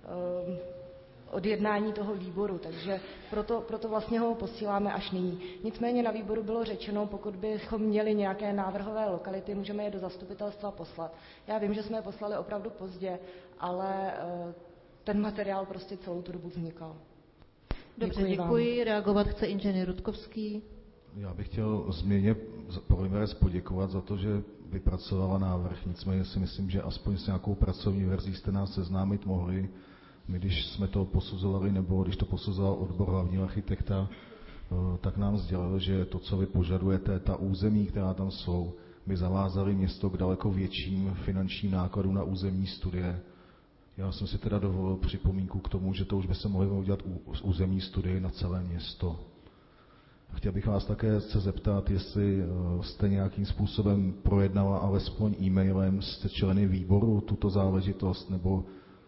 od jednání toho výboru, takže proto, proto vlastně ho posíláme až nyní. Nicméně na výboru bylo řečeno, pokud bychom měli nějaké návrhové lokality, můžeme je do zastupitelstva poslat. Já vím, že jsme je poslali opravdu pozdě, ale ten materiál prostě celou tu dobu vznikal. Dobře, děkuji. děkuji. Reagovat chce inženýr Rutkovský. Já bych chtěl změně pro Liberec poděkovat za to, že vypracovala návrh, nicméně si myslím, že aspoň s nějakou pracovní verzí jste nás seznámit mohli. My, když jsme to posuzovali, nebo když to posuzoval odbor hlavního architekta, tak nám sdělil, že to, co vy požadujete, ta území, která tam jsou, by zavázali město k daleko větším finančním nákladům na územní studie. Já jsem si teda dovolil připomínku k tomu, že to už by se mohli udělat územní studie na celé město. Chtěl bych vás také se zeptat, jestli jste nějakým způsobem projednala alespoň e-mailem s členy výboru tuto záležitost, nebo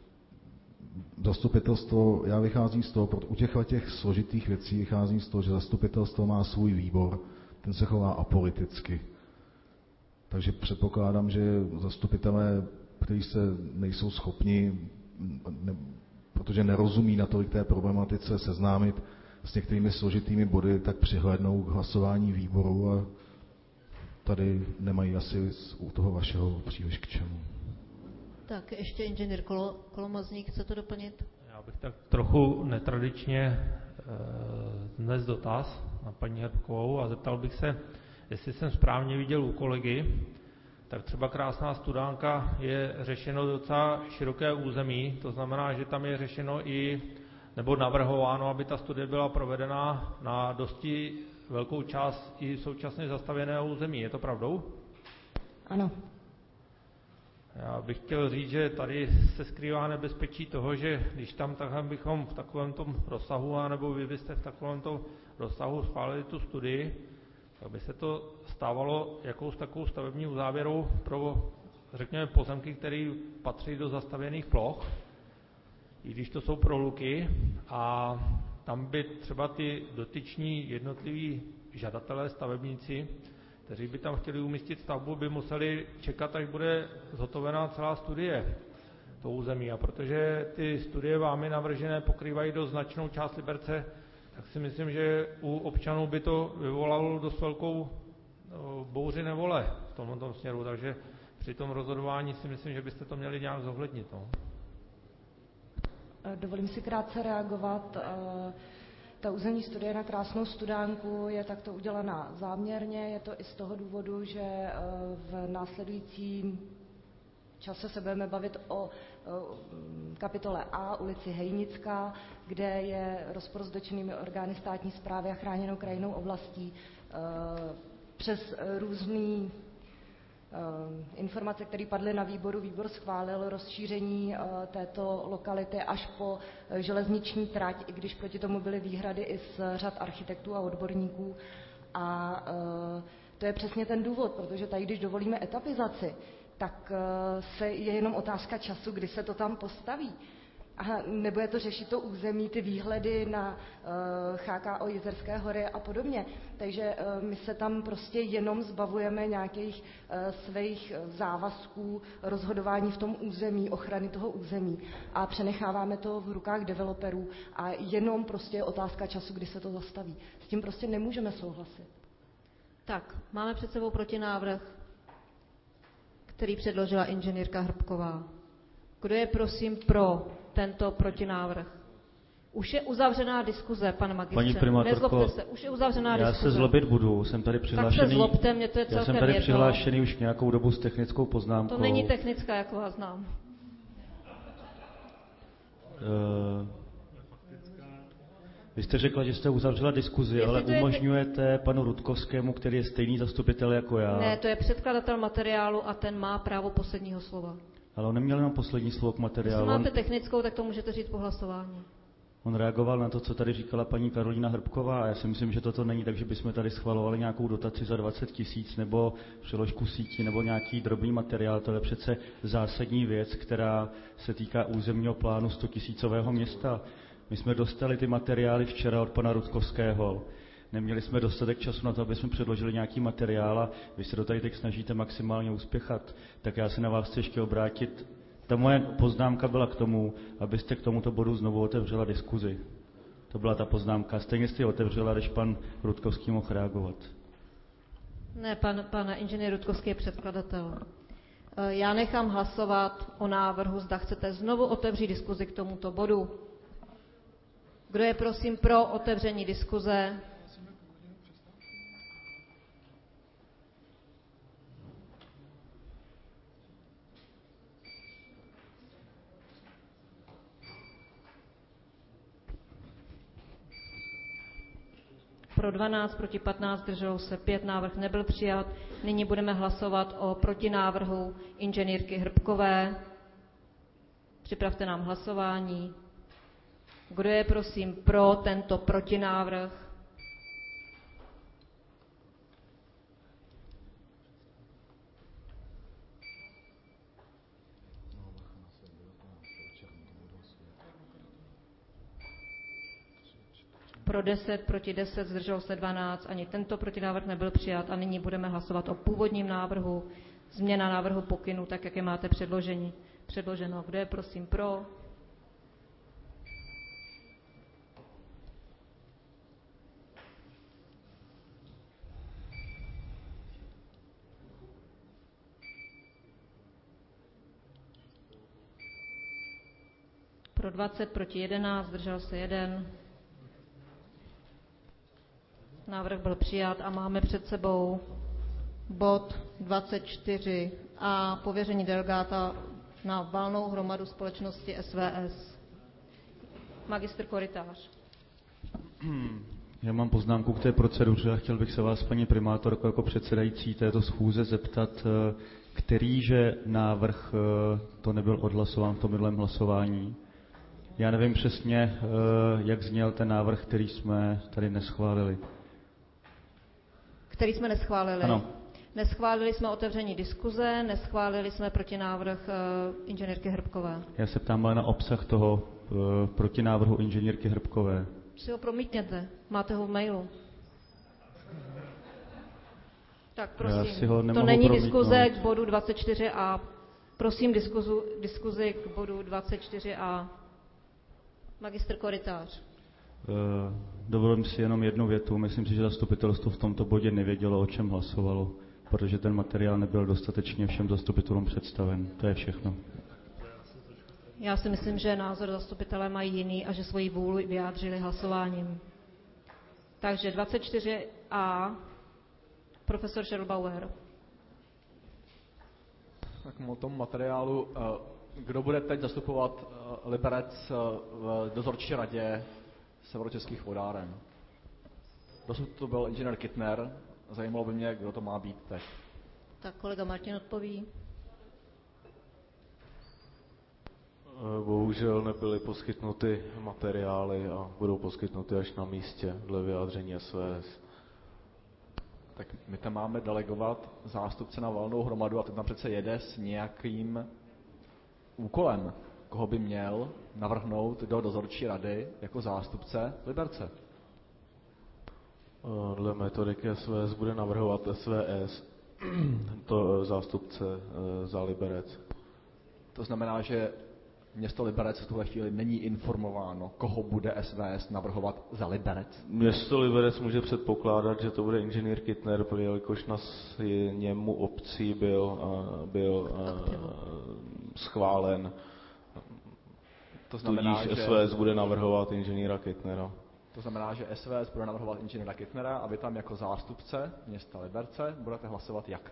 zastupitelstvo, já vycházím z toho, u těchto těch složitých věcí vycházím z toho, že zastupitelstvo má svůj výbor, ten se chová apoliticky. Takže předpokládám, že zastupitelé, kteří se nejsou schopni ne, protože nerozumí natolik té problematice, seznámit s některými složitými body, tak přihlédnou k hlasování výboru a tady nemají asi u toho vašeho příliš k čemu. Tak ještě inženýr Kolo, Kolomazník, chce to doplnit? Já bych tak trochu netradičně dnes dotaz na paní Hrbkovou a zeptal bych se, jestli jsem správně viděl u kolegy, tak třeba Krásná Studánka je řešeno docela široké území, to znamená, že tam je řešeno i, nebo navrhováno, aby ta studie byla provedena na dosti velkou část i současně zastavěného území. Je to pravdou? Ano. Já bych chtěl říct, že tady se skrývá nebezpečí toho, že když tam takhle bychom v takovém tom rozsahu, anebo vy byste v takovém tom rozsahu schválili tu studii, tak by se to stávalo jakou s takovou stavební uzávěrou pro, řekněme, pozemky, které patří do zastavěných ploch, i když to jsou proluky, a tam by třeba ty dotyční jednotliví žadatelé, stavebníci, kteří by tam chtěli umístit stavbu, by museli čekat, až bude zhotovená celá studie to území. A protože ty studie vámi navržené pokrývají do značnou část Liberce, tak si myslím, že u občanů by to vyvolalo dost velkou no, bouři nevole v tomto směru. Takže při tom rozhodování si myslím, že byste to měli nějak zohlednit. No. Dovolím si krátce reagovat. Ta územní studie na Krásnou Studánku je takto udělaná záměrně. Je to i z toho důvodu, že v následujícím čase se budeme bavit o kapitole A, ulici Hejnická, kde je rozpor s dotčenými orgány státní správy a chráněnou krajinnou oblastí. Přes různý informace, které padly na výboru, výbor schválil rozšíření této lokality až po železniční trať, i když proti tomu byly výhrady i z řad architektů a odborníků. A to je přesně ten důvod, protože tady, když dovolíme etapizaci, tak se je jenom otázka času, kdy se to tam postaví. A nebude to řešit to území, ty výhledy na H K O Jizerské hory a podobně. Takže my se tam prostě jenom zbavujeme nějakých svých závazků rozhodování v tom území, ochrany toho území a přenecháváme to v rukách developerů a jenom prostě je otázka času, kdy se to zastaví. S tím prostě nemůžeme souhlasit. Tak, máme před sebou protinávrh, který předložila inženýrka Hrbková. Kdo je prosím pro tento protinávrh? Už je uzavřená diskuze, pane magistře. Paní primátorko, se, už je uzavřená já diskuze. se zlobit budu, jsem tady přihlášený. Tak se zlobte, mě to je celkem Já jsem tady jedno. přihlášený už nějakou dobu s technickou poznámkou. To není technická, jak vás znám. Uh, vy jste řekla, že jste uzavřela diskuzi, Jestli ale je umožňujete panu Rudkovskému, který je stejný zastupitel jako já. Ne, to je předkladatel materiálu a ten má právo posledního slova. Ale on neměl jenom poslední slovo k materiálu. Jestli máte technickou, tak to můžete říct po hlasování. On reagoval na to, co tady říkala paní Karolína Hrbková, a já si myslím, že toto není tak, že bychom tady schvalovali nějakou dotaci za dvacet tisíc nebo přeložku sítí nebo nějaký drobný materiál. To je přece zásadní věc, která se týká územního plánu stotisícového města. My jsme dostali ty materiály včera od pana Rudkovského. Neměli jsme dostatek času na to, aby jsme předložili nějaký materiál a vy se to tady teď snažíte maximálně uspěchat. Tak já se na vás chci ještě obrátit. Ta moje poznámka byla k tomu, abyste k tomuto bodu znovu otevřela diskuzi. To byla ta poznámka. Stejně jste ji otevřela, když pan Rudkovský mohl reagovat. Ne, pan, pan inženýr Rudkovský je předkladatel. Já nechám hlasovat o návrhu, zda chcete znovu otevřít diskuzi k tomuto bodu. Kdo je prosím pro otevření diskuze? Pro dvanáct, proti patnáct, zdrželo se pět, návrh nebyl přijat. Nyní budeme hlasovat o protinávrhu inženýrky Hrbkové. Připravte nám hlasování. Kdo je prosím pro tento protinávrh? Pro deset, proti deset, zdrželo se dvanáct, ani tento protinávrh nebyl přijat a nyní budeme hlasovat o původním návrhu, změna návrhu pokynu, tak jak je máte předložení, předloženo. Kdo je prosím pro? Pro dvacet, proti jedenáct, zdržel se jeden. Návrh byl přijat a máme před sebou bod dvacet čtyři a pověření delegáta na valnou hromadu společnosti S V S. Magistr Korytář. Já mám poznámku k té proceduře a chtěl bych se vás, paní primátorko, jako předsedající této schůze zeptat, kterýže návrh to nebyl odhlasován v tom minulém hlasování. Já nevím přesně, jak zněl ten návrh, který jsme tady neschválili. Který jsme neschválili? Ano. Neschválili jsme otevření diskuze, neschválili jsme protinávrh uh, inženýrky Hrbkové. Já se ptám ale na obsah toho uh, protinávrhu inženýrky Hrbkové. Si ho promítněte, máte ho v mailu. Tak prosím, to není promítnout. Diskuze k bodu dvacet čtyři a. Prosím diskuzu, diskuzi k bodu dvacet čtyři a. Magistr Korytář. Uh, dovolím si jenom jednu větu. Myslím si, že zastupitelstvo v tomto bodě nevědělo, o čem hlasovalo, protože ten materiál nebyl dostatečně všem zastupitelům představen. To je všechno. Já si myslím, že názor zastupitelé mají jiný a že svoji vůli vyjádřili hlasováním. Takže dvacet čtyři a. Profesor Schellbauer. Tak o tom materiálu, kdo bude teď zastupovat Liberec v dozorčí radě Severočeských vodáren? Dosud to byl inženýr Kittner, zajímalo by mě, kdo to má být teď. Tak kolega Martin odpoví. Bohužel nebyly poskytnuty materiály a budou poskytnuty až na místě dle vyjádření S V S. Tak my tam máme delegovat zástupce na valnou hromadu a teď tam přece jede s nějakým úkolem, koho by měl navrhnout do dozorčí rady jako zástupce Liberce. Dle metodiky S V S bude navrhovat S V S to zástupce za Liberec. To znamená, že město Liberec v tuhle chvíli není informováno, koho bude S V S navrhovat za Liberec. Město Liberec může předpokládat, že to bude inženýr Kittner, jelikož na němu obcí byl, byl schválen. To znamená, tudíž že S V S bude navrhovat inženýra Kittnera. To znamená, že S V S bude navrhovat inženýra Kittnera a vy tam jako zástupce města Liberce budete hlasovat jak?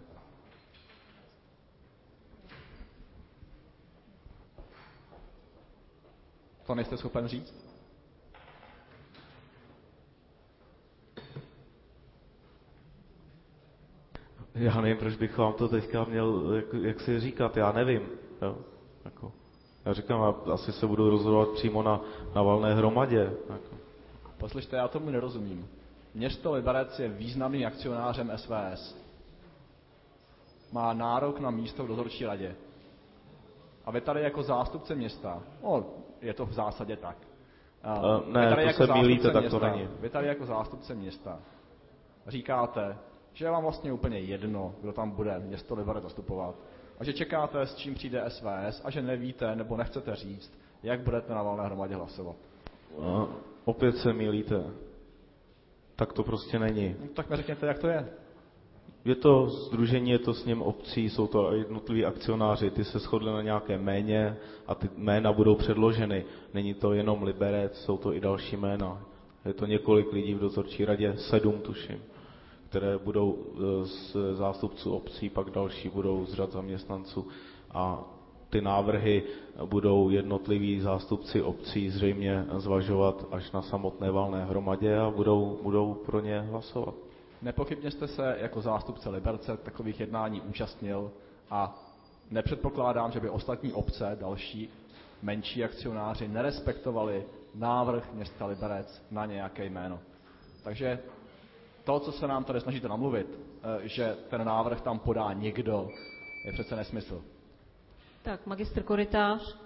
To nejste schopen říct? Já nevím, proč bych vám to teďka měl, jak, jak si říkat, já nevím. Jo? Jako, já říkám, asi se budu rozhodovat přímo na, na valné hromadě. Jako. Poslyšte, já tomu nerozumím. Město Liberec je významným akcionářem S V S. Má nárok na místo v dozorčí radě. A vy tady jako zástupce města, no, je to v zásadě tak. Uh, ne, to jako se mýlíte, tak to není. Vy tady jako zástupce města říkáte, že je vám vlastně úplně jedno, kdo tam bude město Liberec zastupovat. A že čekáte, s čím přijde S V S a že nevíte nebo nechcete říct, jak budete na valné hromadě hlasovat. Uh, opět se mýlíte. Tak to prostě není. No, tak mi řekněte, jak to je. Je to sdružení, je to sněm obcí, jsou to jednotliví akcionáři, ty se shodli na nějaké jméně a ty jména budou předloženy. Není to jenom Liberec, jsou to i další jména. Je to několik lidí v dozorčí radě, sedm tuším, které budou z zástupců obcí, pak další budou z řad zaměstnanců. A ty návrhy budou jednotliví zástupci obcí zřejmě zvažovat až na samotné valné hromadě a budou, budou pro ně hlasovat. Nepochybně jste se jako zástupce Liberce takových jednání účastnil a nepředpokládám, že by ostatní obce, další menší akcionáři nerespektovali návrh města Liberec na nějaké jméno. Takže to, co se nám tady snažíte namluvit, že ten návrh tam podá někdo, je přece nesmysl. Tak, magistr Korytář.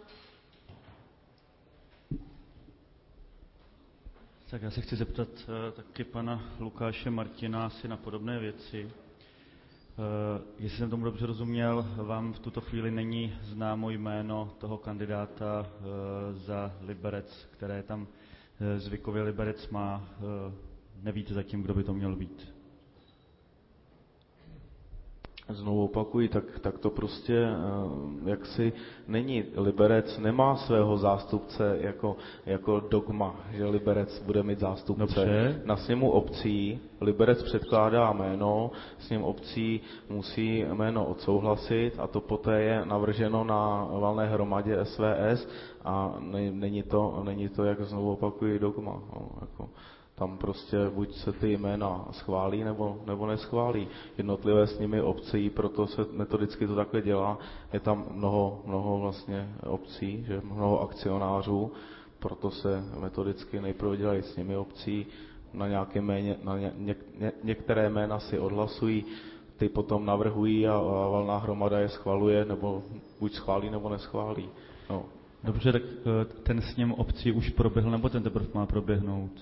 Tak já se chci zeptat uh, taky pana Lukáše Martina asi na podobné věci. Uh, jestli jsem tomu dobře rozuměl, vám v tuto chvíli není známo jméno toho kandidáta uh, za Liberec, které tam uh, zvykově Liberec má. Uh, nevíte zatím, kdo by to měl být? znovu opakuji, tak, tak to prostě jaksi není. Liberec nemá svého zástupce jako, jako dogma, že Liberec bude mít zástupce. Dobře. Na sněmu obcí Liberec předkládá jméno, sněm obcí musí jméno odsouhlasit a to poté je navrženo na valné hromadě S V S a není to, není to jak znovu opakuji, dogma. No, jako. Tam prostě buď se ty jména schválí, nebo, nebo neschválí. Jednotlivé s nimi obcí, proto se metodicky to takhle dělá. Je tam mnoho, mnoho vlastně obcí, že mnoho akcionářů, proto se metodicky nejprve dělají s nimi obcí, na nějaké méně, na ně, ně, ně, některé jména si odhlasují, ty potom navrhují a, a valná hromada je schvaluje, nebo buď schválí, nebo neschválí. No. Dobře, tak ten sněm obcí už proběhl, nebo ten teprve má proběhnout?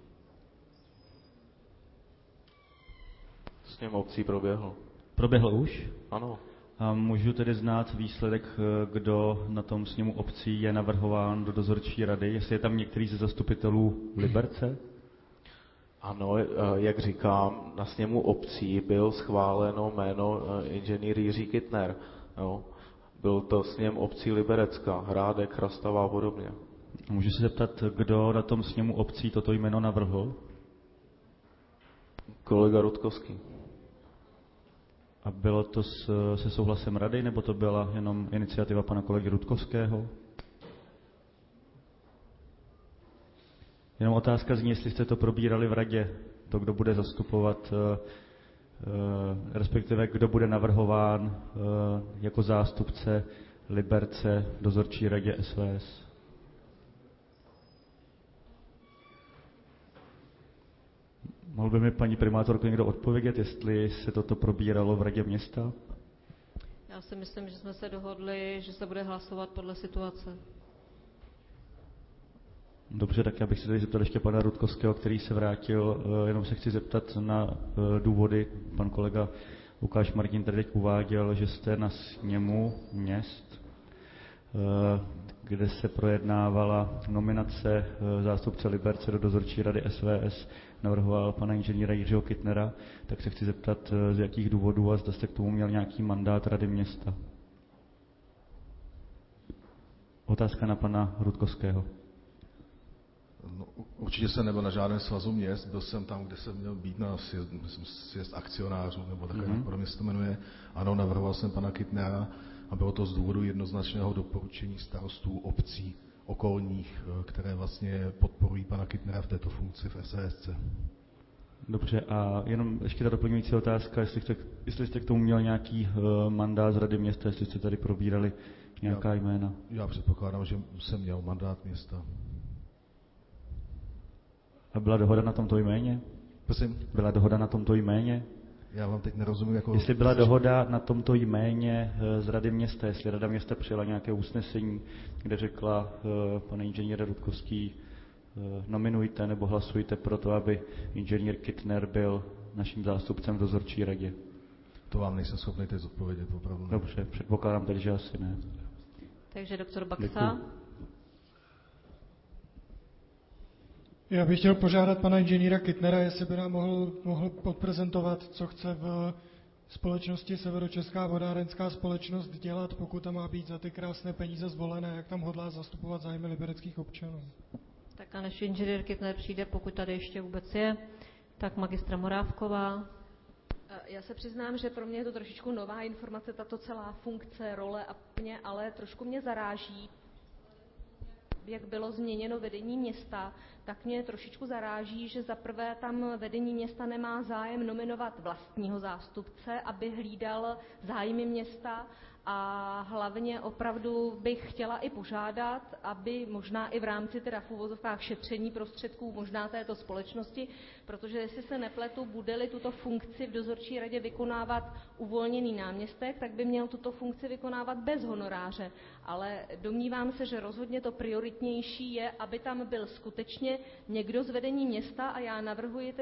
Sněm obcí proběhl. Proběhl už? Ano. A můžu tedy znát výsledek, kdo na tom sněmu obcí je navrhován do dozorčí rady, jestli je tam některý ze zastupitelů Liberce? Ano, jak říkám, na sněmu obcí byl schváleno jméno inženýr Jiří Kittner. Jo. Byl to sněm obcí Liberecka, Hrádek, Chrastava a podobně. Můžu se zeptat, kdo na tom sněmu obcí toto jméno navrhl? Kolega Rutkovský. A bylo to s, se souhlasem rady, nebo to byla jenom iniciativa pana kolegy Rutkovského? Jenom otázka zní, jestli jste to probírali v radě, to, kdo bude zastupovat, respektive kdo bude navrhován jako zástupce Liberce v dozorčí radě S V S. Mohl by mi paní primátorko někdo odpovědět, jestli se toto probíralo v radě města? Já si myslím, že jsme se dohodli, že se bude hlasovat podle situace. Dobře, tak já bych se tady zeptal ještě pana Rutkovského, který se vrátil. Jenom se chci zeptat na důvody. Pan kolega Lukáš Martin tady teď uváděl, že jste na sněmu měst, kde se projednávala nominace zástupce Liberce do dozorčí rady S V S, navrhoval pana inženýra Jiřího Kittnera, tak se chci zeptat, z jakých důvodů a zda jste k tomu měl nějaký mandát rady města. Otázka na pana Rutkovského. No, určitě jsem nebyl na žádném svazu měst, byl jsem tam, kde jsem měl být na sjezd, myslím, sjezd akcionářů, nebo takhle mm-hmm. podobně se to jmenuje. Ano, navrhoval jsem pana Kittnera a bylo to z důvodu jednoznačného doporučení starostů obcí okolních, které vlastně podporují pana Kittnera v této funkci v S V S C. Dobře, a jenom ještě ta doplňující otázka, jestli jste, jestli jste k tomu měl nějaký uh, mandát z rady města, jestli jste tady probírali nějaká já, jména. Já předpokládám, že jsem měl mandát města. A byla dohoda na tomto jméně? Prosím? Byla dohoda na tomto jméně? Já vám teď nerozumím. Jako... Jestli byla dohoda na tomto jméně z rady města, jestli rada města přijala nějaké usnesení, kde řekla, pane inženýre Rutkovský, nominujte nebo hlasujte pro to, aby inženýr Kittner byl naším zástupcem v dozorčí radě. To vám nejsem schopný teď zodpovědět, opravdu. Ne. Dobře, předpokládám tedy, že asi ne. Takže doktor Baxa. Děkuji. Já bych chtěl požádat pana inženýra Kittnera, jestli by nám mohl, mohl podprezentovat, co chce v společnosti Severočeská vodárenská společnost dělat, pokud tam má být za ty krásné peníze zvolené, jak tam hodlá zastupovat zájmy libereckých občanů. Tak a než inženýr Kittner přijde, pokud tady ještě vůbec je, tak magistra Morávková. Já se přiznám, že pro mě je to trošičku nová informace, tato celá funkce, role a mě, ale trošku mě zaráží, jak bylo změněno vedení města, tak mě trošičku zaráží, že zaprvé tam vedení města nemá zájem nominovat vlastního zástupce, aby hlídal zájmy města, a hlavně opravdu bych chtěla i požádat, aby možná i v rámci teda v uvozovkách šetření prostředků možná této společnosti, protože jestli se nepletu, bude-li tuto funkci v dozorčí radě vykonávat uvolněný náměstek, tak by měl tuto funkci vykonávat bez honoráře. Ale domnívám se, že rozhodně to prioritnější je, aby tam byl skutečně někdo z vedení města, a já navrhuji tedy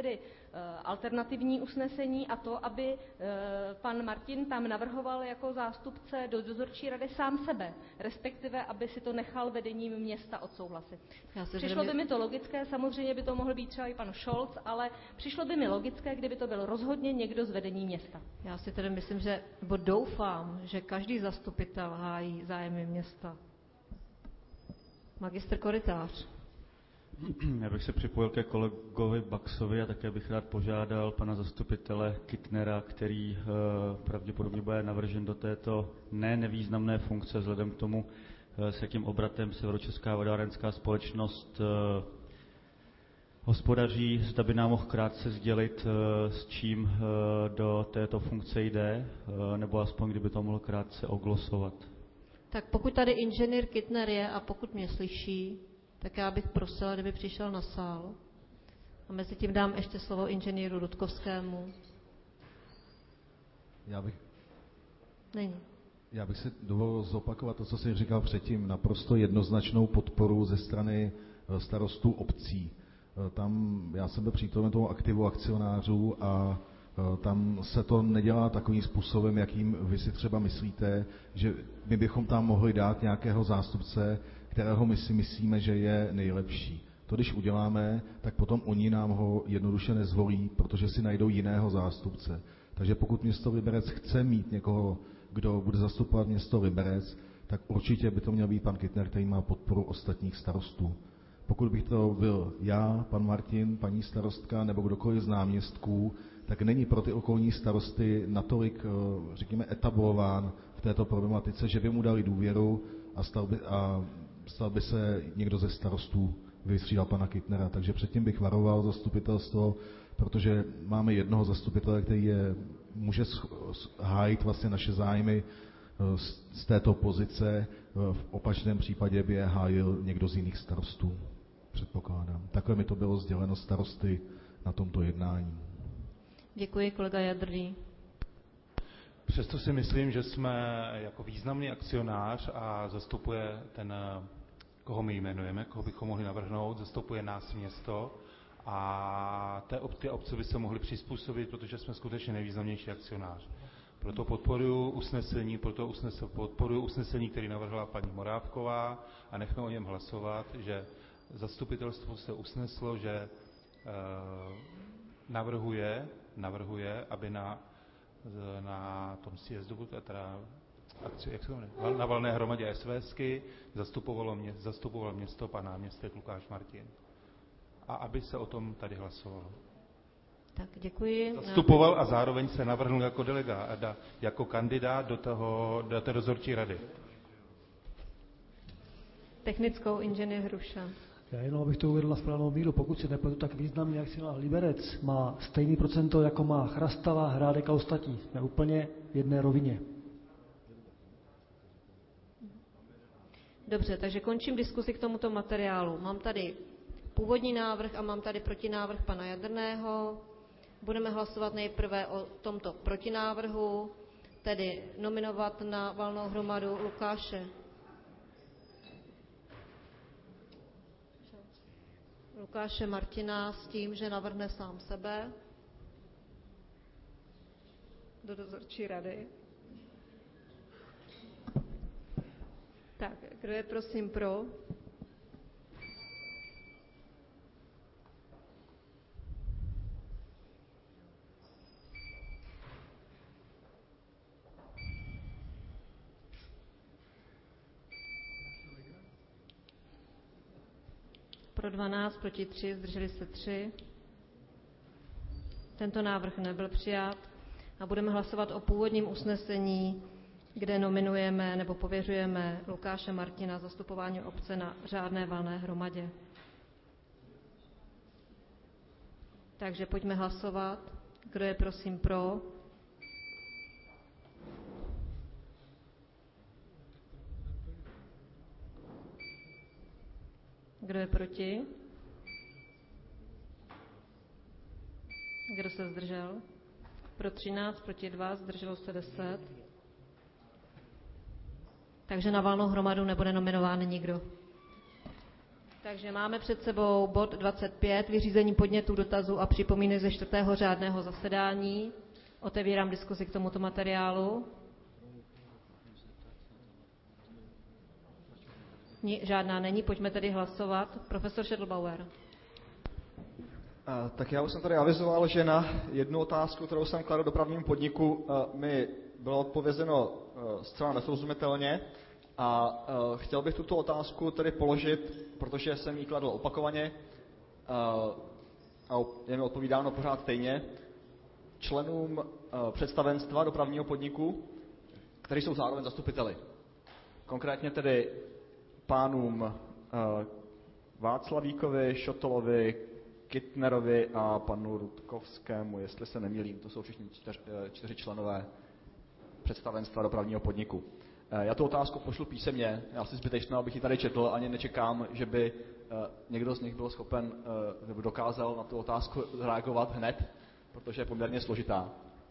alternativní usnesení, a to, aby pan Martin tam navrhoval jako zástupce do dozorčí rady sám sebe, respektive, aby si to nechal vedením města odsouhlasit. Přišlo by mi to logické, samozřejmě by to mohl být třeba i pan Scholz, ale přišlo by mi logické, kdyby to byl rozhodně někdo z vedení města. Já si tedy myslím, že, nebo doufám, že každý zastupitel hájí zájmy města. Magistr Korytář. Já bych se připojil ke kolegovi Baxovi a také bych rád požádal pana zastupitele Kittnera, který uh, pravděpodobně bude navržen do této ne nevýznamné funkce vzhledem k tomu, uh, s jakým obratem Severočeská vodárenská společnost uh, hospodaří, zda by nám mohl krátce sdělit, uh, s čím uh, do této funkce jde, uh, nebo aspoň kdyby to mohl krátce oglosovat. Tak pokud tady inženýr Kittner je a pokud mě slyší, tak já bych prosila, kdyby přišel na sál. A mezi tím dám ještě slovo inženýru Rudkovskému. Já bych, Není. Já bych si dovolil zopakovat to, co jsem říkal předtím, naprosto jednoznačnou podporu ze strany starostů obcí. Tam já jsem byl přítomen tomu aktivu akcionářů a tam se to nedělá takovým způsobem, jakým vy si třeba myslíte, že my bychom tam mohli dát nějakého zástupce, kterého my si myslíme, že je nejlepší. To, když uděláme, tak potom oni nám ho jednoduše nezvolí, protože si najdou jiného zástupce. Takže pokud město Liberec chce mít někoho, kdo bude zastupovat město Liberec, tak určitě by to měl být pan Kittner, který má podporu ostatních starostů. Pokud bych to byl já, pan Martin, paní starostka nebo kdokoliv z náměstků, tak není pro ty okolní starosty natolik, řekněme, etablován v této problematice, že by mu dali důvěru a stal by, a stal by se někdo ze starostů, vystřídal pana Kittnera. Takže předtím bych varoval zastupitelstvo, protože máme jednoho zastupitele, který je, může hájit vlastně naše zájmy z této pozice, v opačném případě by je hájil někdo z jiných starostů, předpokládám. Takhle mi to bylo sděleno starosty na tomto jednání. Děkuji, kolega Jadrný. Přesto si myslím, že jsme jako významný akcionář a zastupuje ten, koho my jmenujeme, koho bychom mohli navrhnout, zastupuje nás město a té ob, ty obce by se mohly přizpůsobit, protože jsme skutečně nejvýznamnější akcionář. Proto podporuji usnesení, proto usnes, podporuji usnesení, který navrhla paní Morávková a nechme o něm hlasovat, že zastupitelstvo se usneslo, že e, navrhuje, navrhuje, aby na, na tom sjezdu, teda akci, jak se jmenuje, na valné hromadě SVSky zastupovalo mě, zastupovalo město pan náměstek Lukáš Martin. A aby se o tom tady hlasovalo. Tak děkuji. Zastupoval a zároveň se navrhnul jako delegát, jako kandidát do, toho, do té dozorčí rady. Technickou inženýr Hruša. Já jenom abych to uvedl na správnou míru, pokud si nepletu, tak významný akcionář Liberec má stejný procento, jako má Chrastava, Hrádek a ostatní. Jsme úplně v jedné rovině. Dobře, takže končím diskusi k tomuto materiálu. Mám tady původní návrh a mám tady protinávrh pana Jadrného. Budeme hlasovat nejprve o tomto protinávrhu, tedy nominovat na valnou hromadu Lukáše Lukáše Martina s tím, že navrhne sám sebe do dozorčí rady. Tak, kdo je prosím pro? Pro dvanáct, proti tři, zdrželi se tři. Tento návrh nebyl přijat a budeme hlasovat o původním usnesení, kde nominujeme nebo pověřujeme Lukáše Martina zastupování obce na řádné valné hromadě. Takže pojďme hlasovat. Kdo je prosím pro? Kdo je proti? Kdo se zdržel? Pro třináct, proti dva, zdrželo se deset. Takže na valnou hromadu nebude nominován nikdo. Takže máme před sebou bod dvacet pět, vyřízení podnětů, dotazů a připomínek ze čtvrtého řádného zasedání. Otevírám diskusi k tomuto materiálu. Žádná není, pojďme tedy hlasovat. Profesor Schädlbauer. Tak já už jsem tady avizoval, že na jednu otázku, kterou jsem kladl dopravnímu podniku, mi bylo odpovězeno zcela nesrozumitelně a chtěl bych tuto otázku tedy položit, protože jsem ji kladl opakovaně a je mi odpovídáno pořád stejně, členům představenstva dopravního podniku, kteří jsou zároveň zastupiteli. Konkrétně tedy pánům Václavíkovi, Šotolovi, Kittnerovi a panu Rutkovskému, jestli se nemýlím, to jsou všichni čtyři, čtyři členové představenstva dopravního podniku. Já tu otázku pošlu písemně, já si zbytečně, abych ji tady četl, ani nečekám, že by někdo z nich byl schopen nebo dokázal na tu otázku reagovat hned, protože je poměrně složitá.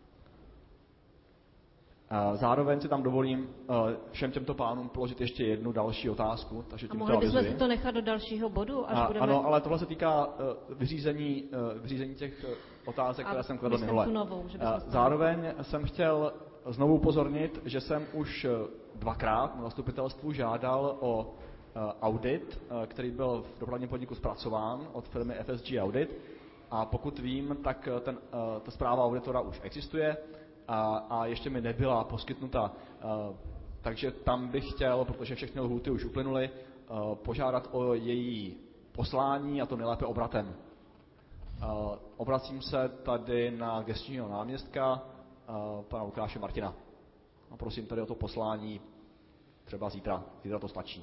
Zároveň si tam dovolím všem těmto pánům položit ještě jednu další otázku. Takže a mohli bychom si to nechat do dalšího bodu, až a, budeme... Ano, ale tohle se týká vyřízení, vyřízení těch otázek, které jsem kladl minule. Zároveň jsem chtěl znovu upozornit, že jsem už dvakrát na zastupitelstvu žádal o audit, který byl v dopravním podniku zpracován od firmy F S G Audit. A pokud vím, tak ten, ta zpráva auditora už existuje a, a ještě mi nebyla poskytnuta. Takže tam bych chtěl, protože všechny lhůty už uplynuly, požádat o její poslání, a to nejlépe obratem. Obracím se tady na gesčního náměstka, pana Lukáše Martina. A prosím tady o to poslání třeba zítra. Zítra to stačí.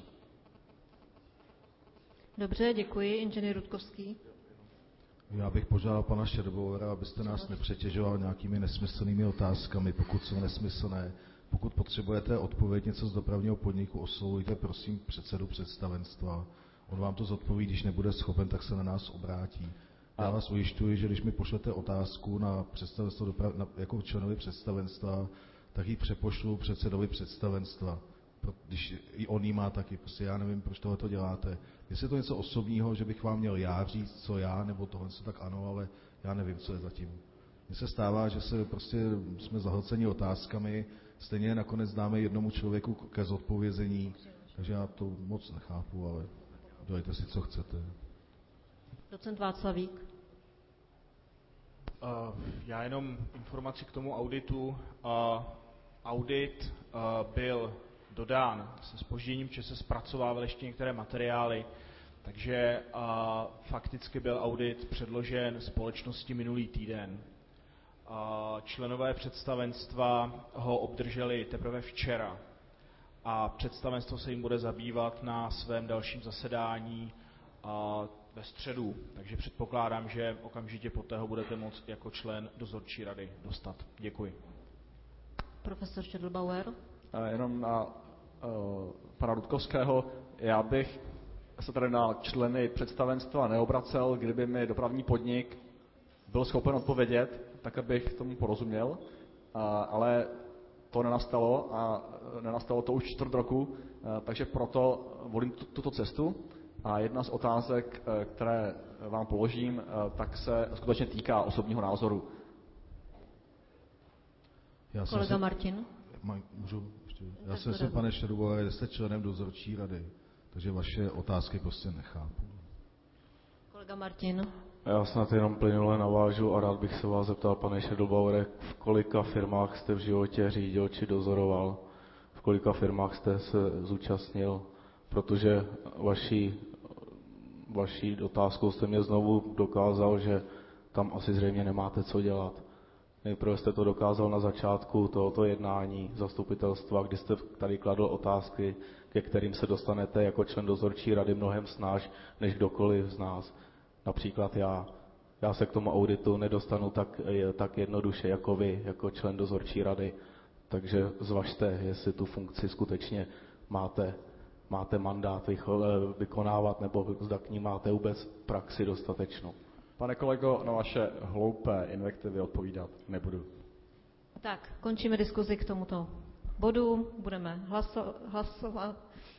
Dobře, děkuji. Inženýr Rutkovský. Já bych požádal pana Schädlbauera, abyste nás nepřetěžoval nějakými nesmyslnými otázkami, pokud jsou nesmyslné. Pokud potřebujete odpověď něco z dopravního podniku, oslovujte prosím předsedu představenstva. On vám to zodpoví, když nebude schopen, tak se na nás obrátí. Já vás ujišťuji, že když mi pošlete otázku na představenstvo doprav, na, jako členovi představenstva, tak ji přepošlu předsedovi představenstva. Když i on jí má taky, prostě já nevím, proč tohle děláte. Jestli je to něco osobního, že bych vám měl já říct, co já, nebo tohle, tak ano, ale já nevím, co je zatím. Mně se stává, že se prostě jsme zahlceni otázkami, stejně nakonec dáme jednomu člověku ke zodpovězení, takže já to moc nechápu, ale dělejte si, co chcete. Docent Václavík. Uh, já jenom informaci k tomu auditu. Uh, audit uh, byl dodán se zpožděním, že se zpracovávaly ještě některé materiály, takže uh, fakticky byl audit předložen společnosti minulý týden. Uh, členové představenstva ho obdrželi teprve včera a představenstvo se jim bude zabývat na svém dalším zasedání uh, ve středu, takže předpokládám, že okamžitě poté ho budete moct jako člen dozorčí rady dostat. Děkuji. Profesor Schädlbauer. Jenom na uh, pana Rutkovského. Já bych se tady na členy představenstva neobracel, kdyby mi dopravní podnik byl schopen odpovědět, tak abych tomu porozuměl, uh, ale to nenastalo a nenastalo to už čtvrt roku, uh, takže proto volím t- tuto cestu. A jedna z otázek, které vám položím, tak se skutečně týká osobního názoru. Já Kolega se, Martin. Můžu? Já jsem se, pane Schädlbauer, jste členem dozorčí rady, takže vaše otázky prostě nechápu. Kolega Martin. Já snad jenom plynule navážu a rád bych se vás zeptal, pane Schädlbauere, v kolika firmách jste v životě řídil či dozoroval? V kolika firmách jste se zúčastnil? Protože vaší, vaší otázkou jste mě znovu dokázal, že tam asi zřejmě nemáte co dělat. Nejprve jste to dokázal na začátku tohoto jednání zastupitelstva, kdy jste tady kladl otázky, ke kterým se dostanete jako člen dozorčí rady mnohem snáž, než kdokoliv z nás. Například já. Já se k tomu auditu nedostanu tak, tak jednoduše jako vy, jako člen dozorčí rady. Takže zvažte, jestli tu funkci skutečně máte. máte mandát vykonávat, nebo zda k ní máte vůbec praxi dostatečnou. Pane kolego, na vaše hloupé invektivy odpovídat nebudu. Tak, končíme diskuzi k tomuto bodu. Budeme hlaso- hlasovat